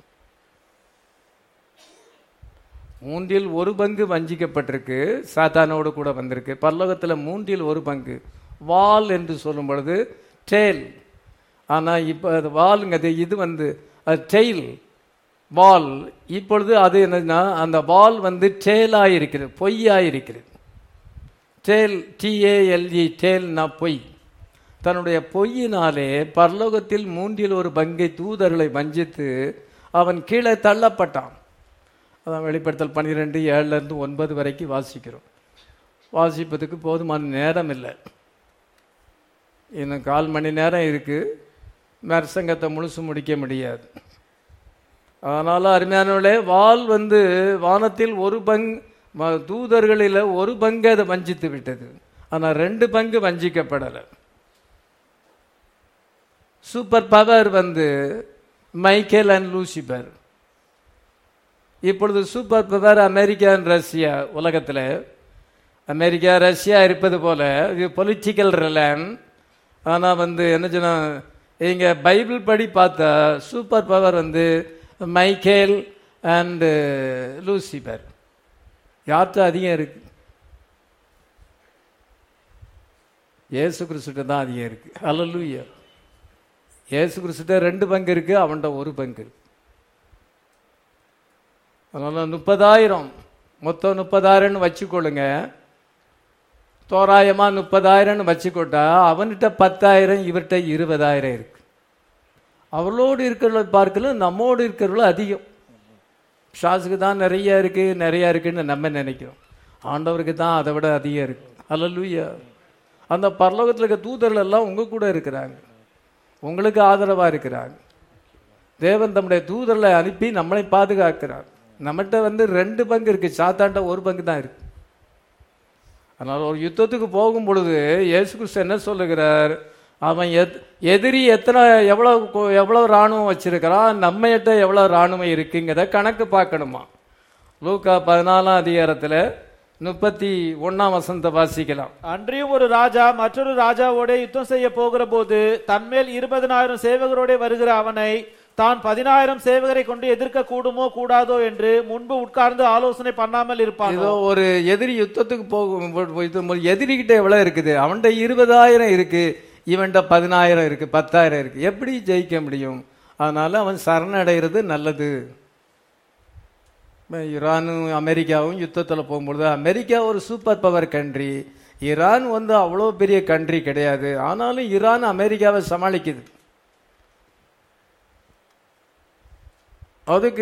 மூன்றில் ஒரு பங்கு வஞ்சிக்கப்பட்டிருக்கு, சாத்தானோடு கூட வந்திருக்கு. பரலோகத்தில் மூன்றில் ஒரு பங்கு வால் என்று சொல்லும் பொழுது டெயில். ஆனால் இப்போ அது வாலுங்கிறது இது வந்து அது டெயில் வால். இப்பொழுது அது என்னன்னா அந்த வால் வந்து டேலாக இருக்கிறது, பொய்யாக இருக்கிறது. டேல் டிஏஎல்இ டேல்னா பொய். தன்னுடைய பொய்யினாலே பரலோகத்தில் மூன்றில் ஒரு பங்கை தூதர்களை வஞ்சித்து அவன் கீழே தள்ளப்பட்டான். அதான் வெளிப்படுத்தல் பன்னிரெண்டு ஏழுலேருந்து ஒன்பது வரைக்கும் வாசிக்கிறோம். வாசிப்பதுக்கு போதுமான நேரம் இல்லை, இன்னும் கால் மணி நேரம் இருக்குது. பிரசங்கத்தை முழுசு முடிக்க முடியாது. அதனால் அருமையானவர்களே, வால் வந்து வானத்தில் ஒரு பங்கு தூதர்களில் ஒரு பங்கு அதை வஞ்சித்து விட்டது. ஆனால் ரெண்டு பங்கு வஞ்சிக்கப்படலை. சூப்பர் பவர் வந்து மைக்கேல் அண்ட் லூசிபர். இப்பொழுது super power America and Russia. உலகத்தில் அமெரிக்கா ரஷ்யா இருப்பது போல இது பொலிட்டிக்கல் ரிலான். ஆனால் வந்து என்ன சொன்னால் இங்கே பைபிள் படி பார்த்தா சூப்பர் பவர் வந்து மைக்கேல் அண்டு லூசிபர். யார்கிட்ட அதிகம் இருக்கு? இயேசு கிறிஸ்துட்ட தான் அதிகம் இருக்கு. ஹல்லேலூயா. இயேசு கிறிஸ்துட்ட ரெண்டு பங்கு இருக்கு, அவன்கிட்ட ஒரு பங்கு இருக்கு. அதனால முப்பதாயிரம் மொத்தம் முப்பதாயிரம்னு வச்சுக்கொள்ளுங்க. தோராயமா முப்பதாயிரம்னு வச்சுக்கொண்டா அவன்கிட்ட பத்தாயிரம், இவர்கிட்ட இருபதாயிரம் இருக்கு. அவளோடு இருக்கிறவளை பார்க்கல நம்மோடு இருக்கிறவளும் அதிகம். ஷாஸுக்கு தான் நிறைய இருக்கு நிறைய இருக்குன்னு நம்ம நினைக்கிறோம். ஆண்டவருக்கு தான் அதை விட அதிகம் இருக்கு. ஹல்லேலூயா. அந்த பரலோகத்தில் இருக்க தூதர்கள் எல்லாம் உங்க கூட இருக்கிறாங்க, உங்களுக்கு ஆதரவா இருக்கிறாங்க. தேவன் தம்முடைய தூதர்களை அனுப்பி நம்மளை பாதுகாக்கிறார். நம்மகிட்ட வந்து ரெண்டு பங்கு இருக்கு, சாத்தாண்ட ஒரு பங்கு தான் இருக்கு. அதனால ஒரு யுத்தத்துக்கு போகும் பொழுது இயேசு கிறிஸ்து என்ன சொல்லுகிறார்? அவன் எத் எதிரி எத்தனை எவ்வளவு எவ்வளவு இராணுவம் வச்சிருக்கிறான், நம்மகிட்ட எவ்வளவு இராணுவம் இருக்குங்கிறத கணக்கு பார்க்கணுமா. லூக்கா பதினாலாம் அதிகாரத்தில் முப்பத்தி ஒன்னாம் வசனத்தை வாசிக்கலாம். அன்றியும் ஒரு ராஜா மற்றொரு ராஜாவோட யுத்தம் செய்ய போகிற போது தன்மேல் இருபதனாயிரம் சேவகரோட வருகிற அவனை தான் பதினாயிரம் சேவகரை கொண்டு எதிர்க்க கூடுமோ கூடாதோ என்று முன்பு உட்கார்ந்து ஆலோசனை பண்ணாமல் இருப்பான். ஏதோ ஒரு எதிரி யுத்தத்துக்கு போகும் எதிரிகிட்ட எவ்வளவு இருக்குது? அவன்கிட்ட இருபதாயிரம் இருக்கு, இவன்கிட்ட பதினாயிரம் இருக்கு, பத்தாயிரம் இருக்கு. எப்படி ஜெயிக்க முடியும்? அதனால அவன் சரணடைகிறது நல்லது. ஈரானும் அமெரிக்காவும் யுத்தத்தில் போகும்பொழுது, அமெரிக்கா ஒரு சூப்பர் பவர் கண்ட்ரி, ஈரான் வந்து அவ்வளோ பெரிய கண்ட்ரி கிடையாது. ஆனாலும் ஈரான் அமெரிக்காவை சமாளிக்குது. அதுக்கு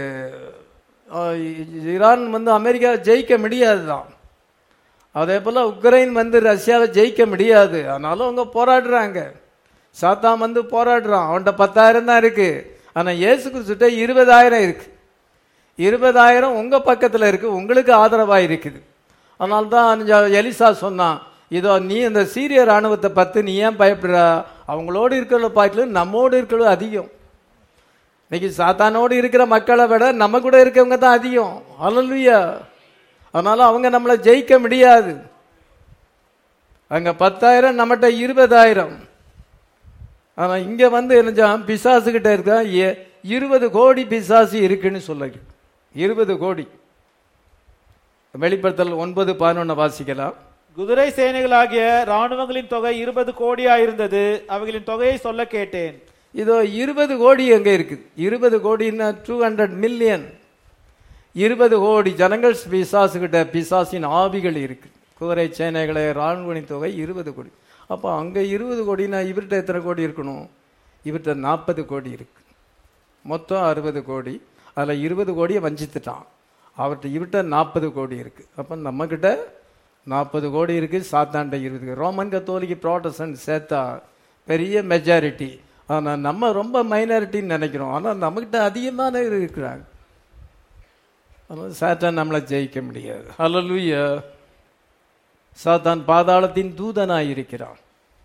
ஈரான் வந்து அமெரிக்காவை ஜெயிக்க முடியாது தான். அதே போல் உக்ரைன் வந்து ரஷ்யாவை ஜெயிக்க முடியாது. ஆனாலும் அவங்க போராடுறாங்க. சாத்தான் வந்து போராடுறான். அவன்கிட்ட பத்தாயிரம் தான் இருக்கு, ஆனால் இயேசு கிறிஸ்துட்ட இருபதாயிரம் இருக்கு. இருபதாயிரம் உங்க பக்கத்தில் இருக்கு, உங்களுக்கு ஆதரவாக இருக்குது. அதனால தான் எலிசா சொன்னான், இதோ நீ இந்த சீரிய ராணுவத்தை பார்த்து நீ ஏன் பயப்படுற? அவங்களோடு இருக்கிற பார்க்கல நம்மோடு இருக்கிறது அதிகம். இன்னைக்கு சாத்தானோடு இருக்கிற மக்களை விட நம்ம கூட இருக்கவங்க தான் அதிகம். ஹல்லேலூயா. அதனால அவங்க நம்மளை ஜெயிக்க முடியாது. அங்க பத்தாயிரம், நம்மகிட்ட இருபதாயிரம். ஆனா இங்க வந்து என்ன பிசாசு கிட்ட இருக்கா இருபது கோடி பிசாசு இருக்குன்னு சொல்ல. இருபது கோடி. வெளிப்படுத்தல் ஒன்பது பதினொன்னு வாசிக்கலாம். குதிரை சேனைகளாகிய ராணுவங்களின் தொகை இருபது கோடியா இருந்தது. அவைகளின் தொகையை சொல்ல கேட்டேன். இதோ இருபது கோடி எங்க இருக்குது? இருபது கோடின்னா டூ ஹண்ட்ரட் மில்லியன். இருபது கோடி ஜனங்கள் பிசாசு கிட்ட, பிசாசின் ஆவிகள் இருக்கு. குதிரை சேனைகளை ராணுவனின் தொகை இருபது கோடி. அப்போ அங்க இருபது கோடினா இவர்கிட்ட எத்தனை கோடி இருக்கணும்? இவர்கிட்ட நாற்பது கோடி இருக்கு. மொத்தம் அறுபது கோடி. அதில் இருபது கோடியை வஞ்சித்துட்டான். அவர்கிட்ட இவர்கிட்ட நாற்பது கோடி இருக்கு. அப்போ நம்ம கிட்ட நாற்பது கோடி இருக்கு, சாத்தாண்ட இருபது. ரோமன் கத்தோலிக்கு ப்ராட்டஸ்டன்ட் சேர்த்தா பெரிய மெஜாரிட்டி. ஆனால் நம்ம ரொம்ப மைனாரிட்டின்னு நினைக்கிறோம். ஆனால் நம்மகிட்ட அதிகமான இருக்கிறாங்க. அதனால் சாத்தான் நம்மளை ஜெயிக்க முடியாது. ஹல்லேலூயா. சாத்தான் பாதாளத்தின் தூதனாய் இருக்கிறான்.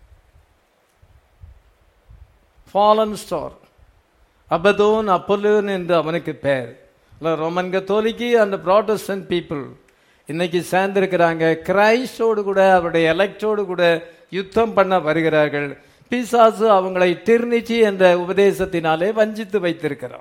ஃபாலன் ஸ்டார், அபதோன், அப்போலோன் என்று அவனுக்கு பேர். ரோமன் கத்தோலிக்கு அந்த ப்ராட்டஸ்டன்ட் பீப்புள் இன்னைக்கு சேர்ந்திருக்கிறாங்க. கிரைஸ்டோடு கூட அவருடைய எலெக்டோடு கூட யுத்தம் பண்ண வருகிறார்கள். பிசாசு அவங்களை திருநிச்சி என்ற உபதேசத்தினாலே வஞ்சித்து வைத்திருக்கிறான்.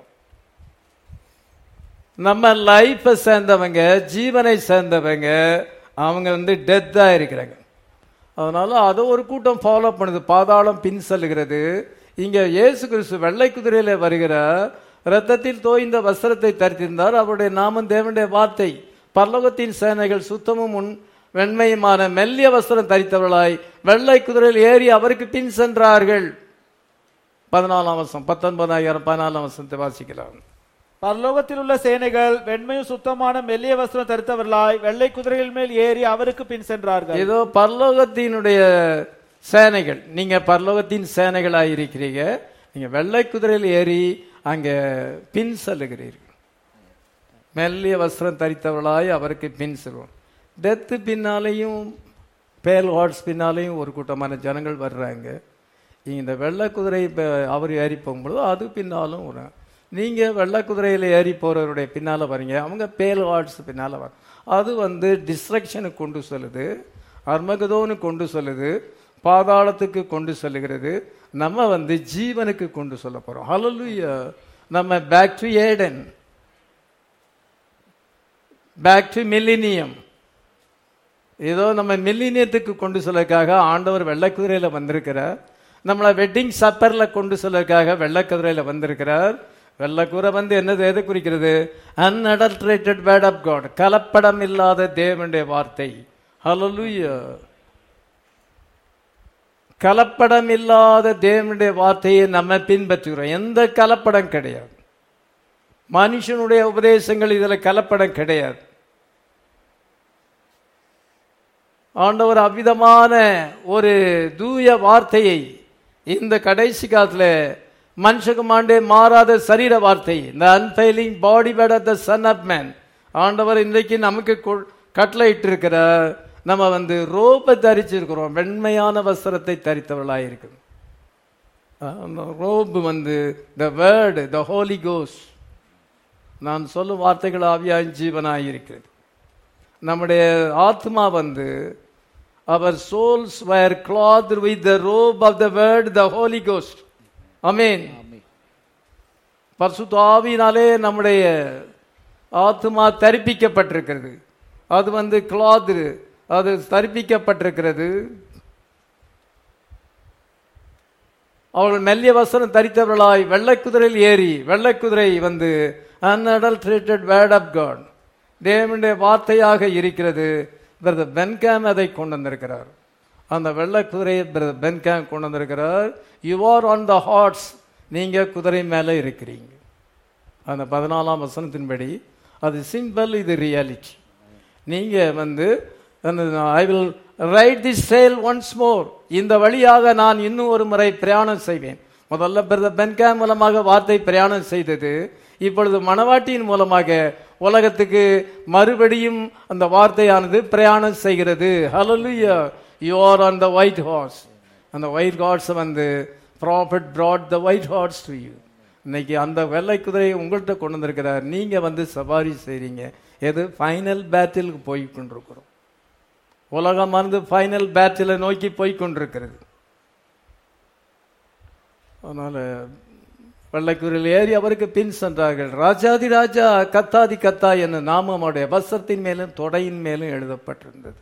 நம்ம லைஃபை சேர்ந்தவங்க, ஜீவனை சேர்ந்தவங்க, அவங்க வந்து டெத்தா இருக்கிறாங்க. அதனால அதை ஒரு கூட்டம் ஃபாலோ பண்ணுது. பாதாளம் பின் செல்கிறது. இங்க இயேசு கிறிஸ்து வெள்ளை குதிரையில வருகிற, ரத்தத்தில் தோய்ந்த வஸ்திரத்தை தரித்திருந்தார். அவருடைய நாமம் தேவனுடைய வார்த்தை. பரலோகத்தின் சேனைகள் சுத்தமும் முன் வெண்மையுமான மெல்லிய வஸ்திரம் தரித்தவர்களாய் வெள்ளை குதிரையில் ஏறி அவருக்கு பின் சென்றார்கள். பதினாலாம் வருஷம் பத்தொன்பதாயிரம் பதினாலாம் வருஷத்தை வாசிக்கலாம். பரலோகத்தில் உள்ள சேனைகள் வெண்மையும் சுத்தமான மெல்லிய வஸ்திரம் தரித்தவர்களாய் வெள்ளை குதிரைகள் மேல் ஏறி அவருக்கு பின் சென்றார்கள். ஏதோ பரலோகத்தினுடைய சேனைகள், நீங்க பரலோகத்தின் சேனைகளாய் இருக்கிறீங்க. நீங்க வெள்ளை குதிரையில் ஏறி அங்க பின் செல்லுகிறீர்கள். மெல்லிய வஸ்திரம் தரித்தவர்களாய் அவருக்கு பின் செல்வோம். டெத்து பின்னாலேயும் பேல் வாட்ஸ் பின்னாலேயும் ஒரு கூட்டமான ஜனங்கள் வர்றாங்க. இந்த வெள்ளை குதிரை அவர் ஏறி போகும்பொழுது அது பின்னாலும் வரும். நீங்க வெள்ளை குதிரையில் ஏறி போறவருடைய பின்னால வரீங்க, அவங்க பேல் வாட்ஸ் பின்னால வர. அது வந்து டிஸ்ட்ரக்ஷனுக்கு கொண்டு செல்லுது, அர்மகதோனு கொண்டு செல்லுது, பாதாளத்துக்கு கொண்டு செல்லுகிறது. நம்ம வந்து ஜீவனுக்கு கொண்டு சொல்ல போறோம். ஹல்லேலூயா. நம்ம back to Eden, back to millennium. ஏதோ நம்ம மில்லினியத்துக்கு கொண்டு சொல்லக்காக ஆண்டவர் வெள்ளைக்குதிரையில வந்திருக்கிறார். நம்மளை வெட்டிங் சப்பர்ல கொண்டு சொல்லக்காக வெள்ளைக்குதிரையில வந்திருக்கிறார். வெள்ளைக்குதிரை வந்து என்னது, எதை குறிக்கிறது? அன்அடல்டரேட்டட் வேர்ட் ஆஃப் காட், கலப்படம் இல்லாத தேவனுடைய வார்த்தை. ஹல்லேலூயா. கலப்படம் இல்லாத தேவனுடைய வார்த்தையை நம்ம பின்பற்றுகிறோம். எந்த கலப்படம் கிடையாது. மனுஷனுடைய உபதேசங்கள் இதில் கலப்படம் கிடையாது. ஆண்டவர் அவ்விதமான ஒரு தூய வார்த்தையை இந்த கடைசி காலத்தில் மனுஷகுமாண்டே மாறாத சரீர வார்த்தை, இந்த unfailing body word of the son of man, ஆண்டவர் இன்றைக்கு நமக்கு கட்டளை இட்டிருக்கிறார். நம்ம வந்து ரோபை தரிச்சிருக்கிறோம், வெண்மையான வஸ்திரத்தை தரித்தவர்களாக இருக்கிறோம். ரோபு வந்து the word, the Holi ghost, நான் சொல்லும் வார்த்தைகள் ஆவியாய் ஜீவனாய் இருக்கிறது. நம்முடைய ஆத்மா வந்து our souls were clothed with the robe of the word, the Holy Ghost. Amen. பரிசுத்த ஆவியினாலே நம்முடைய ஆத்மா தரிப்பிக்கப்பட்டிருக்கிறது. அது வந்து clothed, அது தரிப்பிக்கப்பட்டிருக்கிறது. அவர்கள் மெல்லிய வஸ்திரம் தரித்தவர்களாய் வெள்ளைக்குதிரையில் ஏறி, வெள்ளைக்குதிரை வந்து unadulterated word of God, தேவனுடைய வார்த்தையாக இருக்கிறது. பிரதர் பென்காம் அதை கொண்டு வந்திருக்கிறார். அந்த வெள்ளை குதிரையை பிரதர் பென்காம் கொண்டு வந்திருக்கிறார். You are on the horse, நீங்க குதிரை மேலே இருக்கிறீங்க. அந்த பதினாலாம் வசனத்தின்படி அது சிம்பிள், இது ரியாலிட்டி. நீங்க வந்து I will ride this sail once more, இந்த வழியாக நான் இன்னும் ஒரு முறை பிரயாணம் செய்வேன். முதல்ல பிரதர் பென்காம் மூலமாக வார்த்தை பிரயாணம் செய்தது. இப்பொழுது மணவாட்டியின் மூலமாக உலகத்துக்கு மறுபடியும் அந்த வார்த்தையானது பிரயாணம் செய்கிறது. Hallelujah. You are on the white horse. அந்த ஒயிட் ஹார்ஸ் வந்து prophet brought the white horse to you. இன்னைக்கு அந்த வெள்ளை குதிரையை உங்கள்கிட்ட கொண்டு வந்திருக்கிறார். நீங்க வந்து சவாரி செய்றீங்க. எது? ஃபைனல் பேட்டிலுக்கு போய் கொண்டிருக்கிறோம். உலகமானது ஃபைனல் பேட்டிலை நோக்கி போய் கொண்டிருக்கிறது. அதனால வெள்ளைக்குதிரையில் ஏறி அவருக்கு பின் சென்றார்கள். ராஜாதி ராஜா கத்தாதி கத்தா என்ன நாமம் அவருடைய வஸ்திரத்தின் மேலும் தொடையின் மேலும் எழுதப்பட்டிருந்தது.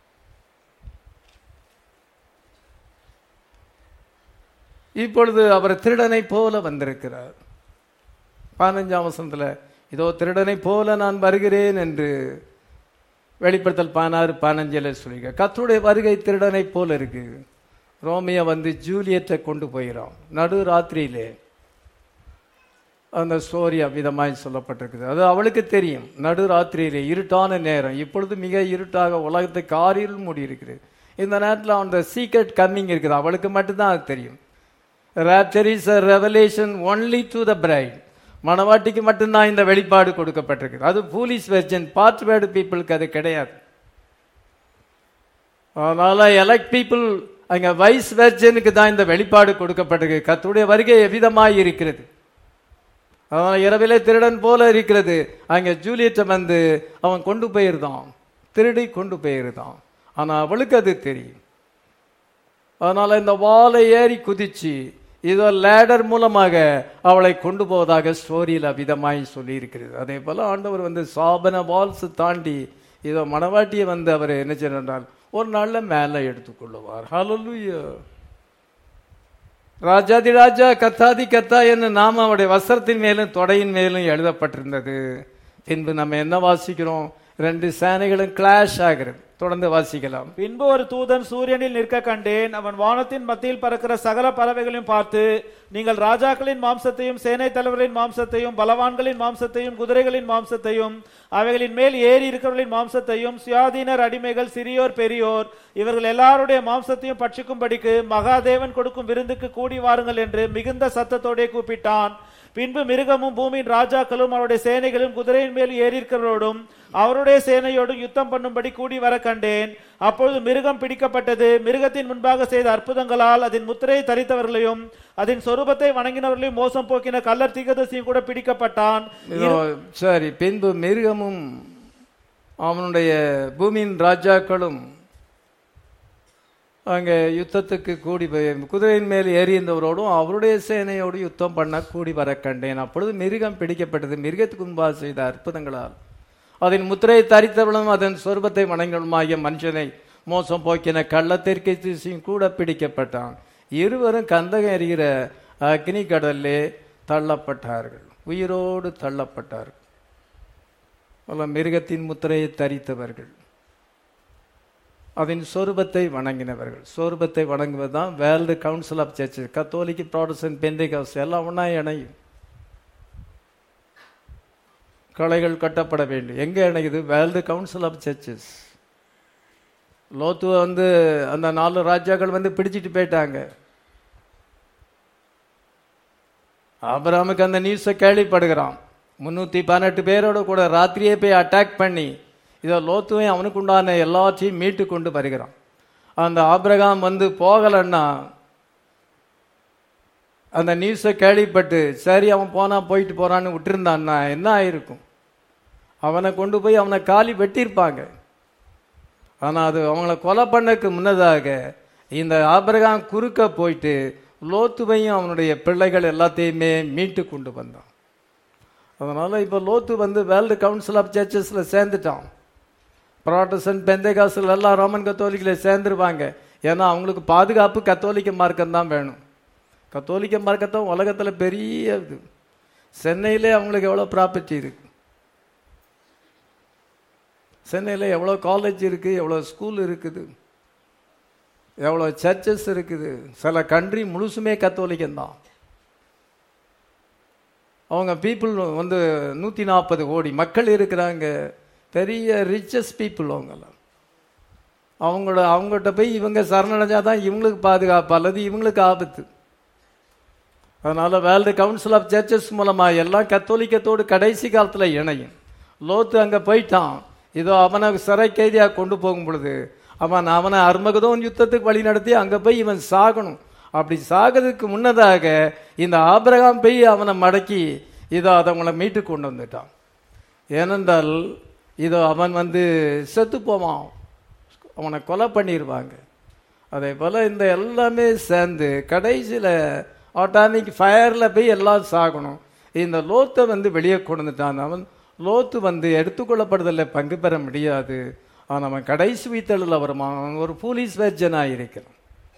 இப்பொழுது அவர் திருடனை போல வந்திருக்கிறார். பதினஞ்சாம் வசனத்துல இதோ திருடனை போல நான் வருகிறேன் என்று வெளிப்படுத்தல் பதினாறு பதினஞ்சுல சொல்லியிருக்க. கர்த்தருடைய வருகை திருடனை போல இருக்கு. ரோமியா வந்து ஜூலியட்டை கொண்டு போயிடும் நடு ராத்திரியிலே. அந்த ஸ்டோரி அவ்விதமாய் சொல்லப்பட்டிருக்குது. அது அவளுக்கு தெரியும். நடு ராத்திரியிலே இருட்டான நேரம், இப்பொழுது மிக இருட்டாக உலகத்தை காரில் மூடி இருக்கிறது. இந்த நேரத்தில் அந்த சீக்ரெட் கம்மிங் இருக்குது. அவளுக்கு மட்டும்தான் அது தெரியும். rapture is a revelation only to the bride. மணவாட்டிக்கு மட்டும்தான் இந்த வெளிப்பாடு கொடுக்கப்பட்டிருக்கு. அது foolish virgin, part word பீப்புளுக்கு அது கிடையாது. அதனால எலக்ட் பீப்புள், அங்க வைஸ் வெர்ஜனுக்கு தான் இந்த வெளிப்பாடு கொடுக்கப்பட்டிருக்கு. கர்த்தருடைய வருகை எவ்விதமாய் இருக்கிறது. அதனால இரவிலே திருடன் போல இருக்கிறது. அங்க ஜூலியட்டை வந்து அவன் கொண்டு போயிருந்தான், திருடி கொண்டு போயிருந்தான். ஆனா அவளுக்கு அது தெரியும். அதனால இந்த வாளை ஏறி குதிச்சு இதோ லேடர் மூலமாக அவளை கொண்டு போவதாக ஸ்டோரியில் அவ்விதமாய் சொல்லி இருக்கிறது. அதே போல ஆண்டவர் வந்து சாபன வால்ஸ் தாண்டி இதோ மணவாட்டியை வந்து அவர் என்ன செய்யறால் ஒரு நாள்ல மேல எடுத்துக்கொள்ளுவார். ஹல்லேலூயா. ராஜாதி ராஜா கத்தாதி கத்தா என்ன நாம அவருடைய வஸ்திரத்தின் மேலும் தொடையின் மேலும் எழுதப்பட்டிருந்தது. பின்பு நம்ம என்ன வாசிக்கிறோம்? ரெண்டு சேனைகளும் கிளாஷ் ஆகிறது. தொடர்ந்து வாசிக்கலாம். பின்பு ஒரு தூதன் சூரியனில் நிற்க கண்டேன். அவன் வானத்தின் மத்தியில் பறக்கிற சகல பறவைகளையும் பார்த்து, நீங்கள் ராஜாக்களின் மாம்சத்தையும் சேனை தலைவர்களின் மாம்சத்தையும் பலவான்களின் மாம்சத்தையும் குதிரைகளின் மாம்சத்தையும் அவைகளின் மேல் ஏறி இருக்கிறவர்களின் மாம்சத்தையும் சுயாதீனர் அடிமைகள் சிறியோர் பெரியோர் இவர்கள் எல்லாருடைய மாம்சத்தையும் பட்சிக்கும்படிக்கு மகாதேவன் கொடுக்கும் விருந்துக்கு கூடி வாருங்கள் என்று மிகுந்த சத்தத்தோடே கூப்பிட்டான். பின்பு மிருகமும் பூமியின் ராஜாக்களும் அவருடைய சேனைகளும் குதிரையின் மேல் ஏறியிருக்கிறவரோடும் அவருடைய சேனையோடும் யுத்தம் பண்ணும்படி கூடி வர கண்டேன். அப்பொழுது மிருகம் பிடிக்கப்பட்டது. மிருகத்தின் முன்பாக செய்த அற்புதங்களால் அதன் முத்திரையை தரித்தவர்களையும் அதன் சொரூபத்தை வணங்கினவர்களையும் மோசம் போக்கின கள்ளர் தீர்க்கதரிசியும் கூட பிடிக்கப்பட்டான். சரி, பின்பு மிருகமும் அவனுடைய பூமியின் ராஜாக்களும் அங்கே யுத்தத்துக்கு கூடி போய் குதிரையின் மேல் ஏறியிருந்தவரோடும் அவருடைய சேனையோடு யுத்தம் பண்ண கூடி வர கண்டேன். அப்பொழுது மிருகம் பிடிக்கப்பட்டது. மிருகத்துக்கு முன்பாக செய்த அற்புதங்களால் அதன் முத்திரையை தரித்தவளும் அதன் சொர்பத்தை வணங்கலுமாகிய மனுஷனை மோசம் போக்கின கள்ளத்திற்கை தீசியும் கூட பிடிக்கப்பட்டான். இருவரும் கந்தகம் எறிகிற அக்னி கடல்லே தள்ளப்பட்டார்கள், உயிரோடு தள்ளப்பட்டார்கள். மிருகத்தின் முத்திரையை தரித்தவர்கள், அதன் சொரூபத்தை வணங்கினவர்கள். சொரூபத்தை வணங்குவது தான் world council of churches. Catholic, Protestant, Pentecost எல்லாம் ஒன்றா இணையும். கலைகள் கட்டப்பட வேண்டும். எங்கே இணையுது? World council of churches. லோத்துவ வந்து அந்த நாலு ராஜாக்கள் வந்து பிடிச்சிட்டு போயிட்டாங்க. ஆபிரகாமுக்கு அந்த நியூஸை கேள்விப்படுகிறான். முன்னூற்றி பதினெட்டு பேரோட கூட ராத்திரியே போய் அட்டாக் பண்ணி இதை லோத்துவையும் அவனுக்கு உண்டான எல்லாத்தையும் மீட்டு கொண்டு வருகிறான். அந்த ஆபிரகாம் வந்து போகலன்னா அந்த நியூஸை கேள்விப்பட்டு சரி அவன் போனா போயிட்டு போறான்னு விட்டுருந்தான்னா என்ன ஆயிருக்கும்? அவனை கொண்டு போய் அவனை காலி வெட்டியிருப்பாங்க. ஆனால் அது அவங்கள கொலை பண்ணக்கு முன்னதாக இந்த ஆபிரகாம் குறுக்க போயிட்டு லோத்துவையும் அவனுடைய பிள்ளைகள் எல்லாத்தையுமே மீட்டு கொண்டு வந்தான். அதனால இப்போ லோத்து வந்து வேர்ல்டு கவுன்சில் ஆஃப் சர்ச்சஸ்ல சேர்ந்துட்டான். ப்ராட்டஸ்டன்ட், பெந்தேகாஸ்ட் எல்லாம் ரோமன் கத்தோலிக்கில் சேர்ந்துருவாங்க. ஏன்னா அவங்களுக்கு பாதுகாப்பு கத்தோலிக்க மார்க்கம் தான் வேணும். கத்தோலிக்க மார்க்கத்தான் உலகத்தில் பெரிய இது. சென்னையிலே அவங்களுக்கு எவ்வளோ ப்ராப்பர்ட்டி இருக்கு, சென்னையில் எவ்வளோ காலேஜ் இருக்குது, எவ்வளோ ஸ்கூல் இருக்குது, எவ்வளோ சர்ச்சஸ் இருக்குது. சில கண்ட்ரி முழுசுமே கத்தோலிக்கந்தான். அவங்க பீப்புள் வந்து நூற்றி நாற்பது கோடி மக்கள் இருக்கிறாங்க. பெரிய ரிச்சஸ்ட் பீப்புள் அவங்கெல்லாம். அவங்களோட அவங்ககிட்ட போய் இவங்க சரணடைஞ்சாதான் இவங்களுக்கு பாதுகாப்பு அல்லது இவங்களுக்கு ஆபத்து. அதனால வேர்ல்டு கவுன்சில் ஆஃப் சர்ச்சஸ் மூலமாக எல்லாம் கத்தோலிக்கத்தோடு கடைசி காலத்தில் இணையும். லோத்து அங்கே போயிட்டான். இதோ அவனை சிறை கைதியாக கொண்டு போகும் பொழுது அவன் அவனை அர்மகதோன் யுத்தத்துக்கு வழி நடத்தி அங்கே போய் இவன் சாகணும். அப்படி சாகிறதுக்கு முன்னதாக இந்த ஆபிரகாம் போய் அவனை மடக்கி இதோ அதை மீட்டு கொண்டு வந்துட்டான். ஏனென்றால் இதோ அவன் வந்து செத்து போவான், அவனை கொலை பண்ணிடுவாங்க. அதே போல் இந்த எல்லாமே சேர்ந்து கடைசியில் ஆட்டாமிக் ஃபயரில் போய் எல்லாம் சாகணும். இந்த லோத்தை வந்து வெளியே கொண்டு வந்துட்டான். அவன் லோத்து வந்து எடுத்துக்கொள்ளப்படுதலில் பங்கு பெற முடியாது. ஆனால் அவன் கடைசி வீத்தலில் வருமான். அவன் ஒரு போலீஸ் வெர்ஜனாக இருக்கிறான்.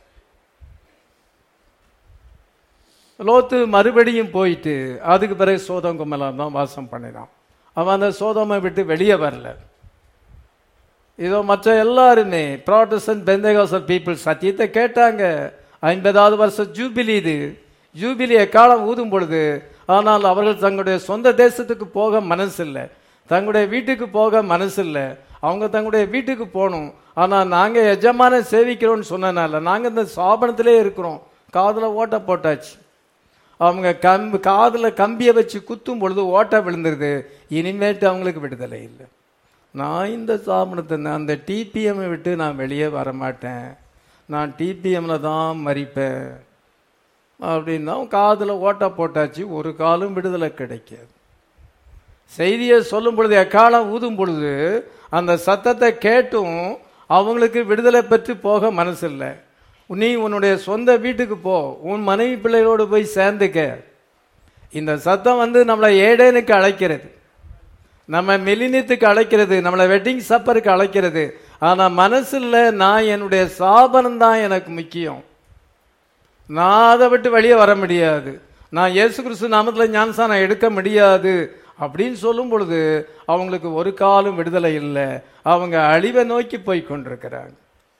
லோத்து மறுபடியும் போயிட்டு அதுக்கு பிறகு சோதம் கும்பலாம் தான் வாசம் பண்ணினான். அவன் அந்த சோதமை விட்டு வெளியே வரல. இதோ மற்ற எல்லாருமே ப்ராட்டஸ்டன்ட், பெந்தேகாஸ்ட் பீப்புள் சத்தியத்தை கேட்டாங்க. ஐம்பதாவது வருஷம் ஜூபிலி, இது ஜூபிலியை காலம் ஊதும் பொழுது, ஆனால் அவர்கள் தங்களுடைய சொந்த தேசத்துக்கு போக மனசு இல்லை, தங்களுடைய வீட்டுக்கு போக மனசு இல்லை. அவங்க தங்களுடைய வீட்டுக்கு போகணும். ஆனால் நாங்கள் எஜமான சேவிக்கிறோம்னு சொன்னனால நாங்கள் இந்த சாபனத்திலே இருக்கிறோம். காதில் ஓட்ட போட்டாச்சு. அவங்க கம்பு காதில் கம்பியை வச்சு குத்தும் பொழுது ஓட்டை விழுந்துருது. இனிமேட்டு அவங்களுக்கு விடுதலை இல்லை. நான் இந்த சாபனத்தை அந்த டிபிஎம்மை விட்டு நான் வெளியே வரமாட்டேன், நான் டிபிஎம்ல தான் மறிப்பேன் அப்படின்னா காதில் ஓட்ட போட்டாச்சு. ஒரு காலம் விடுதலை கிடைக்காது. செய்தியை சொல்லும் பொழுது, எக்காலம் ஊதும் பொழுது அந்த சத்தத்தை கேட்டும் அவங்களுக்கு விடுதலை பெற்று போக மனசு இல்லை. நீ உன்னுடைய சொந்த வீட்டுக்கு போ, உன் மனைவி பிள்ளைகளோடு போய் சேர்ந்துக்க. இந்த சத்தம் வந்து நம்மளை ஏடேனுக்கு அழைக்கிறது, நம்ம மிலினியத்துக்கு அழைக்கிறது, நம்மளை வெட்டிங் சப்பருக்கு அழைக்கிறது. ஆனால் மனசில் நான் என்னுடைய சாபனம் தான் எனக்கு முக்கியம், நான் அதை விட்டு வெளியே வர முடியாது, நான் இயேசு கிறிஸ்து நாமத்தில் ஞானஸ்நானம் எடுக்க முடியாது அப்படின்னு சொல்லும் பொழுது அவங்களுக்கு ஒரு காலம் விடுதலை இல்லை. அவங்க அழிவை நோக்கி போய் கொண்டிருக்கிறாங்க.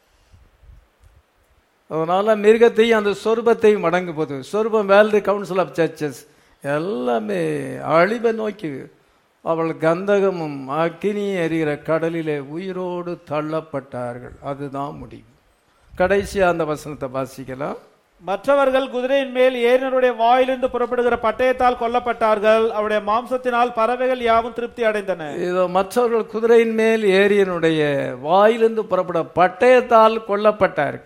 அதனால மிருகத்தையும் அந்த சொரூபத்தையும் வணங்கும் போது, சொரூபம் வேர்ல்டு கவுன்சில் ஆஃப் சர்ச்சஸ் எல்லாமே அழிவை நோக்கி அவள் கந்தகமும் அக்கினி எரிகிற கடலிலே உயிரோடு தள்ளப்பட்டார்கள். அதுதான் முடிவு. கடைசியா அந்த வசனத்தை வாசிக்கலாம். மற்றவர்கள் குதிரையின் மேல் ஏறினருடைய வாயிலிருந்து புறப்படுகிற பட்டயத்தால் கொல்லப்பட்டார்கள், அவருடைய மாம்சத்தினால் பறவைகள் யாவும் திருப்தி அடைந்தன. இதோ மற்றவர்கள் குதிரையின் மேல் ஏறியனுடைய வாயிலிருந்து புறப்பட பட்டயத்தால் கொல்லப்பட்டார்கள்,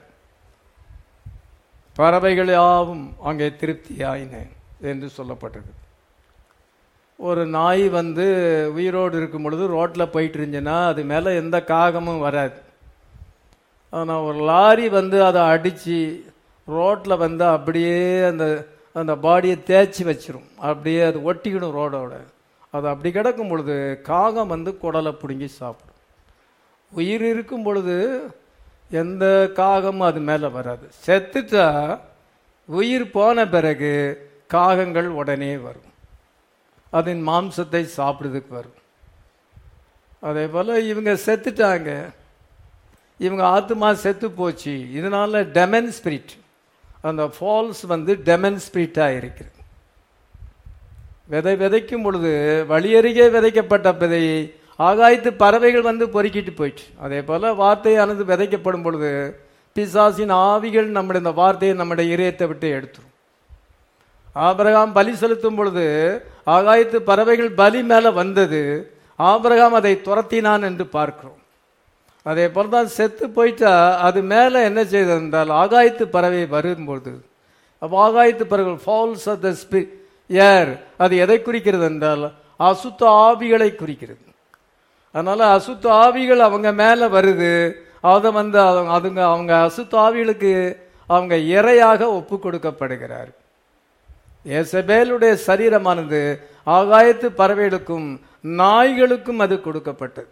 பறவைகள் யாவும் அங்கே திருப்தி ஆயின என்று சொல்லப்பட்டது. ஒரு நாய் வந்து உயிரோடு இருக்கும் பொழுது ரோட்டில் போயிட்டு இருந்துச்சுன்னா அது மேலே எந்த காகமும் வராது. ஆனால் ஒரு லாரி வந்து அதை அடித்து ரோட்டில் வந்து அப்படியே அந்த அந்த பாடியை தேய்ச்சி வச்சிரும், அப்படியே அது ஒட்டிக்கிடும் ரோடோட. அது அப்படி கிடக்கும் பொழுது காகம் வந்து குடலை பிடுங்கி சாப்பிடும். உயிர் இருக்கும் பொழுது எந்த காகமும் அது மேலே வராது. செத்துட்டா உயிர் போன பிறகு காகங்கள் உடனே வரும், அதன் மாம்சத்தை சாப்பிடுறதுக்கு வரும். அதே போல் இவங்க செத்துட்டாங்க, இவங்க ஆத்மா செத்து போச்சு. இதனால டெமன் ஸ்பிரிட், அந்த ஃபால்ஸ் வந்து டெமன் ஸ்பிரிட்டாக இருக்குது. விதை விதைக்கும் பொழுது வழியருகே விதைக்கப்பட்ட விதையை ஆகாயத்து பறவைகள் வந்து பொறுக்கிட்டு போயிடுச்சு. அதே போல் வார்த்தையானது விதைக்கப்படும் பொழுது பிசாசின் ஆவிகள் நம்முடைய இந்த வார்த்தையை நம்முடைய இதயத்தை விட்டு எடுத்துரும். ஆபிரகாம் பலி செலுத்தும் பொழுது ஆகாயத்து பறவைகள் பலி மேலே வந்தது, ஆபிரகாம் அதை துரத்தினான் என்று பார்க்கிறோம். அதே போல தான் செத்து போயிட்டா அது மேலே என்ன செய்தது என்றால் ஆகாயத்து பறவை வரும்பொழுது, அப்போ ஆகாயத்து பறவைகள் fowls of the spirit air, அது எதை குறிக்கிறது என்றால் அசுத்த ஆவிகளை குறிக்கிறது. அதனால அசுத்த ஆவிகள் அவங்க மேலே வருது, அதை வந்து அதுங்க அவங்க அசுத்த ஆவிகளுக்கு அவங்க இரையாக ஒப்பு கொடுக்கப்படுகிறார். ஏசபேலுடைய சரீரமானது ஆகாயத்து பறவைகளுக்கும் நாய்களுக்கும் அது கொடுக்கப்பட்டது.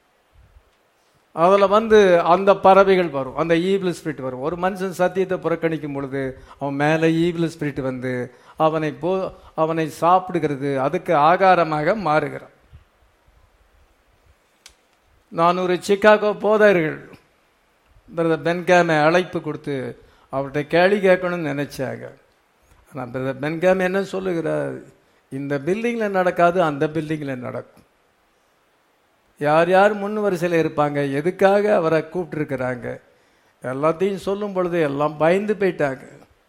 அதில் வந்து அந்த பறவைகள் வரும், அந்த ஈவில் ஸ்பிரிட் வரும். ஒரு மனுஷன் சத்தியத்தை புறக்கணிக்கும் பொழுது அவன் மேலே ஈவில் ஸ்பிரிட் வந்து அவனை போ அவனை சாப்பிடுகிறது, அதுக்கு ஆகாரமாக மாறுகிறான். நான் ஒரு சிக்காகோ போதகர்கள் பிரதர் பென்காமை அழைப்பு கொடுத்து அவர்கிட்ட கேள்வி கேட்கணும்னு நினைச்சாங்க. ஆனால் பிரதர் பென்காம் என்ன சொல்லுகிறார், இந்த பில்டிங்கில் நடக்காது, அந்த பில்டிங்கில் நடக்கும். யார் யார் முன் வரிசையில் இருப்பாங்க, எதுக்காக அவரை கூப்பிட்டுருக்கிறாங்க, எல்லாத்தையும் சொல்லும் பொழுது எல்லாம் பயந்து போயிட்டாங்க.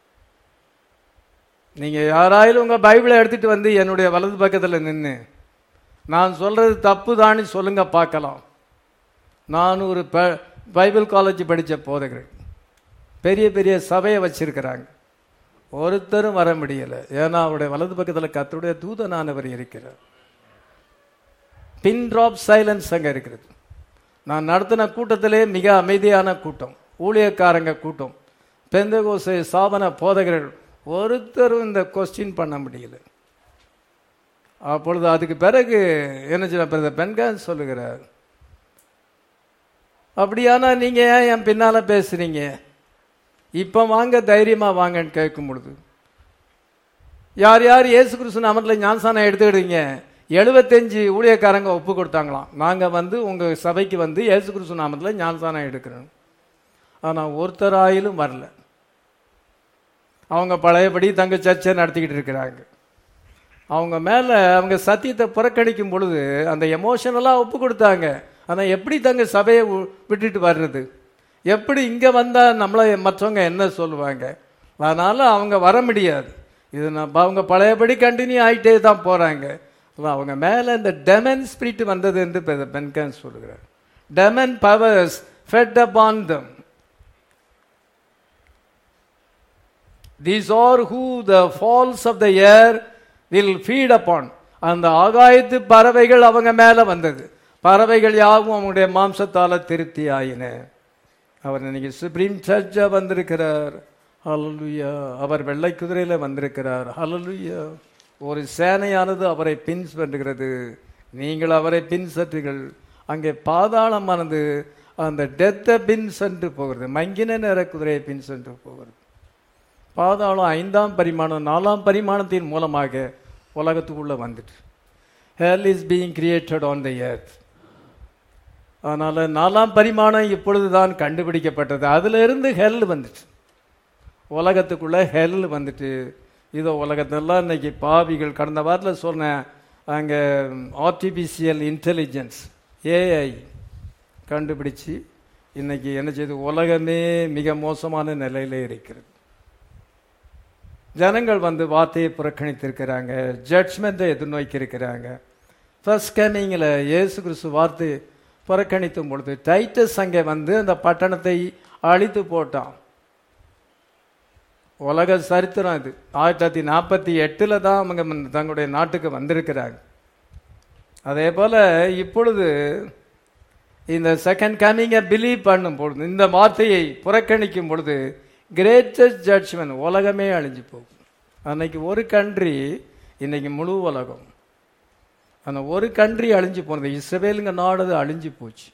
நீங்கள் யாராயிலும் உங்கள் பைபிளை எடுத்துகிட்டு வந்து என்னுடைய வலது பக்கத்தில் நின்று நான் சொல்கிறது தப்பு தான்னு சொல்லுங்க பார்க்கலாம். நான் ஒரு ப பைபிள் காலேஜ் படித்த போதகர்கள், பெரிய பெரிய சபையை வச்சிருக்கிறாங்க, ஒருத்தரும் வர முடியலை. ஏன்னா அவருடைய வலது பக்கத்தில் கர்த்தருடைய தூதனானவர் இருக்கிறார். பின் ட்ராப் சைலன்ஸ் அங்கே இருக்கிறது. நான் நடத்தின கூட்டத்திலே மிக அமைதியான கூட்டம், ஊழியக்காரங்க கூட்டம், பெந்தகோஸ்தே ஸ்தாபன போதகர்கள் ஒருத்தரும் இந்த கொஸ்டின் பண்ண முடியல. அப்பொழுது அதுக்கு பிறகு என்ன சொல்ல பெண்கான் சொல்லுகிறார், அப்படியானா நீங்க ஏன் என் பின்னால பேசுறீங்க, இப்ப வாங்க தைரியமா வாங்கன்னு கேட்கும் பொழுது யார் யார் இயேசு கிறிஸ்து நாமத்தில் ஞானஸ்நானம் எடுத்துக்கிட்டீங்க, எழுபத்தஞ்சு ஊழியக்காரங்க ஒப்பு கொடுத்தாங்களாம், நாங்கள் வந்து உங்கள் சபைக்கு வந்து இயேசு கிறிஸ்து நாமத்தில் ஞானஸ்நானம் எடுக்கிறோம். ஆனால் ஒருத்தராயிலும் வரல. அவங்க பழையபடி தங்க சர்ச்சை நடத்திக்கிட்டு இருக்கிறாங்க. அவங்க மேலே அவங்க சத்தியத்தை புறக்கணிக்கும் பொழுது அந்த எமோஷனலாக ஒப்பு கொடுத்தாங்க. ஆனால் எப்படி தங்க சபையை விட்டுட்டு வர்றது, எப்படி இங்கே வந்தால் நம்மளை மற்றவங்க என்ன சொல்லுவாங்க, அதனால் அவங்க வர முடியாது. இது நம்ம அவங்க பழையபடி கண்டினியூ ஆகிட்டே தான் போகிறாங்க. அவங்க மேலே இந்த டெமன் ஸ்பிரிட் வந்தது என்று பென்கான் சொல்லுகிறார். Demon powers fed upon them. These are who the falls of the air will feed upon. அந்த ஆகாயத்து பறவைகள் அவங்க மேலே வந்தது. பறவைகள் யாவும் அவங்களுடைய மாம்சத்தால திருப்தி ஆயின. அவர் இன்னைக்கு சுப்ரீம் ஜட்ஜா வந்திருக்கிறார். ஹல்லேலூயா. அவர் வெள்ளை குதிரையில வந்திருக்கிறார். ஹல்லேலூயா. ஒரு சேனையானது அவரை பின்சென்றுகிறது, நீங்கள் அவரை பின்சற்றுங்கள். அங்கே பாதாளமானது அந்த டெத்தை பின் சென்று போகிறது, மங்கின நேர குதிரையை பின் சென்று போகிறது. பாதாளம் ஐந்தாம் பரிமாணம் நாலாம் பரிமாணத்தின் மூலமாக உலகத்துக்குள்ள வந்துட்டு hell is being created on the earth. அதனால நாலாம் பரிமாணம் இப்பொழுதுதான் கண்டுபிடிக்கப்பட்டது. அதுல இருந்து ஹெல் வந்துட்டு உலகத்துக்குள்ள ஹெல் வந்துட்டு இதோ உலகத்தெல்லாம் இன்னைக்கு பாவிகள். கடந்த வாரத்தில் சொன்னேன், அங்கே ஆர்டிஃபிஷியல் இன்டெலிஜென்ஸ் ஏஐ கண்டுபிடிச்சு இன்னைக்கு என்ன செய்யுது, உலகமே மிக மோசமான நிலையில இருக்கிறது. ஜனங்கள் வந்து வார்த்தையை புறக்கணித்திருக்கிறாங்க, ஜட்ஜ்மெண்ட்டை எதிர்நோக்கி இருக்கிறாங்க. ஃபர்ஸ்ட் கமிங்கில் இயேசு கிறிஸ்து வார்த்தை புறக்கணித்தும் பொழுது டைட்டஸ் அங்கே வந்து அந்த பட்டணத்தை அழித்து போட்டான். உலக சரித்திரம் இது. ஆயிரத்தி தொள்ளாயிரத்தி நாற்பத்தி எட்டில் தான் அவங்க தங்களுடைய நாட்டுக்கு வந்திருக்கிறாங்க. அதே போல் இப்பொழுது இந்த செகண்ட் கமிங்கை பிலீவ் பண்ணும் பொழுது, இந்த வார்த்தையை புறக்கணிக்கும் பொழுது கிரேட்டஸ்ட் ஜட்ஜ்மெண்ட், உலகமே அழிஞ்சு போகும். அன்னைக்கு ஒரு கண்ட்ரி, இன்னைக்கு முழு உலகம். அந்த ஒரு கண்ட்ரி அழிஞ்சு போனது, இஸ்ரவேலுங்க நாடு அழிஞ்சு போச்சு.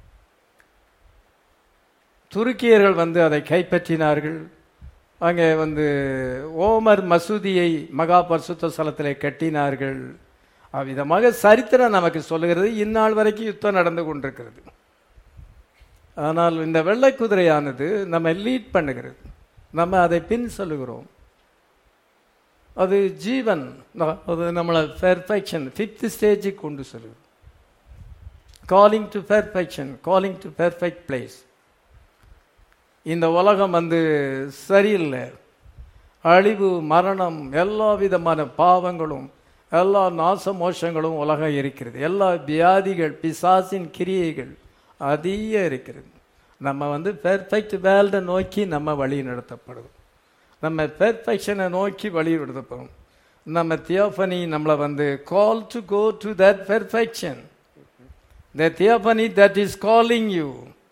துருக்கியர்கள் வந்து அதை கைப்பற்றினார்கள். அங்கே வந்து ஓமர் மசூதியை மகா பரிசுத்த ஸ்தலத்திலே கட்டினார்கள். அவ்விதமாக சரித்திரம் நமக்கு சொல்லுகிறது. இந்நாள் வரைக்கும் யுத்தம் நடந்து கொண்டிருக்கிறது. ஆனால் இந்த வெள்ளை குதிரையானது நம்ம லீட் பண்ணுகிறது, நம்ம அதை பின் சொல்லுகிறோம். அது ஜீவன், அது நம்மளை பெர்ஃபெக்ஷன் ஃபிஃப்த் ஸ்டேஜுக்கு கொண்டு செல்லுது. Calling to perfection, calling to perfect place. இந்த உலகம் வந்து சரியில்லை, அழிவு, மரணம், எல்லா விதமான பாவங்களும், எல்லா நாச மோஷங்களும் உலகம் இருக்கிறது. எல்லா வியாதிகள், பிசாசின் கிரியைகள் அதிக இருக்கிறது. நம்ம வந்து பெர்ஃபெக்ட் வேல்டை நோக்கி நம்ம வழி நடத்தப்படுவோம். நம்ம பெர்ஃபெக்ஷனை நோக்கி வழி நடத்தப்படும். நம்ம தியோபனி நம்மளை வந்து call to go to that perfection. The theophany that is calling you.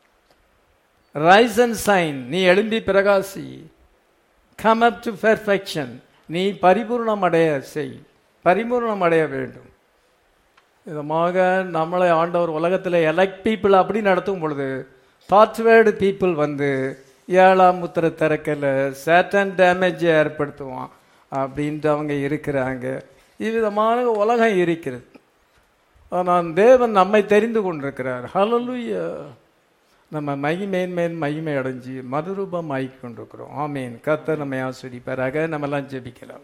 Rise and shine, நீ எழும்பி பிரகாசி. கம் அப் டு பெர்ஃபெக்ஷன், நீ பரிபூர்ணம் அடைய செய், பரிபூர்ணம் அடைய வேண்டும். இதமாக நம்மளை ஆண்டவர் உலகத்தில் எலக்ட் பீப்புள் அப்படி நடத்தும் பொழுது பாத்வேர்டு பீப்புள் வந்து ஏழாம் முத்திர திறக்கல, சேட்டன் டேமேஜ் ஏற்படுத்துவான் அப்படின்ட்டு அவங்க இருக்கிறாங்க. இவ்விதமான உலகம் இருக்கிறது. ஆனால் தேவன் நம்மை தெரிந்து கொண்டிருக்கிறார். ஹல்லேலூயா. நம்ம மகிமேன்மேன் மகிமை அடைஞ்சு மறுரூபம் ஆகி கொண்டிருக்கிறோம். ஆமேன். கர்த்தர் நம்மை ஆசீர்வதிப்பாராக. நம்மெல்லாம் ஜெபிக்கலாம்.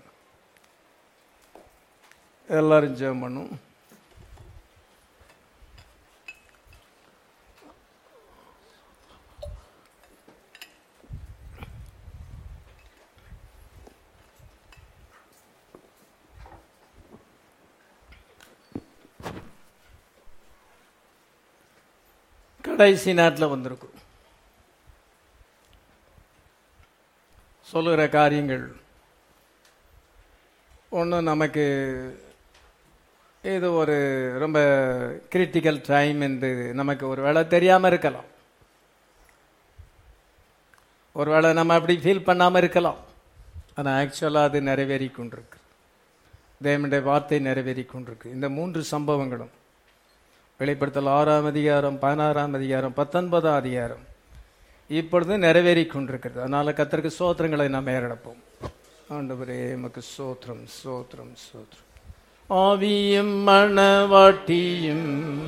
எல்லாரும் ஜெபம் பண்ணும். கடைசி நாட்டில் வந்திருக்கும். சொல்லுகிற காரியங்கள் ஒன்று, நமக்கு இது ஒரு ரொம்ப கிரிட்டிக்கல் டைம் என்று நமக்கு ஒரு வேளை தெரியாமல் இருக்கலாம். ஒரு வேளை நம்ம அப்படி ஃபீல் பண்ணாமல் இருக்கலாம். ஆனால் ஆக்சுவலாக அது நிறைவேறி கொண்டிருக்கு. தேவனுடைய வார்த்தை நிறைவேறி கொண்டிருக்கு. இந்த மூன்று சம்பவங்களும் வெளிப்படுத்தல் ஆறாம் அதிகாரம், பதினாறாம் அதிகாரம், பத்தொன்பதாம் அதிகாரம் இப்பொழுது நிறைவேறி கொண்டிருக்கிறது. அதனால கர்த்தருக்கு சோத்திரங்களை நாம் ஏறெடுப்போம். ஆண்டவரே உமக்கு சோத்திரம், சோத்திரம், சோத்திரம். ஆவியும் மணவாட்டியும்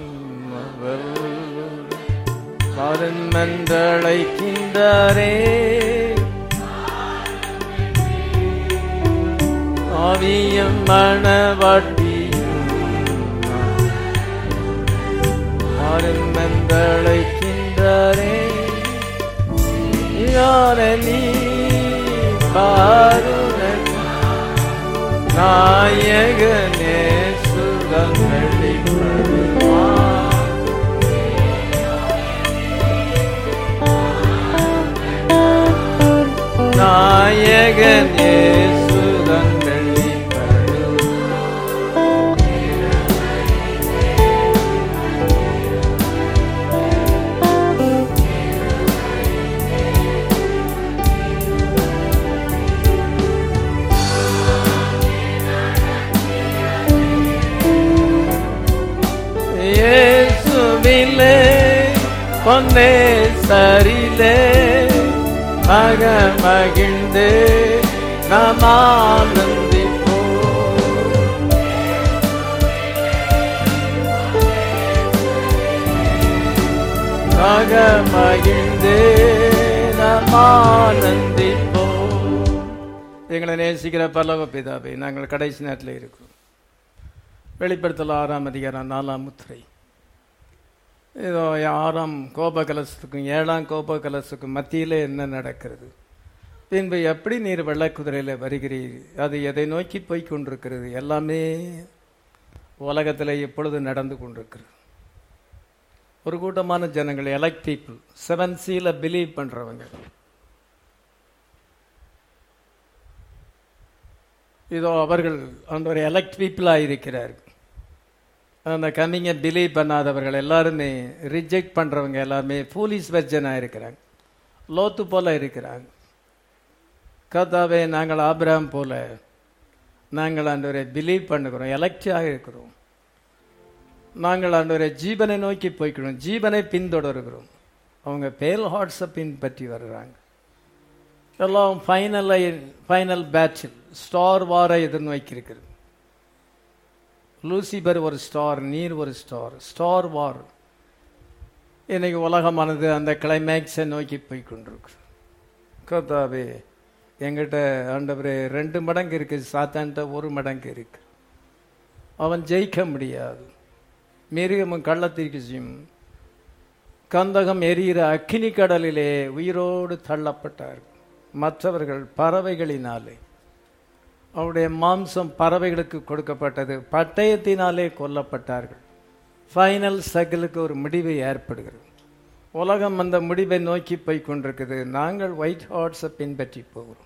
மந்தழைக்கின்றாரே, ஆவியும் மணவாட்டி மந்தழைக்கின்றாரே, யாரணி பாருண நாயகனே சுகம் வெளிப்படுவான், நாயகனே சுகம் பொன்னே சரிலே மக மகிழ்ந்து நாம் ஆனந்திப்போம், மக மகிழ்ந்து நாம் ஆனந்திப்போம். எங்களை நேசிக்கிற பரலோக பிதாவே, நாங்கள் கடைசி நேரத்தில் இருக்கிறோம். வெளிப்படுத்தல் ஆறாம் அதிகாரம் நாலாம் முத்திரை. இதோ ஆறாம் கோப கலசத்துக்கும் ஏழாம் கோப கலசத்துக்கும் மத்தியில் என்ன நடக்கிறது? பின்பு எப்படி நீர் வெள்ளை குதிரையில் வருகிறீர்? அது எதை நோக்கி போய் கொண்டிருக்கிறது? எல்லாமே உலகத்தில் எப்பொழுது நடந்து கொண்டிருக்கிறது. ஒரு கூட்டமான ஜனங்கள், எலக்ட் பீப்புள், செவன் சீல பிலீவ் பண்றவங்க, இதோ அவர்கள் அந்த ஒரு எலக்ட் பீப்புளாக இருக்கிறார்கள். அந்த கம்மிங்கை பிலீவ் பண்ணாதவர்கள் எல்லாருமே ரிஜெக்ட் பண்ணுறவங்க எல்லாருமே ஃபூலிஷ் வெர்ஜனாக இருக்கிறாங்க, லோத்து போல இருக்கிறாங்க. கர்த்தாவே, நாங்கள் ஆபிரகாம் போல நாங்கள் ஆண்டவரை பிலீவ் பண்ணுகிறோம், எலக்டாக இருக்கிறோம். நாங்கள் ஆண்டவரை ஜீவனை நோக்கி போய்க்கிறோம், ஜீவனை பின்தொடர்கிறோம். அவங்க பேல் ஹார்ட்ஸை பின்பற்றி வர்றாங்க. எல்லாம் ஃபைனலை ஃபைனல் பேட்டில் ஸ்டார் வாரை எதிர்நோக்கி. லூசிபர் ஒரு ஸ்டார், நீர் ஒரு ஸ்டார், ஸ்டார் வார். இன்னைக்கு உலகமானது அந்த கிளைமேக்ஸை நோக்கி போய் கொண்டிருக்கு. கர்த்தாவே, எங்கிட்ட ஆண்டவரே ரெண்டு மடங்கு இருக்கு, சாத்தான்ட்ட ஒரு மடங்கு இருக்கு. அவன் ஜெயிக்க முடியாது. மிருகமும் கள்ளத்தீர்க்கசியும் கந்தகம் எரிகிற அக்கினி கடலிலே உயிரோடு தள்ளப்பட்டார்கள். மற்றவர்கள் பறவைகளினாலே, அவருடைய மாம்சம் பறவைகளுக்கு கொடுக்கப்பட்டது, பட்டயத்தினாலே கொல்லப்பட்டார்கள். ஃபைனல் சைக்கிளுக்கு ஒரு முடிவு ஏற்படுகிறது. உலகம் அந்த முடிவை நோக்கி போய் கொண்டிருக்குது. நாங்கள் ஒயிட் ஹார்ட்ஸை பின்பற்றி போகிறோம்.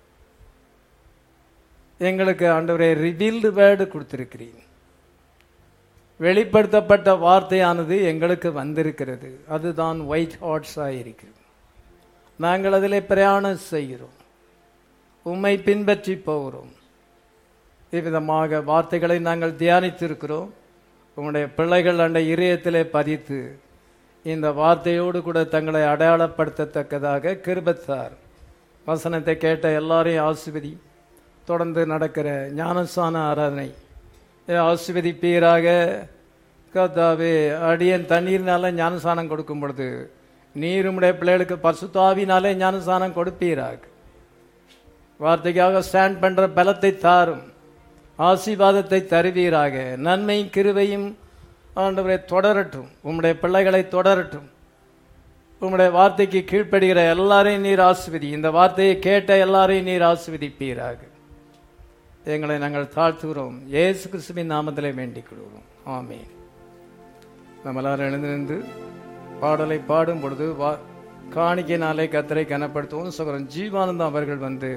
எங்களுக்கு ஆண்டவரே ரிவீல்டு வேர்டு கொடுத்திருக்கிறீங்க. வெளிப்படுத்தப்பட்ட வார்த்தையானது எங்களுக்கு வந்திருக்கிறது. அதுதான் ஒயிட் ஹார்ட்ஸாக இருக்கிறது. நாங்கள் அதில் பிரயாணம் செய்கிறோம், உம்மை பின்பற்றி போகிறோம். இவ்விதமாக வார்த்தைகளை நாங்கள் தியானித்திருக்கிறோம். உங்களுடைய பிள்ளைகள் அந்த இதயத்திலே பதித்து இந்த வார்த்தையோடு கூட தங்களை அடையாளப்படுத்தத்தக்கதாக கிருபைத்தார். வசனத்தை கேட்ட எல்லாரையும் ஆசீர்வதி. தொடர்ந்து நடக்கிற ஞானஸ்நான ஆராதனை ஆசீர்வதிப்பீராக. கர்த்தாவே, அடியன் தண்ணீர்னால ஞானஸ்நானம் கொடுக்கும் பொழுது நீருமுடைய பிள்ளைகளுக்கு பசுத்தாவினாலே ஞானஸ்நானம் கொடுப்பீராக. வார்த்தைக்காக ஸ்டாண்ட் பண்ற பலத்தை தாரும், ஆசீர்வாதத்தை தருவீராக. நன்மையும் கிருபையும் ஆண்டவரை தொடரட்டும், உம்முடைய பிள்ளைகளை தொடரட்டும். உம்முடைய வார்த்தைக்கு கீழ்ப்படுகிற எல்லாரையும் நீர் ஆசீர்வதி. இந்த வார்த்தையை கேட்ட எல்லாரையும் நீர் ஆசீர்வதிப்பீராக. எங்களை நாங்கள் தாழ்த்துகிறோம், இயேசு கிறிஸ்துவின் நாமத்திலே வேண்டிக் கொள்கிறோம். ஆமென். நம்ம எல்லாரும் எழுந்து நின்று பாடலை பாடும் பொழுது வா காணிக்கையினாலே கர்த்தரை கனப்படுத்துவோம். சகோதரன் ஜீவானந்தம் அவர்கள் வந்து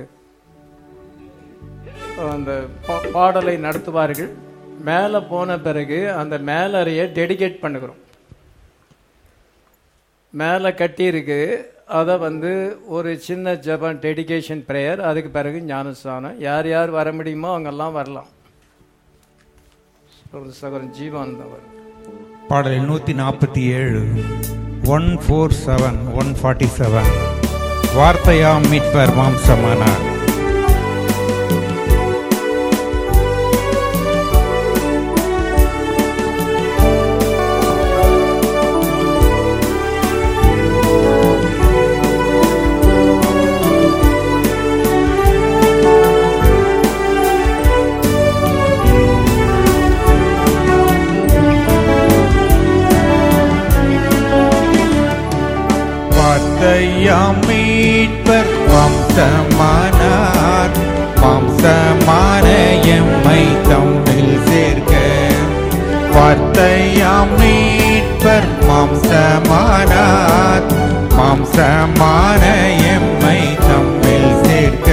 அந்த பாடலை நடத்துவார்கள். மேலே போன பிறகு அந்த மேலறையை டெடிகேட் பண்ணுகிறோம். மேலே கட்டியிருக்கு, அதை வந்து ஒரு சின்ன ஜபம் டெடிகேஷன் ப்ரேயர். அதுக்கு பிறகு ஞானஸ்நானம். யார் யார் வர முடியுமோ அவங்கெல்லாம் வரலாம். சகோதரன் ஜீவானந்தம் பாடல் நூற்றி நாற்பத்தி ஏழு one four seven one forty seven வார்த்தையாம் மீட்பர் மாம்சமானார். மீட்பர் மாம்சமானார், மாம்சமான எம்மை தம்மில் சேர்க்க. வார்த்தையாம் மீட்பர் மாம்சமானார், மாம்சமான எம்மை தம்மில் சேர்க்க.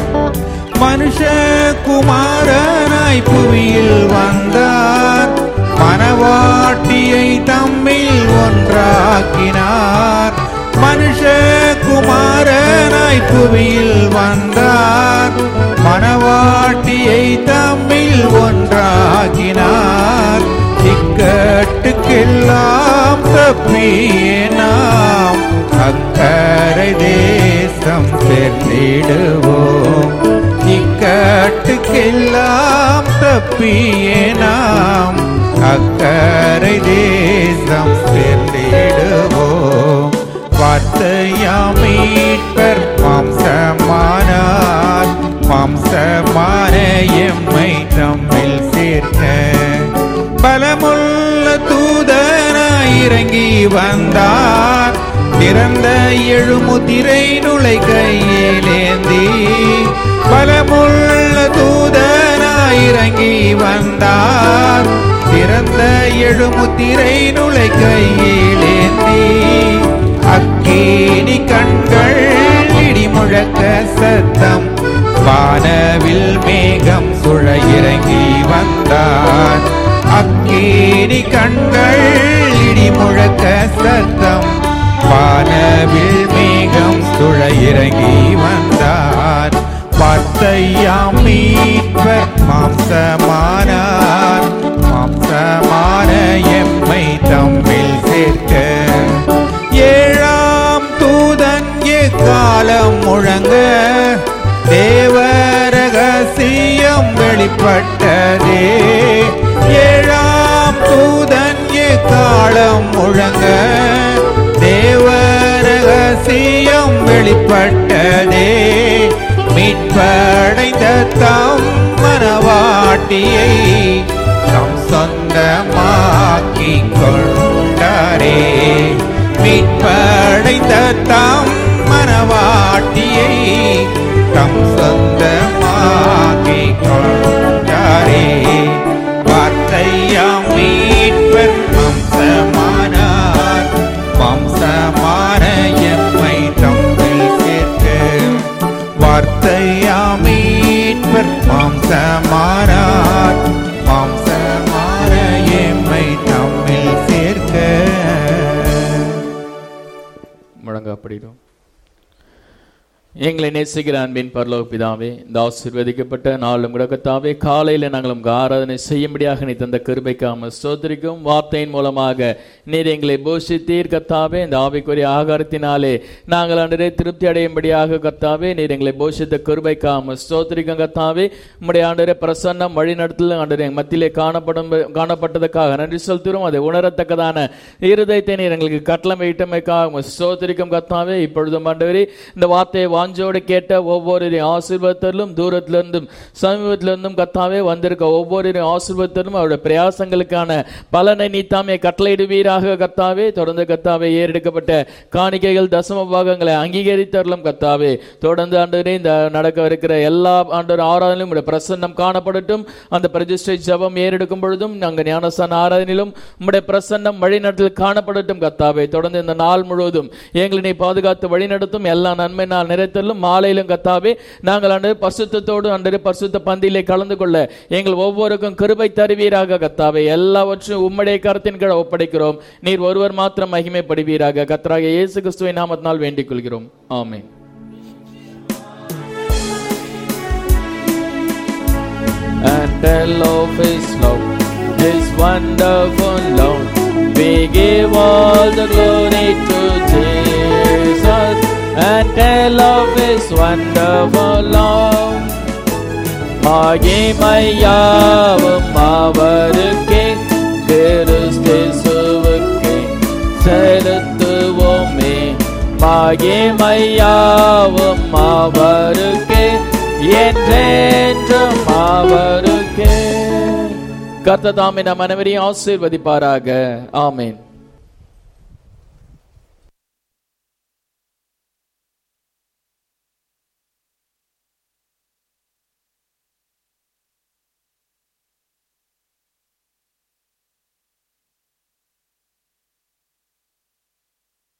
மனுஷகுமாரனாய் புவியில் வந்தார், மனவாட்டியை தம்மில் ஒன்றாக்கினார். மனுஷகுமாரனாய் புவியில் வந்தார், மனவாட்டியை தம்மில் ஒன்றாக்கினார். இக்கட்டுக்கெல்லாம் தப்பியே நாம் அக்கரை தேசம் சேர்ந்திடுவோம். இக்கட்டுக்கெல்லாம் தப்பியே நாம் அக்கரை தேசம் சேர்ந்திடுவோம். வார்த்தையாம் மீட்பர் மாம்சமானார், மாம்சமான எம்மை தம்மில் சேர்க்க. பலமுள்ள தூதனாய் இறங்கி வந்தார், திறந்த எழுமுத்திரை நுழை கையிலேந்தி. பலமுள்ள தூதனாய் இறங்கி வந்தார், திறந்த எழுமுத்திரை நுழை கையிலேந்தி. அக்கினி கண்கள் இடி முழக்க சத்தம், வானவில் மேகம் சுழ இறங்கி வந்தார். அக்கினி கண்கள் இடி முழக்க சத்தம் வானவில் மேகம் சுழ இறங்கி வந்தார். வார்த்தையாம் மீட்பர் மாம்சமானார். மாம்சமான எம்மை தம்மில் சேர்க்க ஏழாம் தூதன் எக்காலம் முழங்க தேவ ரகசியம் வெளிப்பட்டதே. ஏழாம் தூதன் எக்காலம் முழங்க தேவ ரகசியம் வெளிப்பட்டதே. மீட்படைந்த தம் மனவாட்டியை தம் சொந்தமாக்கிக் கொண்டாரே. மீட்படைந்த தம் மனவாட்டியை தம் சொந்தமாக்கிக் கொண்டாரே. வார்த்தையாம் மீட்பர் வம்சமானார். வம்சமான எம்மை தம்மில் சேர்க்க வார்த்தையாம் மீட்பர் வம்சமானார். வம்சமான எம்மை தம்மில் சேர்க்க. முழங்கப்படிடும். எங்களை நேசிக்கிற அன்பின் பரலோக பிதாவே, இந்த ஆசீர்வதிக்கப்பட்ட நாளும் கூட கர்த்தாவே, காலையில் நாங்கள் உங்கள் ஆராதனை செய்யும்படியாக நீ தந்த கிருபைக்காக ஸ்தோத்திரிக்கும். வார்த்தையின் மூலமாக நீர் எங்களை போஷித்தீர் கர்த்தாவே. இந்த ஆவிக்குரிய ஆகாரத்தினாலே நாங்கள் ஆண்டவரே திருப்தி அடையும்படியாக கர்த்தாவே நீர் எங்களை போஷித்த கிருபைக்காக ஸ்தோத்திரிக்கும் கர்த்தாவே. உம்முடைய ஆண்டவரே பிரசன்னம் வழிநடத்தல் ஆண்டவரே மத்தியிலே காணப்படும் காணப்பட்டதுக்காக நன்றி செலுத்துகிறோம். அதை உணரத்தக்கதான இருதயத்தை நீர் எங்களுக்கு கட்டளமையிட்டமைக்காக ஸ்தோத்திரிக்கும் கர்த்தாவே. இப்பொழுதும் ஆண்டவரே இந்த வார்த்தையை வாஞ்சோடு கேட்ட ஒவ்வொரு ஆசீர்வாதத்திலும் தூரத்திலிருந்தும் சமீபத்திலிருந்தும் கர்த்தாவே வந்திருக்க ஒவ்வொரு ஆசீர்வாதத்திலும் அவருடைய பிரயாசங்களுக்கான பலனை நீ தாமே கட்டளையிடுவீராக கர்த்தாவே. தொடர்ந்து கர்த்தாவே ஏறெடுக்கப்பட்ட காணிக்கைகள் தசம பாகங்களை அங்கீகரித்தரலும் கர்த்தாவே. தொடர்ந்து ஆண்டவரே இந்த நடக்க இருக்கிற எல்லா ஆண்டவர் ஆராதனையிலும் உடைய பிரசன்னம் காணப்படட்டும். அந்த பிரதிஷ்டை ஜபம் ஏறெடுக்கும் பொழுதும் நாங்கள் ஞானஸ்தான ஆராதனையிலும் உடைய பிரசன்னம் வழிநடத்தல் காணப்படட்டும் கர்த்தாவே. தொடர்ந்து இந்த நாள் முழுவதும் எங்களை நீ பாதுகாத்து வழிநடத்தும். எல்லா நன்மை நாள் நிறைத்தலும் மாலையிலும் கர்த்தாவே நாங்கள் ஆண்டு பரிசுத்தத்தோடு ஆண்டு பரிசுத்த பந்தியிலே கலந்து கொள்ள எங்கள் ஒவ்வொருக்கும் கிருபை தருவீராக கர்த்தாவே. எல்லாவற்றையும் உம்முடைய கரத்தின் கீழ் ஒப்படைக்கிறோம். நீர் ஒருவர் மாத்திரம் மகிமைப்படுவீராக. கர்த்தராகிய இயேசு கிறிஸ்துவின் நாமத்தினால் வேண்டிக் கொள்கிறோம். ஆமென். And tell of his love, his wonderful love. We give all the glory to Jesus. And tell of his wonderful love. மகிமையாவும் அவருக்கே கிறிஸ்துவுக்கே செலுத்துவோமே. மகிமையாவும் அவருக்கே என்றென்றும் அவருக்கே. கர்த்தர் தாமே நம் அனைவரையும் ஆசீர்வதிப்பாராக. ஆமென்.